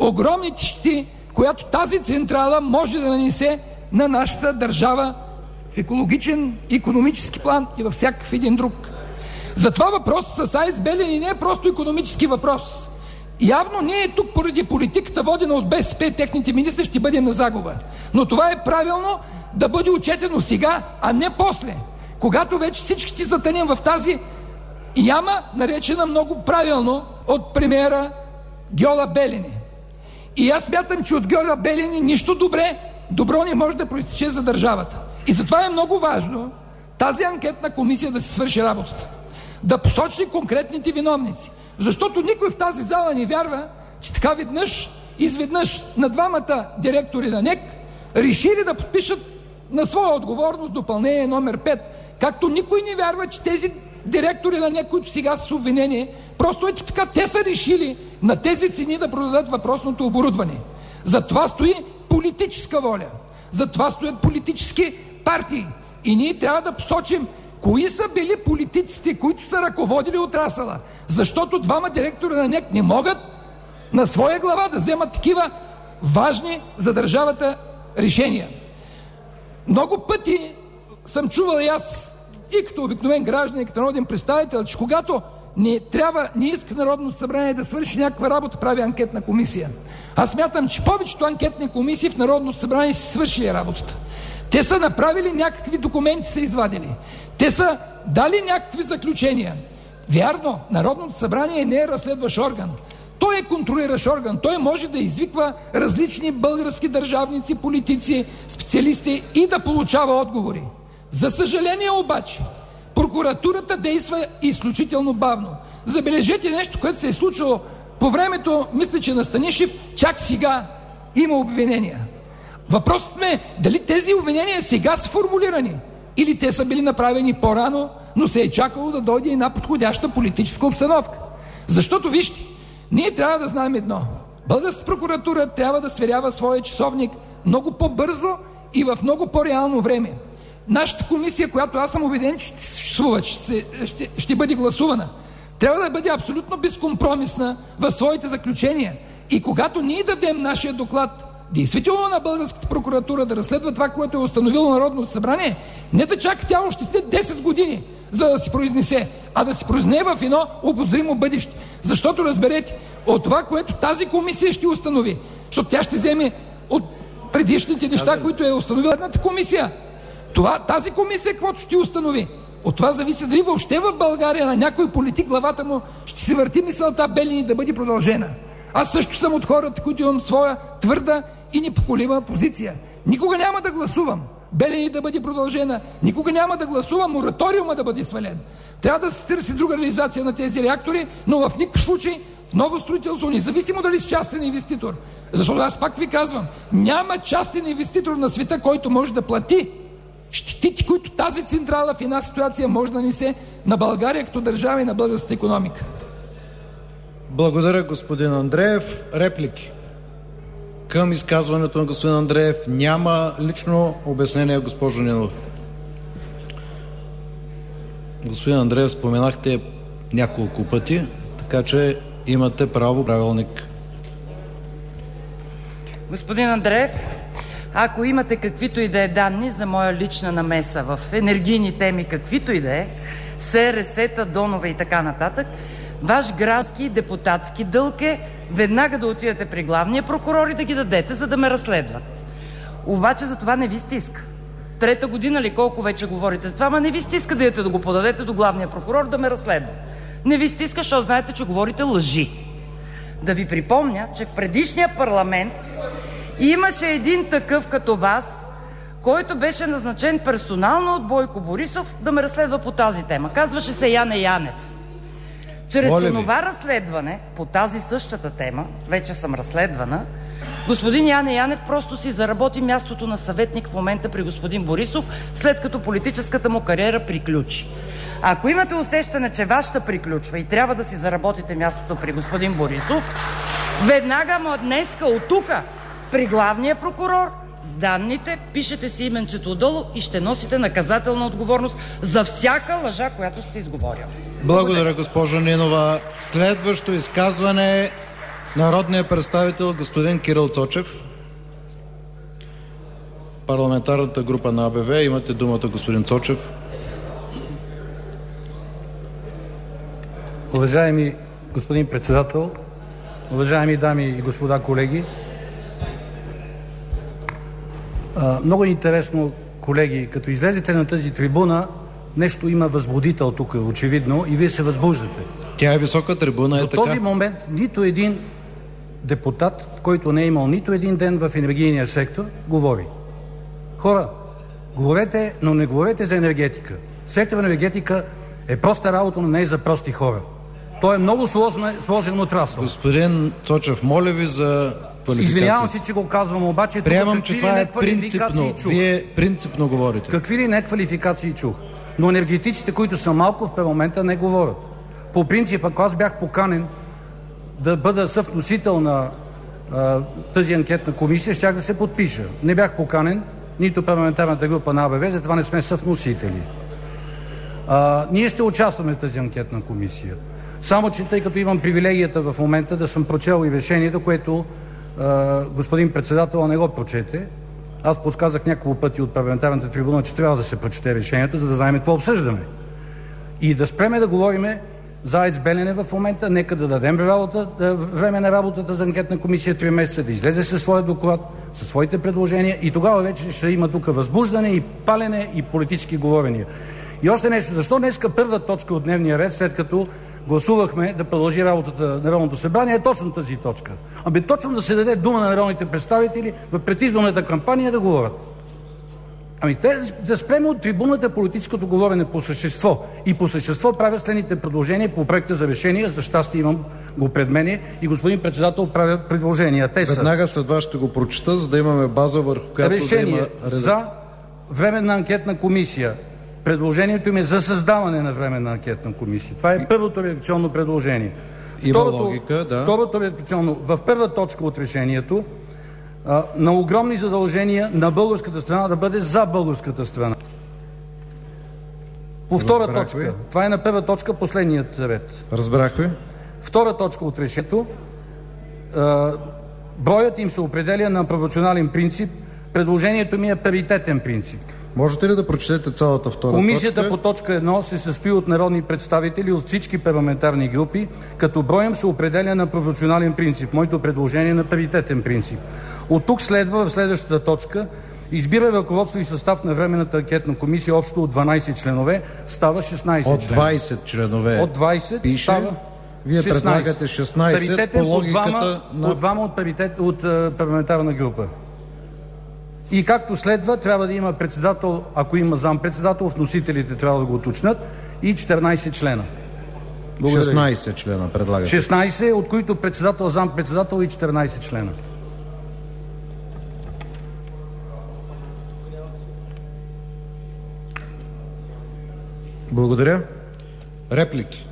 огромните щети, която тази централа може да нанесе на нашата държава в екологичен, икономически план и във всякакъв един друг. Затова въпросът с АЕЦ Белене не е просто икономически въпрос. Явно ние тук поради политиката, водена от БСП, техните министри, ще бъдем на загуба. Но това е правилно да бъде отчетено сега, а не после, когато вече всички ще затънем в тази яма, наречена много правилно от премиера Гьола Белене. И аз смятам, че от Гьола Белене нищо добре, добро не може да произтече за държавата. И затова е много важно тази анкетна комисия да си свърши работата. Да посочи конкретните виновници. Защото никой в тази зала не вярва, че така веднъж, изведнъж на двамата директори на НЕК решили да подпишат на своя отговорност допълнение номер пет. Както никой не вярва, че тези директори на НЕК, които сега са с обвинение, просто ето така те са решили на тези цени да продадат въпросното оборудване. За това стои политическа воля. За това стоят политически партии. И ние трябва да посочим кои са били политиците, които са ръководили отрасъла. Защото двама директори на НЕК не могат на своя глава да вземат такива важни за държавата решения. Много пъти съм чувал и аз, и като обикновен граждан, и като народен представител, че когато не трябва, не иска Народното събрание да свърши някаква работа, прави анкетна комисия. Аз смятам, че повечето анкетни комисии в Народното събрание си свършили работата. Те са направили някакви документи, са извадили. Те са дали някакви заключения. Вярно, Народното събрание не е разследващ орган. Той е контролиращ орган. Той може да извиква различни български държавници, политици, специалисти и да получава отговори. За съжаление обаче, прокуратурата действа изключително бавно. Забележете нещо, което се е случило по времето, мисля, че на Станишев, чак сега има обвинения. Въпросът ми е дали тези обвинения сега са формулирани или те са били направени по-рано, но се е чакало да дойде една подходяща политическа обстановка. Защото вижте, ние трябва да знаем едно. Българската прокуратура трябва да сверява своя часовник много по-бързо и в много по-реално време. Нашата комисия, която аз съм убеден, че ще съществува, ще, ще, ще бъде гласувана, трябва да бъде абсолютно безкомпромисна в своите заключения. И когато ние дадем нашия доклад действително на българската прокуратура да разследва това, което е установило Народното събрание, не да чака тя още след десет години, за да си произнесе, а да си произнесе в едно обозримо бъдеще. Защото разберете, от това, което тази комисия ще установи, защото тя ще вземе от предишните неща, които е установила едната комисия, това, тази комисия каквото ще установи. От това зависи дали въобще в България на някой политик главата му ще си върти мисълта Белене да бъде продължена. Аз също съм от хората, които имам своя твърда и непоколима позиция. Никога няма да гласувам Белене да бъде продължена, никога няма да гласувам мораториума да бъде свален. Трябва да се търси друга реализация на тези реактори, но в никакъв случай в ново строителство, независимо дали си частен инвеститор. Защото аз пак ви казвам, няма частен инвеститор на света, който може да плати щетите, които тази централа в една ситуация може да несе на България като държава и на българската икономика. Благодаря, господин Андреев. Реплики към изказването на господин Андреев няма. Лично обяснение, госпожо Нинова. Господин Андреев, споменахте няколко пъти, така че имате право, правилник. Господин Андреев, ако имате каквито и да е данни за моя лична намеса в енергийни теми, каквито и да е, СРС-та, донове и така нататък, ваш градски и депутатски дълг е веднага да отидете при главния прокурор и да ги дадете, за да ме разследват. Обаче за това не ви стиска. Трета година ли колко вече говорите за това, ама не ви стиска да идете да го подадете до главния прокурор да ме разследва. Не ви стиска, защото знаете, че говорите лъжи. Да ви припомня, че в предишния парламент имаше един такъв като вас, който беше назначен персонално от Бойко Борисов да ме разследва по тази тема. Казваше се Яне Янев. Чрез това разследване по тази същата тема, вече съм разследвана, господин Яне Янев просто си заработи мястото на съветник в момента при господин Борисов, след като политическата му кариера приключи. Ако имате усещане, че вашата приключва и трябва да си заработите мястото при господин Борисов, веднага му днеска от тука при главния прокурор с данните, пишете си именцето отдолу и ще носите наказателна отговорност за всяка лъжа, която сте изговорили. Благодаря, госпожо Нинова. Следващо изказване е народният представител господин Кирил Цочев. Парламентарната група на А Б В. Имате думата, господин Цочев. Уважаеми господин председател, уважаеми дами и господа колеги, много е интересно, колеги, като излезете на тази трибуна, нещо има възбудител тук, очевидно, и вие се възбуждате. Тя е висока трибуна, е До така. този момент нито един депутат, който не е имал нито един ден в енергийния сектор, говори. Хора, говорете, но не говорете за енергетика. Сектор на енергетика е проста работа, но не е за прости хора. Той е много сложен, сложен отрасъл. Господин Цочев, моля ви за квалификация. Извинявам се, че го казвам, обаче приемам, какви че това ли е принципно. чух. Вие принципно говорите. Какви ли не квалификации чух. Но енергетиците, които са малко в парламента, не говорят. По принцип, ако аз бях поканен да бъда съвносител на а, тази анкетна комисия, щях да се подпиша. Не бях поканен, нито парламентарната група на А Б В, затова не сме съвносители. А, ние ще участваме в тази анкетна комисия. Само че, тъй като имам привилегията в момента да съм прочел и решението, което а, господин председател не го прочете, аз подсказах няколко пъти от парламентарната трибуна, че трябва да се прочете решението, за да знаем какво обсъждаме. И да спреме да говориме за АЕЦ Белене в момента, нека да дадем работа, време на работата за анкетна комисия три месеца, да излезе със своя доклад, със своите предложения и тогава вече ще има тук възбуждане и палене и политически говорения. И още нещо, защо днеска първа точка от дневния ред, след като гласувахме да продължи работата на Народното събрание, е точно тази точка. Абе точно да се даде дума на народните представители в предизборната кампания да говорят. Ами те да спреме от трибуната политическото говорене по същество. И по същество правя следните предложения по проекта за решение. За щастие имам го пред мене и господин председател правя предложения. Те са... Веднага след това ще го прочета, за да имаме база, върху която решение да има... за временна анкетна комисия. Предложението им е за създаване на временна анкетна комисия. Това е първото редакционно предложение. Има Второто, логика, да. Второто редакционно, в първа точка от решението, а, на огромни задължения на българската страна да бъде за българската страна. По втора Разбрах точка, ви. това е на първа точка, последният ред. Разбрах ви. Втора точка от решението, а, броят им се определя на пропорционален принцип. Предложението ми е паритетен принцип. Можете ли да прочетете цялата втора Комисията точка? по точка едно се състои от народни представители от всички парламентарни групи, като броем се определя на пропорционален принцип. Моето предложение е на паритетен принцип. От тук следва в следващата точка: избира ръководство и състав на временната анкетна комисия общо от дванайсет членове, става шестнайсет От двайсет членове. От двайсет пише, става Вие шестнайсет. предлагате шестнайсет Паритетен по логиката от двама, на... от, двама от, паритет, от uh, парламентарна група. И както следва, трябва да има председател, ако има зампредседател, вносителите трябва да го уточнят, и четиринайсет члена. Благодаря. шестнайсет члена предлагате. шестнайсет, от които председател, зампредседател и четиринайсет члена. Благодаря. Реплики?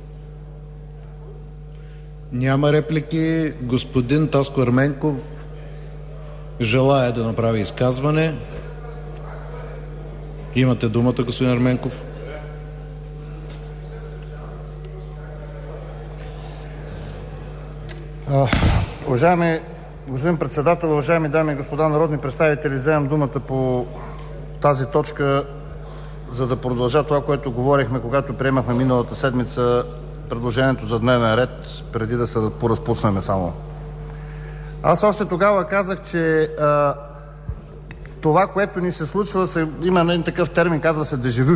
Няма реплики. Господин Таско Ерменков желая да направи изказване. Имате думата, господин Ерменков. А, уважаеми господин председател, уважаеми дами и господа народни представители, вземам думата по тази точка, за да продължа това, което говорихме, когато приемахме миналата седмица предложението за дневен ред, преди да се поразпуснем само. Аз още тогава казах, че а, това, което ни се случва, се, има един такъв термин, казва се дежавю.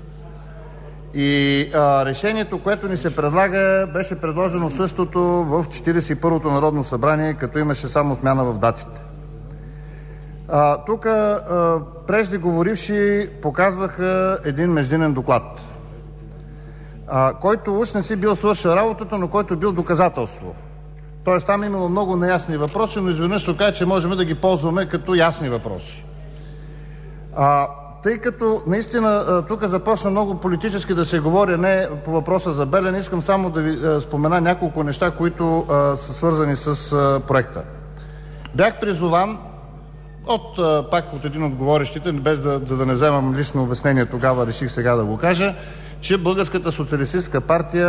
И а, решението, което ни се предлага, беше предложено същото в четирийсет и първото Народно събрание, като имаше само смяна в датите. А, тук а, преждеговоривши показваха един междинен доклад, а, който уж не си бил свършил работата, но който бил доказателство. Тоест там имало много неясни въпроси, но изведнъж се оказа, че можем да ги ползваме като ясни въпроси. А, тъй като наистина тук започна много политически да се говори, не по въпроса за Белене, искам само да ви а, спомена няколко неща, които а, са свързани с а, проекта. Бях призован от, а, пак от един от говорещите, без да, да, да не вземам лично обяснение, тогава реших сега да го кажа, че Българската социалистическа партия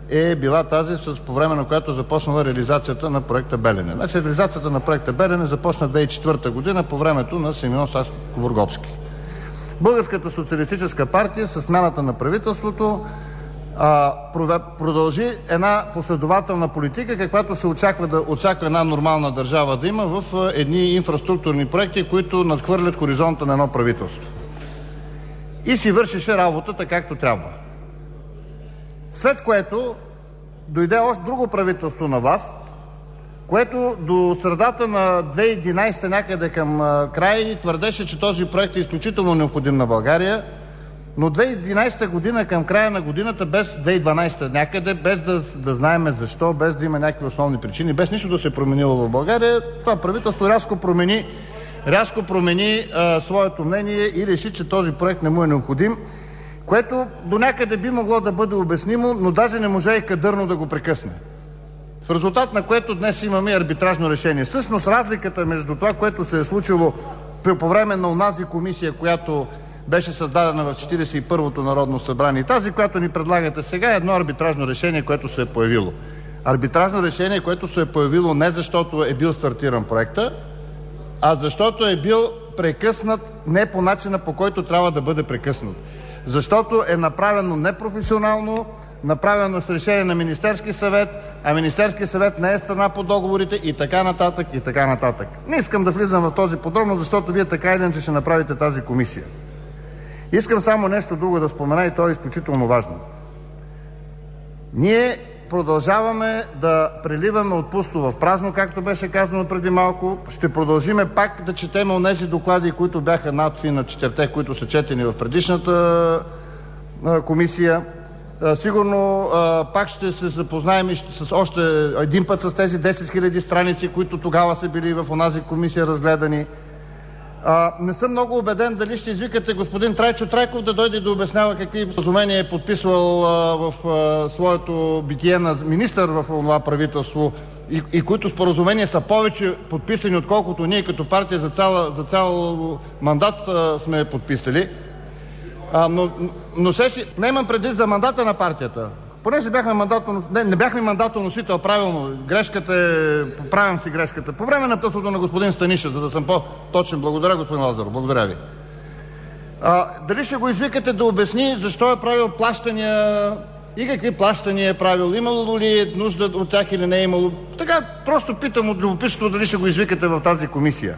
е била тази, с, по време на която започнала реализацията на проекта Белене. Значи реализацията на проекта Белене започна две хиляди и четвърта година по времето на Симеон Сакскобургготски. Българската социалистическа партия със смяната на правителството а, продължи една последователна политика, каквато се очаква да, от всяка една нормална държава да има в едни инфраструктурни проекти, които надхвърлят хоризонта на едно правителство. И си вършеше работата както трябва. След което дойде още друго правителство на власт, което до средата на две хиляди и единадесета някъде към край твърдеше, че този проект е изключително необходим на България, но две хиляди и единадесета година към края на годината, без две хиляди и дванадесета някъде, без да, да знаем защо, без да има някакви основни причини, без нищо да се е променило в България, това правителство рязко промени, рязко промени а, своето мнение и реши, че този проект не му е необходим, което до някъде би могло да бъде обяснимо, но даже не може и кадърно да го прекъсне. В резултат на което днес имаме арбитражно решение. Всъщност разликата между това, което се е случило по време на онази комисия, която беше създадена в четиридесет и първото Народно събрание, и тази, която ни предлагате сега, е едно арбитражно решение, което се е появило. Арбитражно решение, което се е появило не защото е бил стартиран проекта, а защото е бил прекъснат не по начина, по който трябва да бъде прекъснат. Защото е направено непрофесионално, направено с решение на Министерски съвет, а Министерски съвет не е страна по договорите и така нататък, и така нататък. Не искам да влизам в този подробно, защото вие така или иначе ще направите тази комисия. Искам само нещо друго да спомена и то е изключително важно. Ние продължаваме да преливаме от пусто в празно, както беше казано преди малко. Ще продължиме пак да четем онези доклади, които бяха надфи на четирите, които са четени в предишната комисия. Сигурно пак ще се запознаем и ще, с още един път с тези десет хиляди страници, които тогава са били в онази комисия разгледани. А, не съм много убеден дали ще извикате господин Трайчо Трайков да дойде да обяснява какви споразумения е подписвал а, в а, своето битие на министър в това правителство и, и които споразумения са повече подписани, отколкото ние като партия за цял, за цял мандат а, сме подписали. А, но но се си... Не имам предвид за мандата на партията. Понеже бяхме мандатно... Не, не бяхме мандатоносител, правилно. Грешката е... Поправям си грешката. По време на правителството на господин Станишев, за да съм по-точен. Благодаря, господин Лазаров. Благодаря ви. А, дали ще го извикате да обясни защо е правил плащания и какви плащания е правил? Имало ли е нужда от тях или не е имало? Така, просто питам от любопитство дали ще го извикате в тази комисия.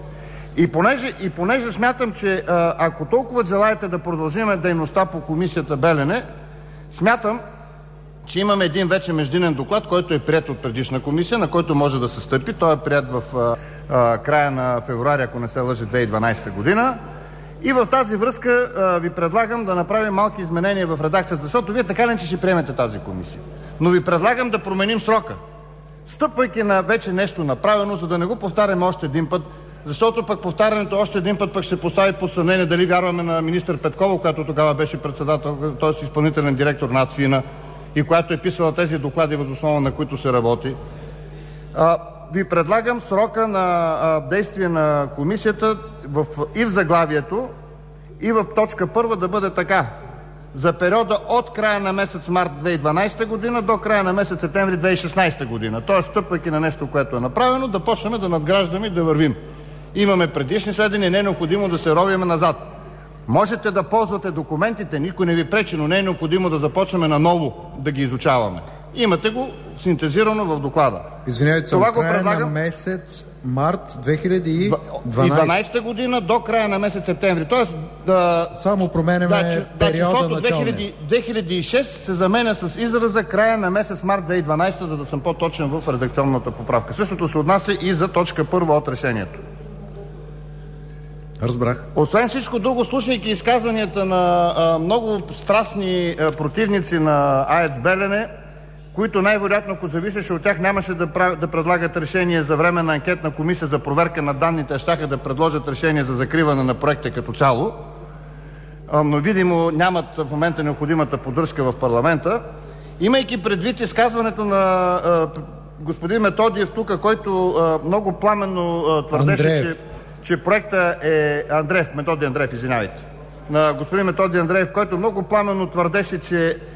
И понеже, и понеже смятам, че а, ако толкова желаете да продължим дейността по комисията Белене, смятам, че имаме един вече междинен доклад, който е приет от предишна комисия, на който може да се стъпи. Той е приет в а, а, края на февруари, ако не се лъжи, две хиляди и дванадесета година. И в тази връзка а, ви предлагам да направим малки изменения в редакцията, защото вие така ли че ще приемете тази комисия. Но ви предлагам да променим срока, стъпвайки на вече нещо направено, за да не го повтаряме още един път, защото пък повтарянето още един път пък ще постави под съмнение дали вярваме на министър Петкова, която тогава беше председател, т.е. изпълнителен директор на АДФИНА и която е писала тези доклади, въз основа на които се работи. А, ви предлагам срока на а, действие на комисията в, и в заглавието, и в точка първа да бъде така. За периода от края на месец март две хиляди и дванадесета година до края на месец септември две хиляди и шестнадесета година. Т.е. стъпвайки на нещо, което е направено, да почнем да надграждаме и да вървим. Имаме предишни сведения, не е необходимо да се ровим назад. Можете да ползвате документите, никой не ви пречи, но не е необходимо да започнаме наново да ги изучаваме. Имате го синтезирано в доклада. Извинявайте, това от го края предлагам... на месец март две хиляди и дванадесета година до края на месец септември. Тоест, да... Само променяме да, че, периода да, числото началния. две хиляди и шеста се заменя с израза края на месец март две хиляди и дванадесета, за да съм по-точен в редакционната поправка. Същото се отнася и за точка първа от решението. Разбрах. Освен всичко друго, слушайки изказванията на а, много страстни а, противници на АЕЦ Белене, които най-вероятно, ако зависеше от тях, нямаше да, прав... да предлагат решение за временна анкетна комисия за проверка на данните, а щяха да предложат решение за закриване на проекта като цяло, а, но видимо нямат в момента необходимата поддръжка в парламента. Имайки предвид изказването на а, господин Методиев тук, който а, много пламенно а, твърдеше, Андреев. че че проектът е... Андреев, Методи Андреев, извинявайте. На господин Методи Андреев, който много пламенно твърдеше, че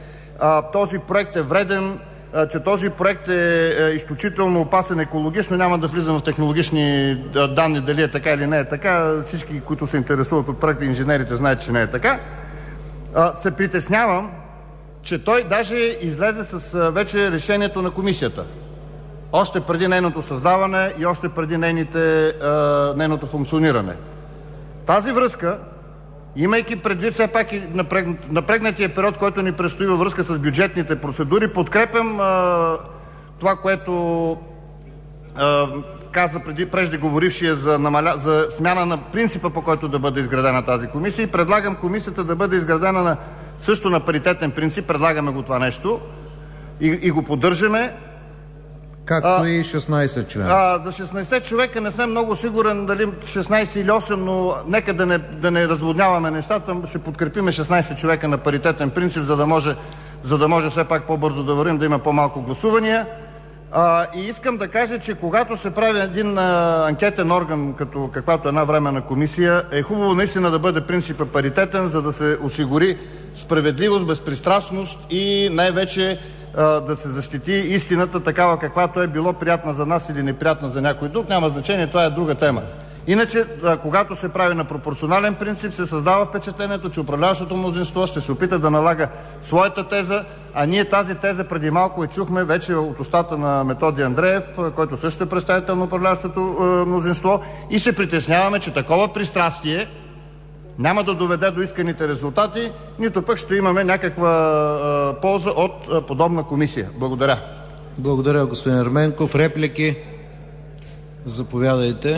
а, този проект е вреден, а, че този проект е, е изключително опасен екологично. Няма да влизам в технологични данни дали е така или не е така. Всички, които се интересуват от проекта, инженерите знаят, че не е така. А, се притеснявам, че той даже излезе с а, вече решението на комисията. Още преди нейното създаване и още преди нейните, а, нейното функциониране. В тази връзка, имайки предвид все пак и напрегнатия период, който ни предстои във връзка с бюджетните процедури, подкрепям а, това, което а, каза преди преждеговорившия за, намаля... за смяна на принципа, по който да бъде изградена тази комисия, и предлагам комисията да бъде изградена на, също на паритетен принцип. Предлагаме го това нещо и, и го поддържаме. Както а, и шестнайсет члена. А, за шестнайсет човека не съм много сигурен дали шестнайсет или осем, но нека да не, да не разводняваме нещата. Ще подкрепиме шестнайсет човека на паритетен принцип, за да може, за да може все пак по-бързо да вървим, да има по-малко гласувания. А, и искам да кажа, че когато се прави един а, анкетен орган, като каквато една временна комисия, е хубаво наистина да бъде принципът паритетен, за да се осигури справедливост, безпристрастност и най-вече да се защити истината такава, каквато е, било приятна за нас или неприятна за някой друг. Няма значение, това е друга тема. Иначе, когато се прави на пропорционален принцип, се създава впечатлението, че управляващото мнозинство ще се опита да налага своята теза, а ние тази теза преди малко я чухме вече от устата на Методи Андреев, който също е представител на управляващото мнозинство, и се притесняваме, че такова пристрастие няма да доведе до исканите резултати, нито пък ще имаме някаква а, полза от а, подобна комисия. Благодаря. Благодаря, господин Ерменков. Реплики? Заповядайте.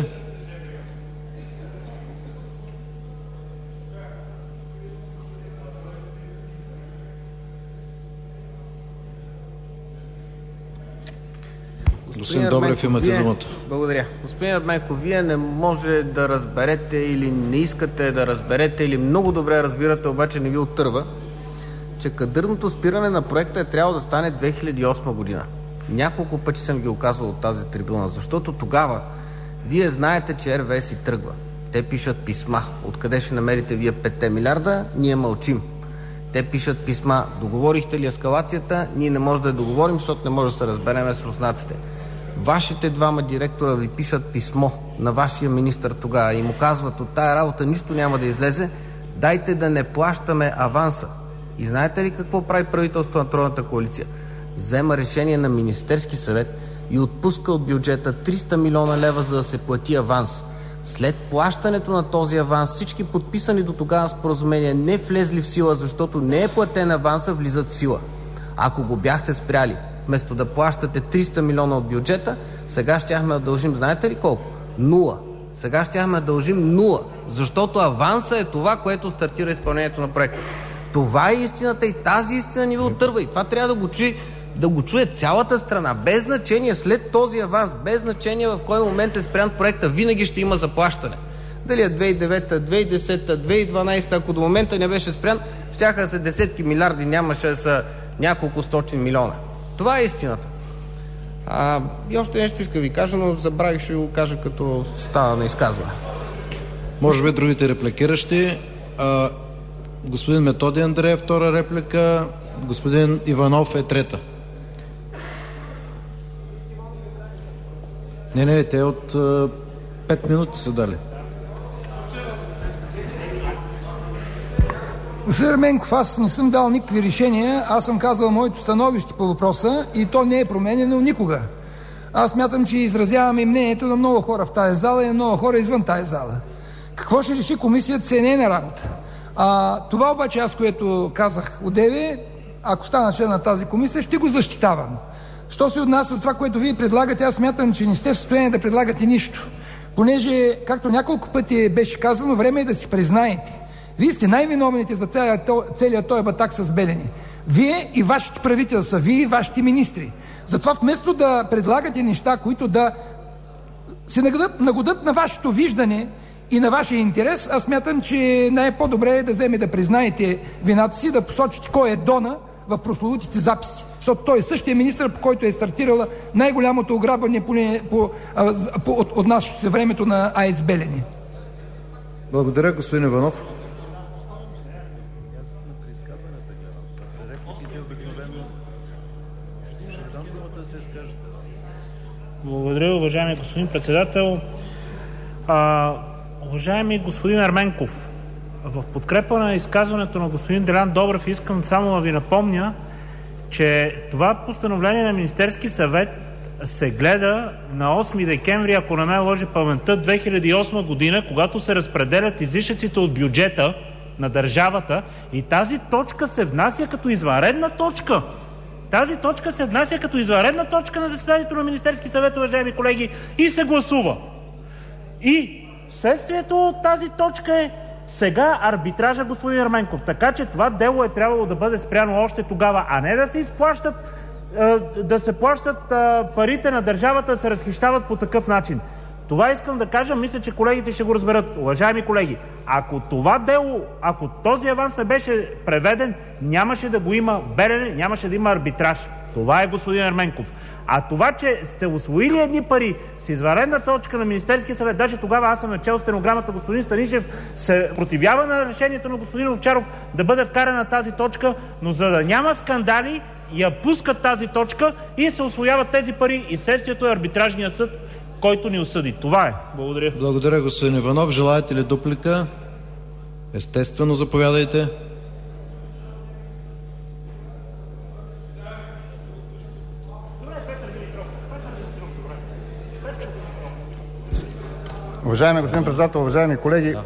Господин Добрев, имате вие... думата. Благодаря. Господин Ерменков, вие не може да разберете или не искате да разберете, или много добре разбирате, обаче не ви оттърва, че кадърното спиране на проекта е трябвало да стане две хиляди и осма година. Няколко пъти съм ги оказвал от тази трибуна, защото тогава вие знаете, че РВЕ си тръгва. Те пишат писма. Откъде ще намерите вие петте милиарда? Ние мълчим. Те пишат писма. Договорихте ли ескалацията? Ние не можем да я договорим, защото не може да се разбереме с руснаците. Вашите двама директора ви пишат писмо на вашия министър тогава и му казват: от тая работа нищо няма да излезе, дайте да не плащаме аванса. И знаете ли какво прави правителството на тройната коалиция? Взема решение на Министерски съвет и отпуска от бюджета триста милиона лева, за да се плати аванс. След плащането на този аванс, всички подписани до тогава споразумения не влезли в сила, защото не е платен аванса, влизат в сила. Ако го бяхте спряли, вместо да плащате триста милиона от бюджета, сега щяхме да дължим, знаете ли колко? Нула. Сега щяхме да дължим нула, защото аванса е това, което стартира изпълнението на проекта. Това е истината и тази истина ни ви оттърва. И това трябва да го чуе, да го чуе цялата страна. Без значение след този аванс, без значение в кой момент е спрян проекта, винаги ще има заплащане. Дали е две хиляди и девета, две хиляди и десета, две хиляди и дванайсета, ако до момента не беше спрян, щяха да са десетки милиарди, нямаше да са няколко стотин милиона. Това е истината. А, и още нещо иска ви кажа, но забравих, ще го кажа като стана на изказване. Може би другите репликиращи. А, господин Методи Андреев, втора реплика. Господин Иванов е трета. Не, не, те от а, пет минути са дали. Господин Ерменков, аз не съм дал никакви решения, аз съм казал моето становище по въпроса и то не е променено никога. Аз мятам, че изразяваме мнението на много хора в тази зала и на много хора извън тази зала. Какво ще реши комисията, се не е на работа. А, това обаче аз, което казах одеве, ако стана член на тази комисия, ще го защитавам. Що се отнася от това, което вие предлагате, аз смятам, че не сте в състояние да предлагате нищо. Понеже, както няколко пъти беше казано, време е да си признаете. Вие сте най-виновните за целият този батак с Белене. Вие и вашите правителства, вие и вашите министри. Затова вместо да предлагате неща, които да се нагодат, нагодат на вашето виждане и на вашия интерес, аз смятам, че най-по-добре е да вземе да признаете вината си, да посочите кой е Дона в прословутите записи. Защото той е същия министър, по който е стартирала най-голямото ограбване по, по, по, от, от нашето времето на АЕЦ Белене. Благодаря, господин Иванов. Благодаря, уважаеми господин председател. А, уважаеми господин Ерменков, в подкрепа на изказването на господин Делян Добрев искам само да ви напомня, че това постановление на Министерски съвет се гледа на осми декември, ако не ме лъже паметта, две хиляди и осма година, когато се разпределят излишъците от бюджета на държавата и тази точка се внася като извънредна точка. Тази точка се внася като извънредна точка на заседанието на Министерски съвет, уважаеми колеги, и се гласува. И следствието от тази точка е сега арбитража, господин Ерменков. Така че това дело е трябвало да бъде спряно още тогава, а не да се изплащат, да се плащат парите на държавата, да се разхищават по такъв начин. Това искам да кажа, мисля, че колегите ще го разберат. Уважаеми колеги, ако това дело, ако този аванс не беше преведен, нямаше да го има Белене, нямаше да има арбитраж. Това е, господин Ерменков. А това, че сте усвоили едни пари с извънредна точка на Министерския съвет, даже тогава аз съм начел стенограмата, господин Станишев се противява на решението на господин Овчаров да бъде вкарана тази точка, но за да няма скандали, я пускат тази точка и се усвояват тези пари и следствието е арбитражният съд, който ни осъди. Това е. Благодаря. Благодаря, господин Иванов. Желаете ли дуплика? Естествено, заповядайте. Уважаеми господин председател, уважаеми колеги,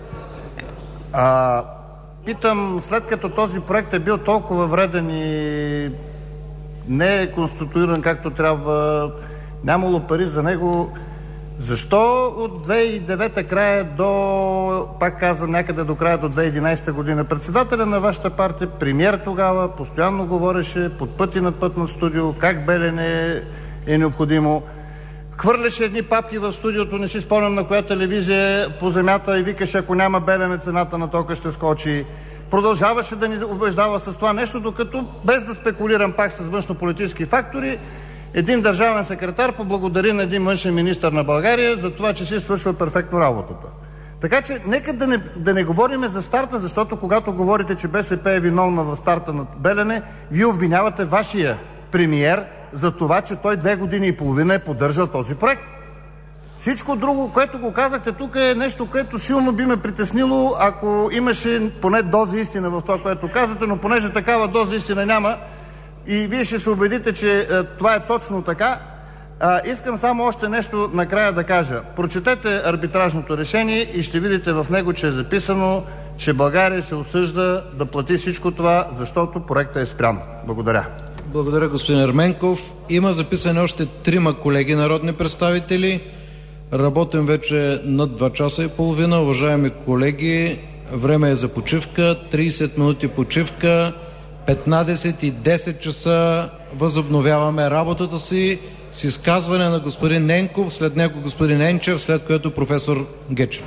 а, питам, след като този проект е бил толкова вреден и не е конституиран както трябва, нямало пари за него, защо от две хиляди и девета края до, пак казвам, някъде до края до две хиляди и единадесета година, председателя на вашата партия, премиер тогава, постоянно говореше под път и над път на студио, как Белене е необходимо. Хвърляше едни папки в студиото, не си спомням на коя телевизия, по земята и викаше, ако няма Белене, цената на тока ще скочи. Продължаваше да ни убеждава с това нещо, докато, без да спекулирам пак с външнополитически фактори, един държавен секретар поблагодари на един външен министър на България за това, че си свършил перфектно работата. Така че, нека да не, да не говорим за старта, защото когато говорите, че БСП е виновна в старта на Белене, вие обвинявате вашия премиер за това, че той две години и половина е поддържал този проект. Всичко друго, което го казахте тук, е нещо, което силно би ме притеснило, ако имаше поне доза истина в това, което казвате, но понеже такава доза истина няма и вие ще се убедите, че е, това е точно така, а, искам само още нещо накрая да кажа. Прочетете арбитражното решение и ще видите в него, че е записано, че България се осъжда да плати всичко това, защото проектът е спрян. Благодаря. Благодаря, господин Ерменков. Има записани още трима колеги народни представители. Работим вече над два часа и половина. Уважаеми колеги, време е за почивка. тридесет минути почивка. петнадесет и десет часа възобновяваме работата си с изказване на господин Ненков, след него господин Енчев, след което професор Гечев.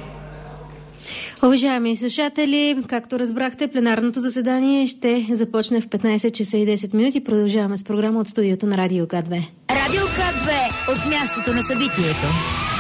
Уважаеми слушатели, както разбрахте, пленарното заседание ще започне в петнадесет часа и десет минути. Продължаваме с програма от студиото на Радио К две. Радио К две от мястото на събитието.